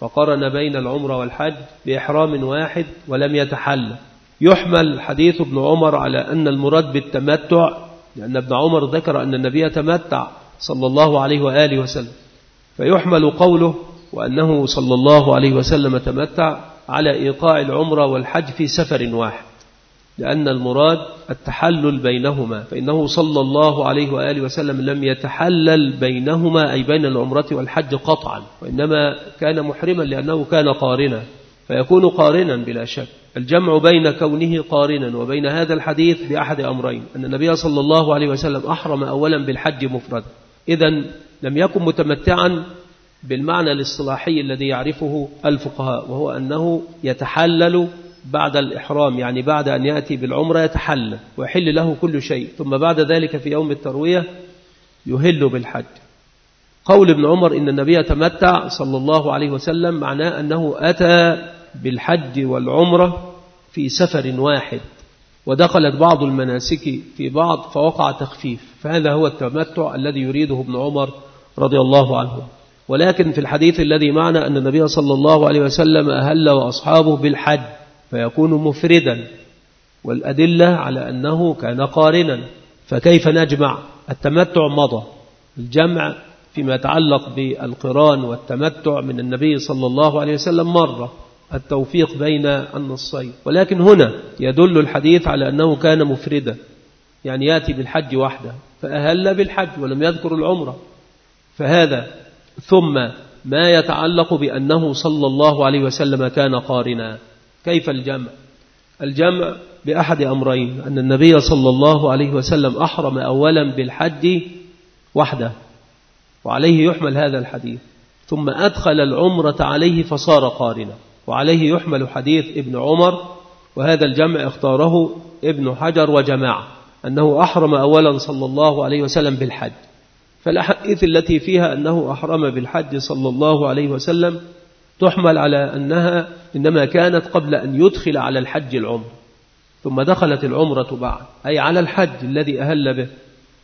فقرن بين العمرة والحج بإحرام واحد ولم يتحلل. يحمل حديث ابن عمر على أن المراد بالتمتع، لأن ابن عمر ذكر أن النبي تمتع صلى الله عليه وآله وسلم، فيحمل قوله وأنه صلى الله عليه وسلم تمتع على إيقاع العمرة والحج في سفر واحد، لأن المراد التحلل بينهما، فإنه صلى الله عليه وآله وسلم لم يتحلل بينهما أي بين العمرة والحج قطعا، وإنما كان محرما لأنه كان قارنا، فيكون قارنا بلا شك. الجمع بين كونه قارنا وبين هذا الحديث بأحد أمرين: أن النبي صلى الله عليه وسلم أحرم أولا بالحج مفردا، إذن لم يكن متمتعا بالمعنى الاصطلاحي الذي يعرفه الفقهاء، وهو أنه يتحلل بعد الإحرام، يعني بعد أن يأتي بالعمرة يتحلل ويحل له كل شيء، ثم بعد ذلك في يوم التروية يهل بالحج. قول ابن عمر إن النبي تمتع صلى الله عليه وسلم معناه أنه أتى بالحج والعمرة في سفر واحد، ودخلت بعض المناسك في بعض فوقع تخفيف، فهذا هو التمتع الذي يريده ابن عمر رضي الله عنه. ولكن في الحديث الذي معنا أن النبي صلى الله عليه وسلم أهل وأصحابه بالحج فيكون مفردا، والأدلة على أنه كان قارنا، فكيف نجمع؟ التمتع مضى، الجمع فيما يتعلق بالقران والتمتع من النبي صلى الله عليه وسلم مرة، التوفيق بين النصين. ولكن هنا يدل الحديث على أنه كان مفردا، يعني يأتي بالحج وحده، فأهل بالحج ولم يذكر العمرة، فهذا ثم ما يتعلق بأنه صلى الله عليه وسلم كان قارنا. كيف الجمع؟ الجمع بأحد أمرين: أن النبي صلى الله عليه وسلم أحرم أولا بالحج وحده، وعليه يحمل هذا الحديث، ثم أدخل العمرة عليه فصار قارنا، وعليه يحمل حديث ابن عمر، وهذا الجمع اختاره ابن حجر وجماعة، أنه أحرم أولا صلى الله عليه وسلم بالحج. فالأحاديث التي فيها أنه أحرم بالحج صلى الله عليه وسلم تحمل على أنها إنما كانت قبل أن يدخل على الحج العمر، ثم دخلت العمرة بعد، أي على الحج الذي أهل به،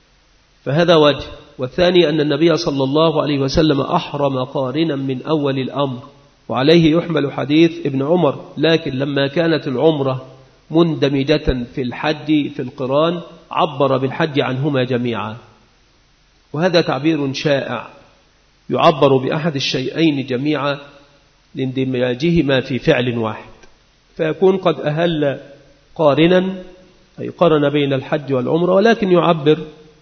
فهذا وجه. والثاني أن النبي صلى الله عليه وسلم أحرم قارنا من أول الأمر، وعليه يحمل حديث ابن عمر، لكن لما كانت العمرة مندمجة في الحج في القران عبر بالحج عنهما جميعا، وهذا تعبير شائع، يعبر بأحد الشيئين جميعا لاندماجهما في فعل واحد، فيكون قد أهل قارنا أي قرن بين الحج والعمرة، ولكن يعبر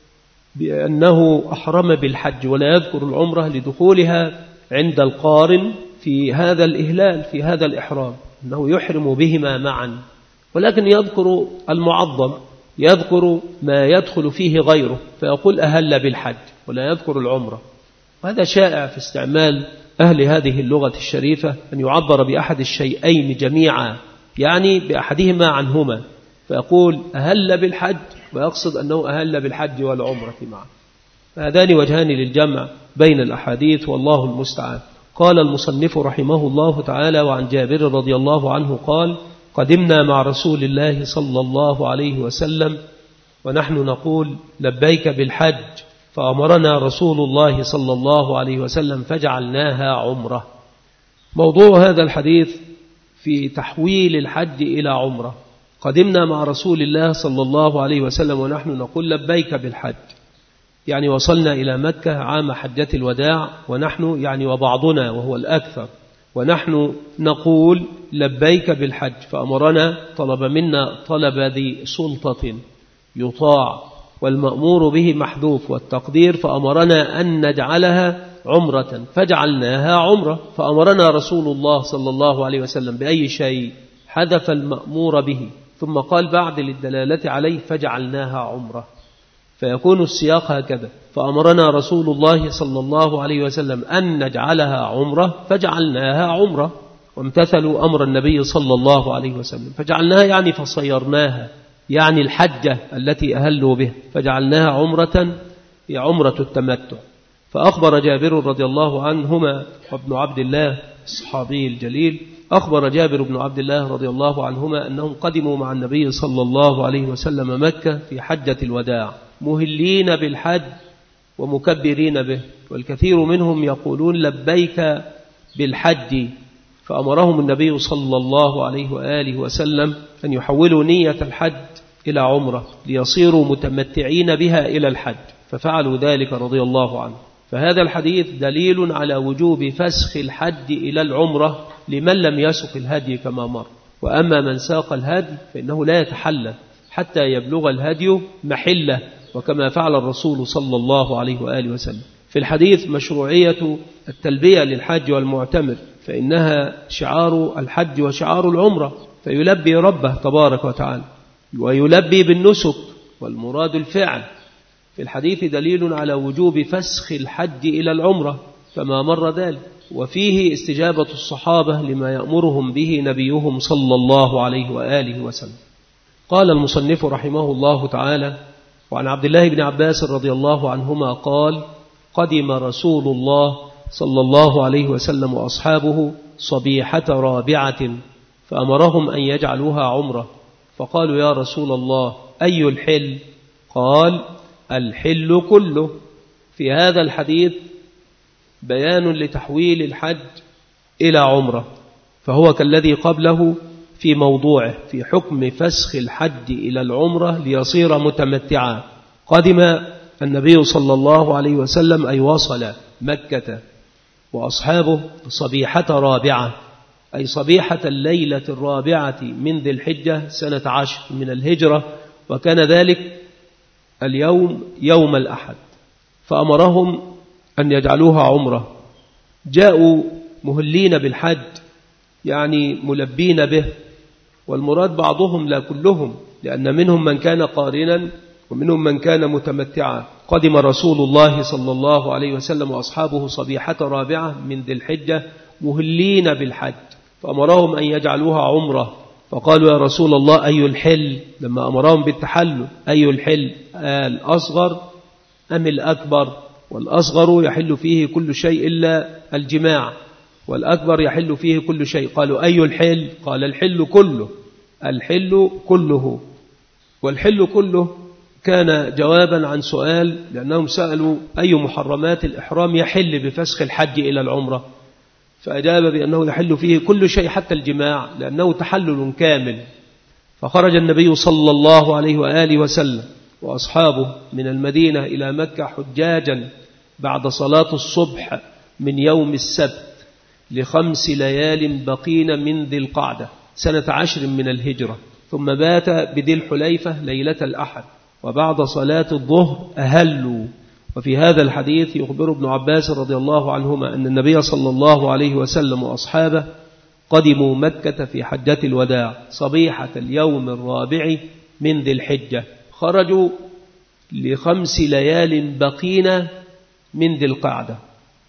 بأنه أحرم بالحج ولا يذكر العمرة لدخولها عند القارن في هذا الإهلال في هذا الإحرام، أنه يحرم بهما معا، ولكن يذكر المعظم، يذكر ما يدخل فيه غيره، فيقول أهل بالحج ولا يذكر العمرة. وهذا شائع في استعمال أهل هذه اللغة الشريفة، أن يعبر بأحد الشيئين جميعا، يعني بأحدهما عنهما، فيقول أهل بالحج ويقصد أنه أهل بالحج والعمرة معا. هذان وجهان للجمع بين الأحاديث، والله المستعان. قال المصنف رحمه الله تعالى: وعن جابر رضي الله عنه قال: قدمنا مع رسول الله صلى الله عليه وسلم ونحن نقول لبيك بالحج، فأمرنا رسول الله صلى الله عليه وسلم فجعلناها عمرة. موضوع هذا الحديث في تحويل الحج إلى عمرة. قدمنا مع رسول الله صلى الله عليه وسلم ونحن نقول لبيك بالحج، يعني وصلنا إلى مكة عام حجة الوداع، ونحن يعني وبعضنا وهو الأكثر، ونحن نقول لبيك بالحج، فأمرنا طلب منا طلب ذي سلطة يطاع، والمأمور به محذوف، والتقدير فأمرنا أن نجعلها عمرة فجعلناها عمرة. فأمرنا رسول الله صلى الله عليه وسلم بأي شيء؟ حذف المأمور به، ثم قال بعد للدلالة عليه فجعلناها عمرة، فيكون السياق هكذا: فأمرنا رسول الله صلى الله عليه وسلم أن نجعلها عمرة فجعلناها عمرة، وامتثلوا أمر النبي صلى الله عليه وسلم، فجعلناها يعني فصيرناها، يعني الحجة التي أهلوا به، فجعلناها عمرة هي عمرة التمتع. فأخبر جابر رضي الله عنهما وابن عبد الله الصحابي الجليل، أخبر جابر بن عبد الله رضي الله عنهما أنهم قدموا مع النبي صلى الله عليه وسلم مكة في حجة الوداع مهلين بالحج ومكبرين به، والكثير منهم يقولون لبيك بالحج، فأمرهم النبي صلى الله عليه وآله وسلم أن يحولوا نية الحج إلى عمرة ليصيروا متمتعين بها إلى الحج، ففعلوا ذلك رضي الله عنه. فهذا الحديث دليل على وجوب فسخ الحج إلى العمرة لمن لم يسق الهدي كما مر. وأما من ساق الهدي فإنه لا يتحلل حتى يبلغ الهدي محله، وكما فعل الرسول صلى الله عليه وآله وسلم. في الحديث مشروعية التلبية للحج والمعتمر، فإنها شعار الحج وشعار العمرة، فيلبي ربه تبارك وتعالى ويلبي بالنسك، والمراد الفعل. في الحديث دليل على وجوب فسخ الحج إلى العمرة كما مر ذلك، وفيه استجابة الصحابة لما يأمرهم به نبيهم صلى الله عليه وآله وسلم. قال المصنف رحمه الله تعالى: وعن عبد الله بن عباس رضي الله عنهما قال: قدم رسول الله صلى الله عليه وسلم وأصحابه صبيحة رابعة فأمرهم أن يجعلوها عمرة، فقالوا: يا رسول الله أي الحل؟ قال: الحل كله. في هذا الحديث بيان لتحويل الحج إلى عمرة، فهو كالذي قبله في موضوعه في حكم فسخ الحج إلى العمرة ليصير متمتعا. قدم النبي صلى الله عليه وسلم أي وصل مكة وأصحابه صبيحة رابعة، أي صبيحة الليلة الرابعة من ذي الحجة سنة عشر من الهجرة، وكان ذلك اليوم يوم الأحد، فأمرهم أن يجعلوها عمرة. جاءوا مهلين بالحج يعني ملبين به، والمراد بعضهم لا كلهم، لأن منهم من كان قارنا ومنهم من كان متمتعا. قدم رسول الله صلى الله عليه وسلم وأصحابه صبيحة رابعة من ذي الحجة مهلين بالحج، فأمرهم أن يجعلوها عمرة، فقالوا: يا رسول الله أي الحل؟ لما أمرهم بالتحلل أي الحل؟ الأصغر أم الأكبر؟ والأصغر يحل فيه كل شيء إلا الجماع، والأكبر يحل فيه كل شيء. قالوا: أي الحل؟ قال: الحل كله. الحل كله. والحل كله كان جوابا عن سؤال، لأنهم سألوا أي محرمات الإحرام يحل بفسخ الحج إلى العمرة، فأجاب بأنه يحل فيه كل شيء حتى الجماع، لأنه تحلل كامل. فخرج النبي صلى الله عليه وآله وسلم وأصحابه من المدينة إلى مكة حجاجا بعد صلاة الصبح من يوم السبت لخمس ليال بقين من ذي القعدة سنة عشر من الهجرة، ثم بات بذي الحليفة ليلة الأحد، وبعد صلاة الظهر أهلوا. وفي هذا الحديث يخبر ابن عباس رضي الله عنهما أن النبي صلى الله عليه وسلم وأصحابه قدموا مكة في حجة الوداع صبيحة اليوم الرابع من ذي الحجة، خرجوا لخمس ليال بقين من ذي القعدة،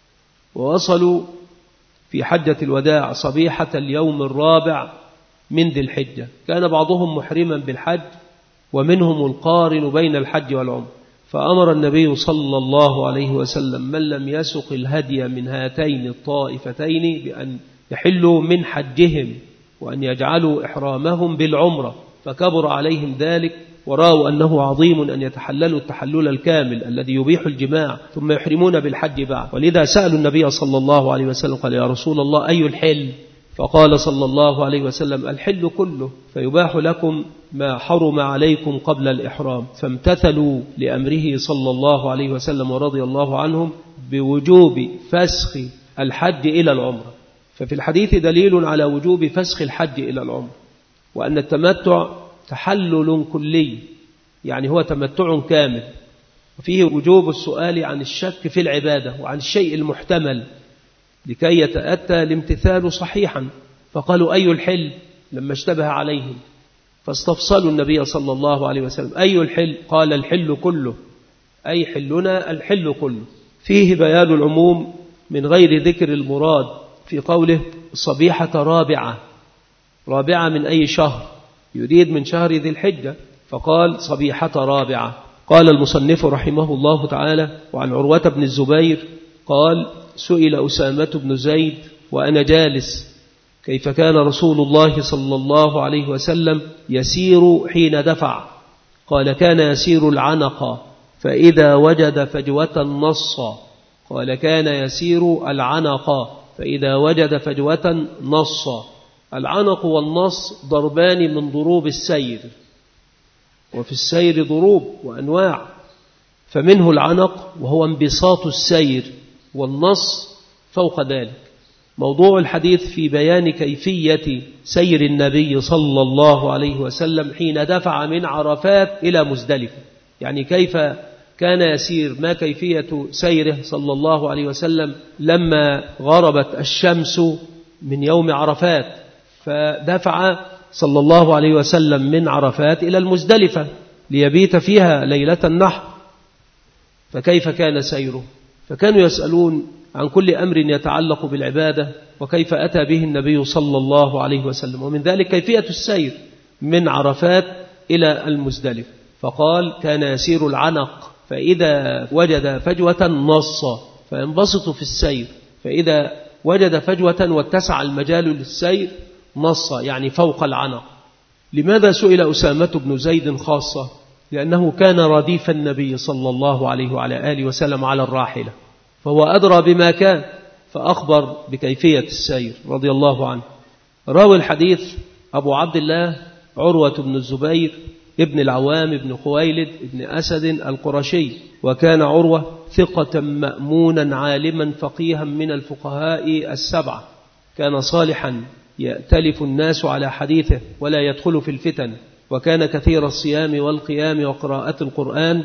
ووصلوا في حجة الوداع صبيحة اليوم الرابع من ذي الحجة. كان بعضهم محرما بالحج ومنهم القارن بين الحج والعمر، فأمر النبي صلى الله عليه وسلم من لم يسق الهدي من هاتين الطائفتين بأن يحلوا من حجهم وأن يجعلوا إحرامهم بالعمرة، فكبر عليهم ذلك ورأوا أنه عظيم أن يتحللوا التحلل الكامل الذي يبيح الجماع ثم يحرمون بالحج بعد. ولذا سألوا النبي صلى الله عليه وسلم قال: يا رسول الله أي الحل؟ فقال صلى الله عليه وسلم: الحل كله، فيباح لكم ما حرم عليكم قبل الإحرام. فامتثلوا لأمره صلى الله عليه وسلم ورضي الله عنهم بوجوب فسخ الحج إلى العمرة. ففي الحديث دليل على وجوب فسخ الحج إلى العمرة، وأن التمتع تحلل كلي، يعني هو تمتع كامل، وفيه وجوب السؤال عن الشك في العبادة وعن الشيء المحتمل لكي يتأتى الامتثال صحيحا. فقالوا: أي الحل؟ لما اشتبه عليهم، فاستفصلوا النبي صلى الله عليه وسلم: أي الحل؟ قال: الحل كله، أي حلنا الحل كله. فيه بيان العموم من غير ذكر المراد في قوله صبيحة رابعة. رابعة من أي شهر؟ يريد من شهر ذي الحجة، فقال صبيحة رابعة. قال المصنف رحمه الله تعالى: وعن عروة بن الزبير قال: سئل أسامة بن زيد وأنا جالس كيف كان رسول الله صلى الله عليه وسلم يسير حين دفع؟ قال: كان يسير العنق فإذا وجد فجوة نص. قال: كان يسير العنق فإذا وجد فجوة نص. العنق والنص ضربان من ضروب السير، وفي السير ضروب وأنواع، فمنه العنق وهو انبساط السير، والنص فوق ذلك. موضوع الحديث في بيان كيفية سير النبي صلى الله عليه وسلم حين دفع من عرفات إلى مزدلفة، يعني كيف كان يسير، ما كيفية سيره صلى الله عليه وسلم لما غربت الشمس من يوم عرفات، فدفع صلى الله عليه وسلم من عرفات إلى المزدلفة ليبيت فيها ليلة النحر، فكيف كان سيره؟ فكانوا يسألون عن كل أمر يتعلق بالعبادة وكيف أتى به النبي صلى الله عليه وسلم، ومن ذلك كيفية السير من عرفات إلى المزدلفة. فقال كان يسير العنق، فإذا وجد فجوة نص، فينبسط في السير، فإذا وجد فجوة واتسع المجال للسير نص، يعني فوق العنق. لماذا سئل أسامة بن زيد خاصة؟ لأنه كان رديف النبي صلى الله عليه وعلى آله وسلم على الراحلة، فهو أدرى بما كان، فأخبر بكيفية السير رضي الله عنه. راوي الحديث أبو عبد الله عروة بن الزبير ابن العوام ابن خويلد ابن أسد القرشي، وكان عروة ثقة مأمونا عالما فقيها من الفقهاء السبعة، كان صالحا يأتلف الناس على حديثه ولا يدخل في الفتن، وكان كثير الصيام والقيام وقراءة القرآن.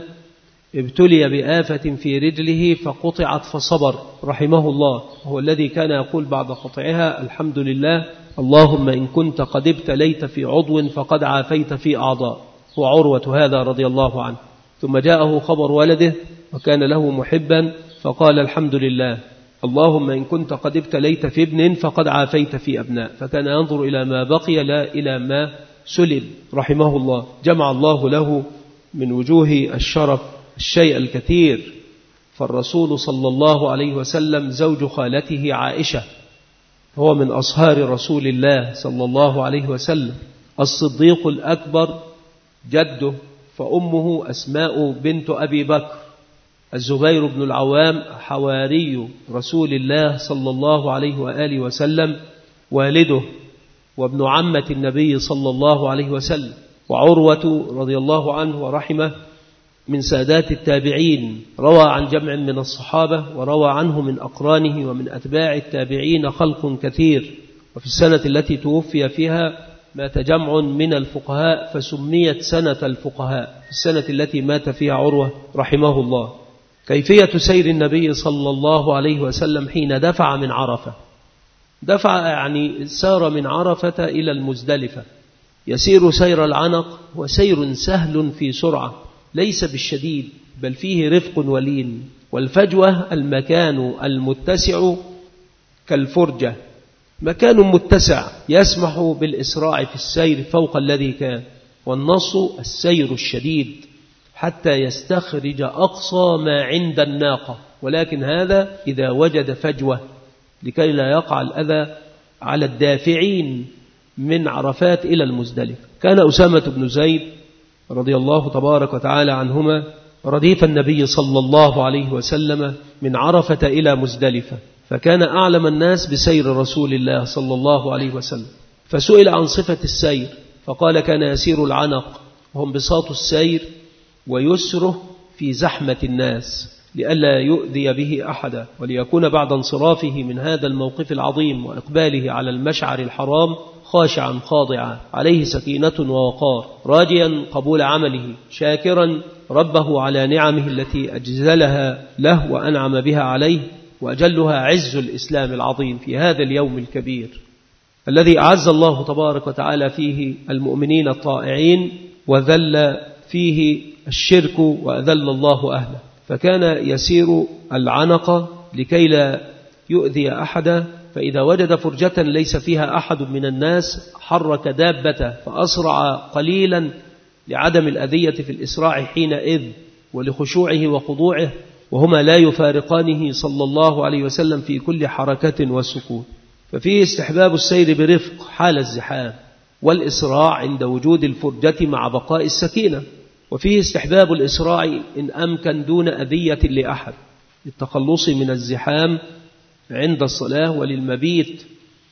ابتلي بآفة في رجله فقطعت فصبر رحمه الله، هو الذي كان يقول بعد قطعها الحمد لله اللهم إن كنت قد ابتليت في عضو فقد عافيت في أعضاء. هو عروة هذا رضي الله عنه. ثم جاءه خبر ولده وكان له محبا فقال الحمد لله اللهم إن كنت قد ابتليت في ابن فقد عافيت في أبناء، فكان ينظر إلى ما بقي لا إلى ما سلب رحمه الله. جمع الله له من وجوه الشرف الشيء الكثير، فالرسول صلى الله عليه وسلم زوج خالته عائشة، هو من أصهار رسول الله صلى الله عليه وسلم. الصديق الأكبر جده، فأمه أسماء بنت أبي بكر. الزبير بن العوام حواري رسول الله صلى الله عليه وآله وسلم والده وابن عمة النبي صلى الله عليه وسلم. وعروة رضي الله عنه ورحمه من سادات التابعين، روى عن جمع من الصحابة وروى عنه من أقرانه ومن أتباع التابعين خلق كثير. وفي السنة التي توفي فيها مات جمع من الفقهاء فسميت سنة الفقهاء، في السنة التي مات فيها عروة رحمه الله. كيفية سير النبي صلى الله عليه وسلم حين دفع من عرفة. دفع يعني سار من عرفة إلى المزدلفة، يسير سير العنق وسير سهل في سرعة، ليس بالشديد بل فيه رفق ولين. والفجوة المكان المتسع كالفرجة، مكان متسع يسمح بالإسراع في السير فوق الذي كان. والنص السير الشديد حتى يستخرج أقصى ما عند الناقة، ولكن هذا إذا وجد فجوة لكي لا يقع الأذى على الدافعين من عرفات إلى المزدلفة. كان أسامة بن زيد رضي الله تبارك وتعالى عنهما رديف النبي صلى الله عليه وسلم من عرفة إلى مزدلفة، فكان أعلم الناس بسير رسول الله صلى الله عليه وسلم. فسئل عن صفة السير فقال كان يسير العنق، وهو انبساط السير ويسره في زحمة الناس لئلا يؤذي به أحدا، وليكون بعد انصرافه من هذا الموقف العظيم وإقباله على المشعر الحرام خاشعا خاضعا عليه سكينة ووقار، راجيا قبول عمله، شاكرا ربه على نعمه التي أجزلها له وأنعم بها عليه، وأجلها عز الإسلام العظيم في هذا اليوم الكبير الذي أعز الله تبارك وتعالى فيه المؤمنين الطائعين وذل فيه الشرك وأذل الله أهله. فكان يسير العنق لكي لا يؤذي أحدا، فإذا وجد فرجة ليس فيها أحد من الناس حرك دابته فأسرع قليلا لعدم الأذية في الإسراع حينئذ ولخشوعه وخضوعه، وهما لا يفارقانه صلى الله عليه وسلم في كل حركة وسكون. ففيه استحباب السير برفق حال الزحام، والإسراع عند وجود الفرجة مع بقاء السكينة. وفيه استحباب الإسراع إن أمكن دون أذية لأحد للتخلص من الزحام عند الصلاة وللمبيت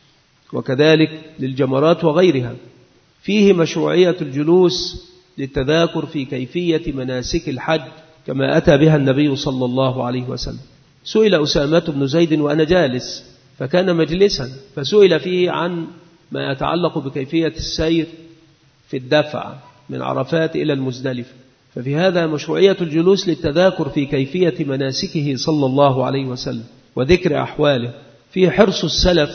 وكذلك للجمرات وغيرها. فيه مشروعية الجلوس للتذاكر في كيفية مناسك الحج كما أتى بها النبي صلى الله عليه وسلم. سئل أسامة بن زيد وأنا جالس فكان مجلسا، فسئل فيه عن ما يتعلق بكيفية السير في الدفع من عرفات إلى المزدلفة، ففي هذا مشروعية الجلوس للتذاكر في كيفية مناسكه صلى الله عليه وسلم وذكر أحواله. فيه حرص السلف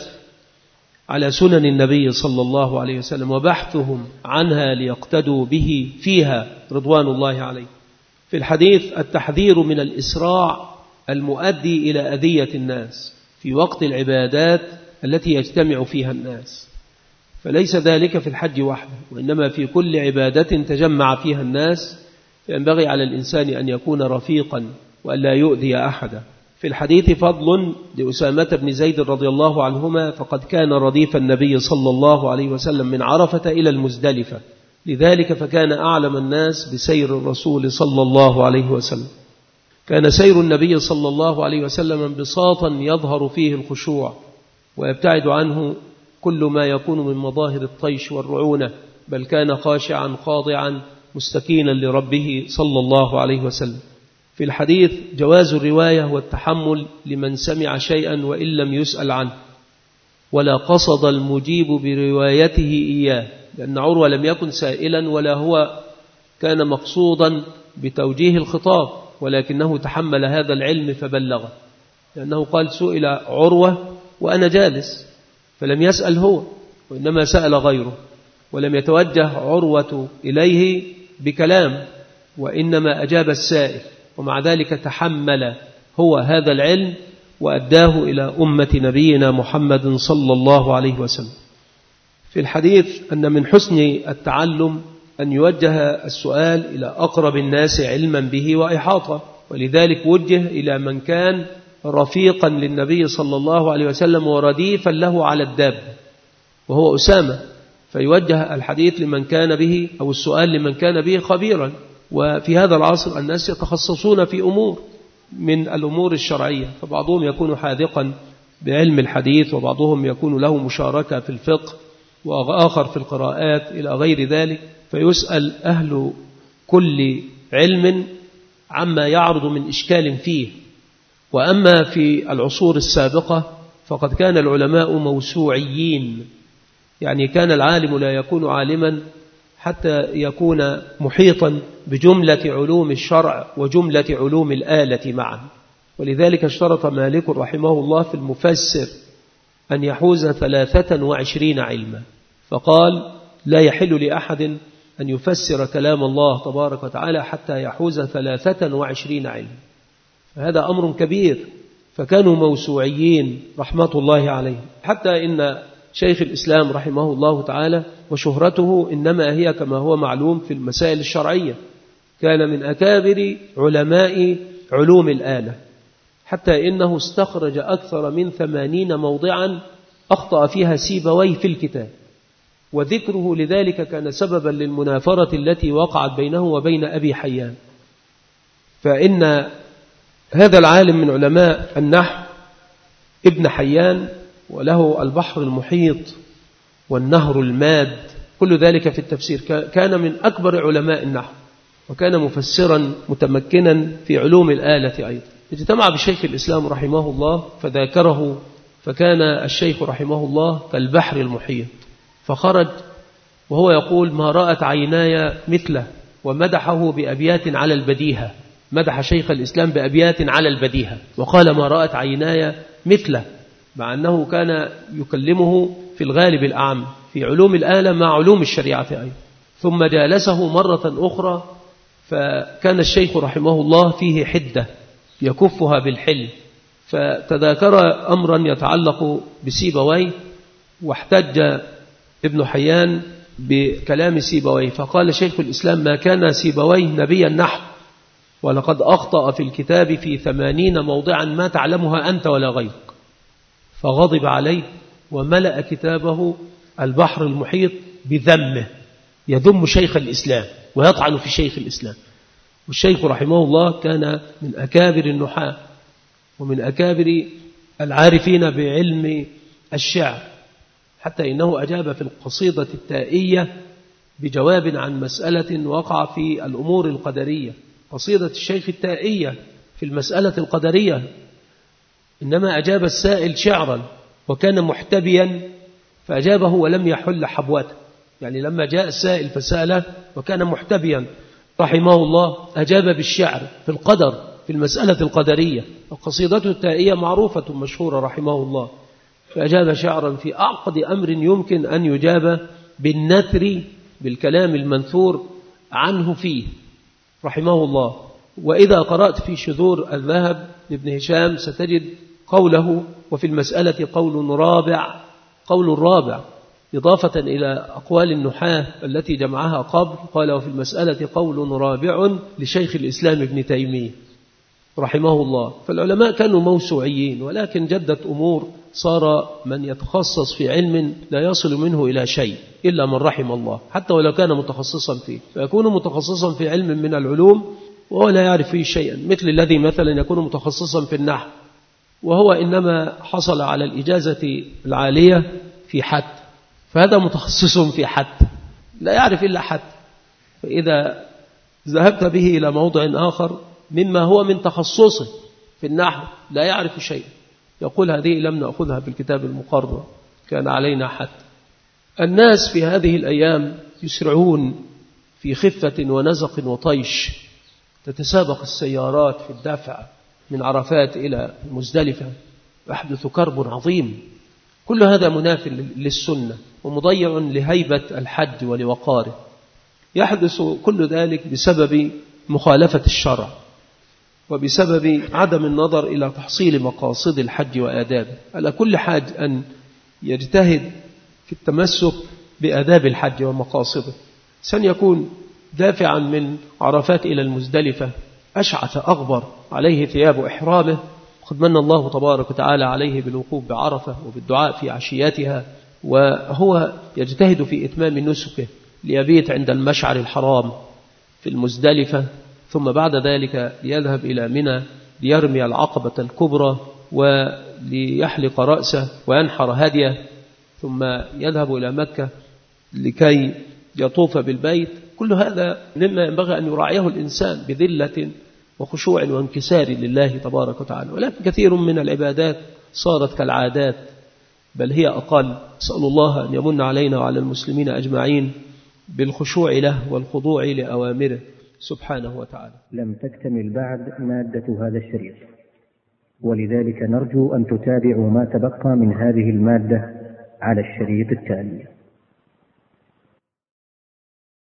على سنن النبي صلى الله عليه وسلم وبحثهم عنها ليقتدوا به فيها رضوان الله عليه. في الحديث التحذير من الإسراع المؤدي إلى أذية الناس في وقت العبادات التي يجتمع فيها الناس، فليس ذلك في الحج وحده، وإنما في كل عبادة تجمع فيها الناس ينبغي على الإنسان أن يكون رفيقا وأن لا يؤذي أحدا. في الحديث فضل لأسامة بن زيد رضي الله عنهما، فقد كان رديف النبي صلى الله عليه وسلم من عرفة إلى المزدلفة، لذلك فكان أعلم الناس بسير الرسول صلى الله عليه وسلم. كان سير النبي صلى الله عليه وسلم انبساطا يظهر فيه الخشوع ويبتعد عنه كل ما يكون من مظاهر الطيش والرعونة، بل كان خاشعا خاضعا مستكينا لربه صلى الله عليه وسلم. في الحديث جواز الرواية والتحمل لمن سمع شيئا وإن لم يسأل عنه، ولا قصد المجيب بروايته إياه، لأن عروة لم يكن سائلا ولا هو كان مقصودا بتوجيه الخطاب، ولكنه تحمل هذا العلم فبلغه، لأنه قال سئل عروة وأنا جالس، فلم يسأل هو وإنما سأل غيره، ولم يتوجه عروة إليه بكلام وإنما أجاب السائل، ومع ذلك تحمل هو هذا العلم وأداه إلى أمة نبينا محمد صلى الله عليه وسلم. في الحديث أن من حسن التعلم أن يوجه السؤال إلى أقرب الناس علما به وإحاطة، ولذلك وجه إلى من كان رفيقا للنبي صلى الله عليه وسلم ورديفا له على الدابة وهو أسامة، فيوجه الحديث لمن كان به أو السؤال لمن كان به خبيرا. وفي هذا العصر الناس يتخصصون في أمور من الأمور الشرعية، فبعضهم يكون حاذقا بعلم الحديث، وبعضهم يكون له مشاركة في الفقه، وآخر في القراءات إلى غير ذلك، فيسأل أهل كل علم عما يعرض من إشكال فيه. وأما في العصور السابقة فقد كان العلماء موسوعيين، يعني كان العالم لا يكون عالما حتى يكون محيطا بجملة علوم الشرع وجملة علوم الآلة معا. ولذلك اشترط مالك رحمه الله في المفسر أن يحوز ثلاثة وعشرين علما، فقال لا يحل لأحد أن يفسر كلام الله تبارك وتعالى حتى يحوز ثلاثة وعشرين علما، فهذا أمر كبير. فكانوا موسوعيين رحمة الله عليه، حتى إن شيخ الإسلام رحمه الله تعالى وشهرته إنما هي كما هو معلوم في المسائل الشرعية، كان من أكابر علماء علوم الآلة، حتى إنه استخرج أكثر من ثمانين موضعا أخطأ فيها سيبويه في الكتاب، وذكره لذلك كان سببا للمنافرة التي وقعت بينه وبين أبي حيان. فإن هذا العالم من علماء النحو ابن حيان، وله البحر المحيط والنهر الماد، كل ذلك في التفسير، كان من أكبر علماء النحو، وكان مفسرا متمكنا في علوم الآلة أيضا. اجتمع بشيخ الإسلام رحمه الله فذاكره، فكان الشيخ رحمه الله كالبحر المحيط، فخرج وهو يقول ما رأت عيناي مثله، ومدحه بأبيات على البديهة، مدح شيخ الإسلام بأبيات على البديهة، وقال ما رأت عيناي مثله، مع أنه كان يكلمه في الغالب الأعم في علوم الآلة مع علوم الشريعة أيضا. ثم جالسه مرة أخرى، فكان الشيخ رحمه الله فيه حدة يكفها بالحل، فتذاكر أمرا يتعلق بسيبويه، واحتج ابن حيان بكلام سيبويه، فقال شيخ الإسلام ما كان سيبويه نبيا نحو، ولقد أخطأ في الكتاب في ثمانين موضعا ما تعلمها أنت ولا غيرك، فغضب عليه وملأ كتابه البحر المحيط بذمه، يذم شيخ الإسلام ويطعن في شيخ الإسلام. والشيخ رحمه الله كان من أكابر النحاة ومن أكابر العارفين بعلم الشعر، حتى إنه أجاب في القصيدة التائية بجواب عن مسألة وقع في الأمور القدرية. قصيدة الشيخ التائية في المسألة القدرية، إنما أجاب السائل شعرا وكان محتبيا فأجابه ولم يحل حبوته. يعني لما جاء السائل فسأله وكان محتبيا رحمه الله أجاب بالشعر في القدر، في المسألة القدرية. القصيدة التائية معروفة مشهورة رحمه الله، فأجاب شعرا في أعقد أمر يمكن أن يجاب بالنثر، بالكلام المنثور عنه فيه رحمه الله. وإذا قرأت في شذور الذهب لابن هشام ستجد قوله وفي المسألة قول رابع، قول رابع إضافة إلى أقوال النحاة التي جمعها قبل. قال وفي المسألة قول رابع لشيخ الإسلام ابن تيمية رحمه الله. فالعلماء كانوا موسوعيين، ولكن جدت أمور صار من يتخصص في علم لا يصل منه إلى شيء إلا من رحم الله، حتى ولو كان متخصصا فيه، فيكون متخصصا في علم من العلوم وهو لا يعرف فيه شيئا، مثل الذي مثلا يكون متخصصا في النحو وهو إنما حصل على الإجازة العالية في حد، فهذا متخصص في حد لا يعرف إلا حد. فإذا ذهبت به إلى موضع آخر مما هو من تخصصه في النحو لا يعرف شيء، يقول هذه لم نأخذها في الكتاب المقرر، كان علينا حد. الناس في هذه الأيام يسرعون في خفة ونزق وطيش، تتسابق السيارات في الدفع من عرفات إلى مزدلفة، يحدث كرب عظيم. كل هذا مناف للسنة ومضيع لهيبة الحج ولوقاره. يحدث كل ذلك بسبب مخالفة الشرع وبسبب عدم النظر إلى تحصيل مقاصد الحج وآدابه. على كل حاج أن يجتهد في التمسك بآداب الحج ومقاصده. سن يكون دافعا من عرفات إلى المزدلفة أشعث أغبر عليه ثياب إحرامه، قد من الله تبارك وتعالى عليه بالوقوف بعرفة وبالدعاء في عشياتها، وهو يجتهد في إتمام نسكه ليبيت عند المشعر الحرام في المزدلفة، ثم بعد ذلك ليذهب إلى منى ليرمي العقبة الكبرى وليحلق رأسه وينحر هديه، ثم يذهب إلى مكة لكي يطوف بالبيت. كل هذا مما ينبغي أن يراعيه الإنسان بذلة وخشوع وانكسار لله تبارك وتعالى. ولكن كثير من العبادات صارت كالعادات بل هي أقل. أسأل الله أن يمن علينا وعلى المسلمين أجمعين بالخشوع له والخضوع لأوامره سبحانه وتعالى. لم تكتمل بعد مادة هذا الشريط، ولذلك نرجو أن تتابعوا ما تبقى من هذه المادة على الشريط التالي.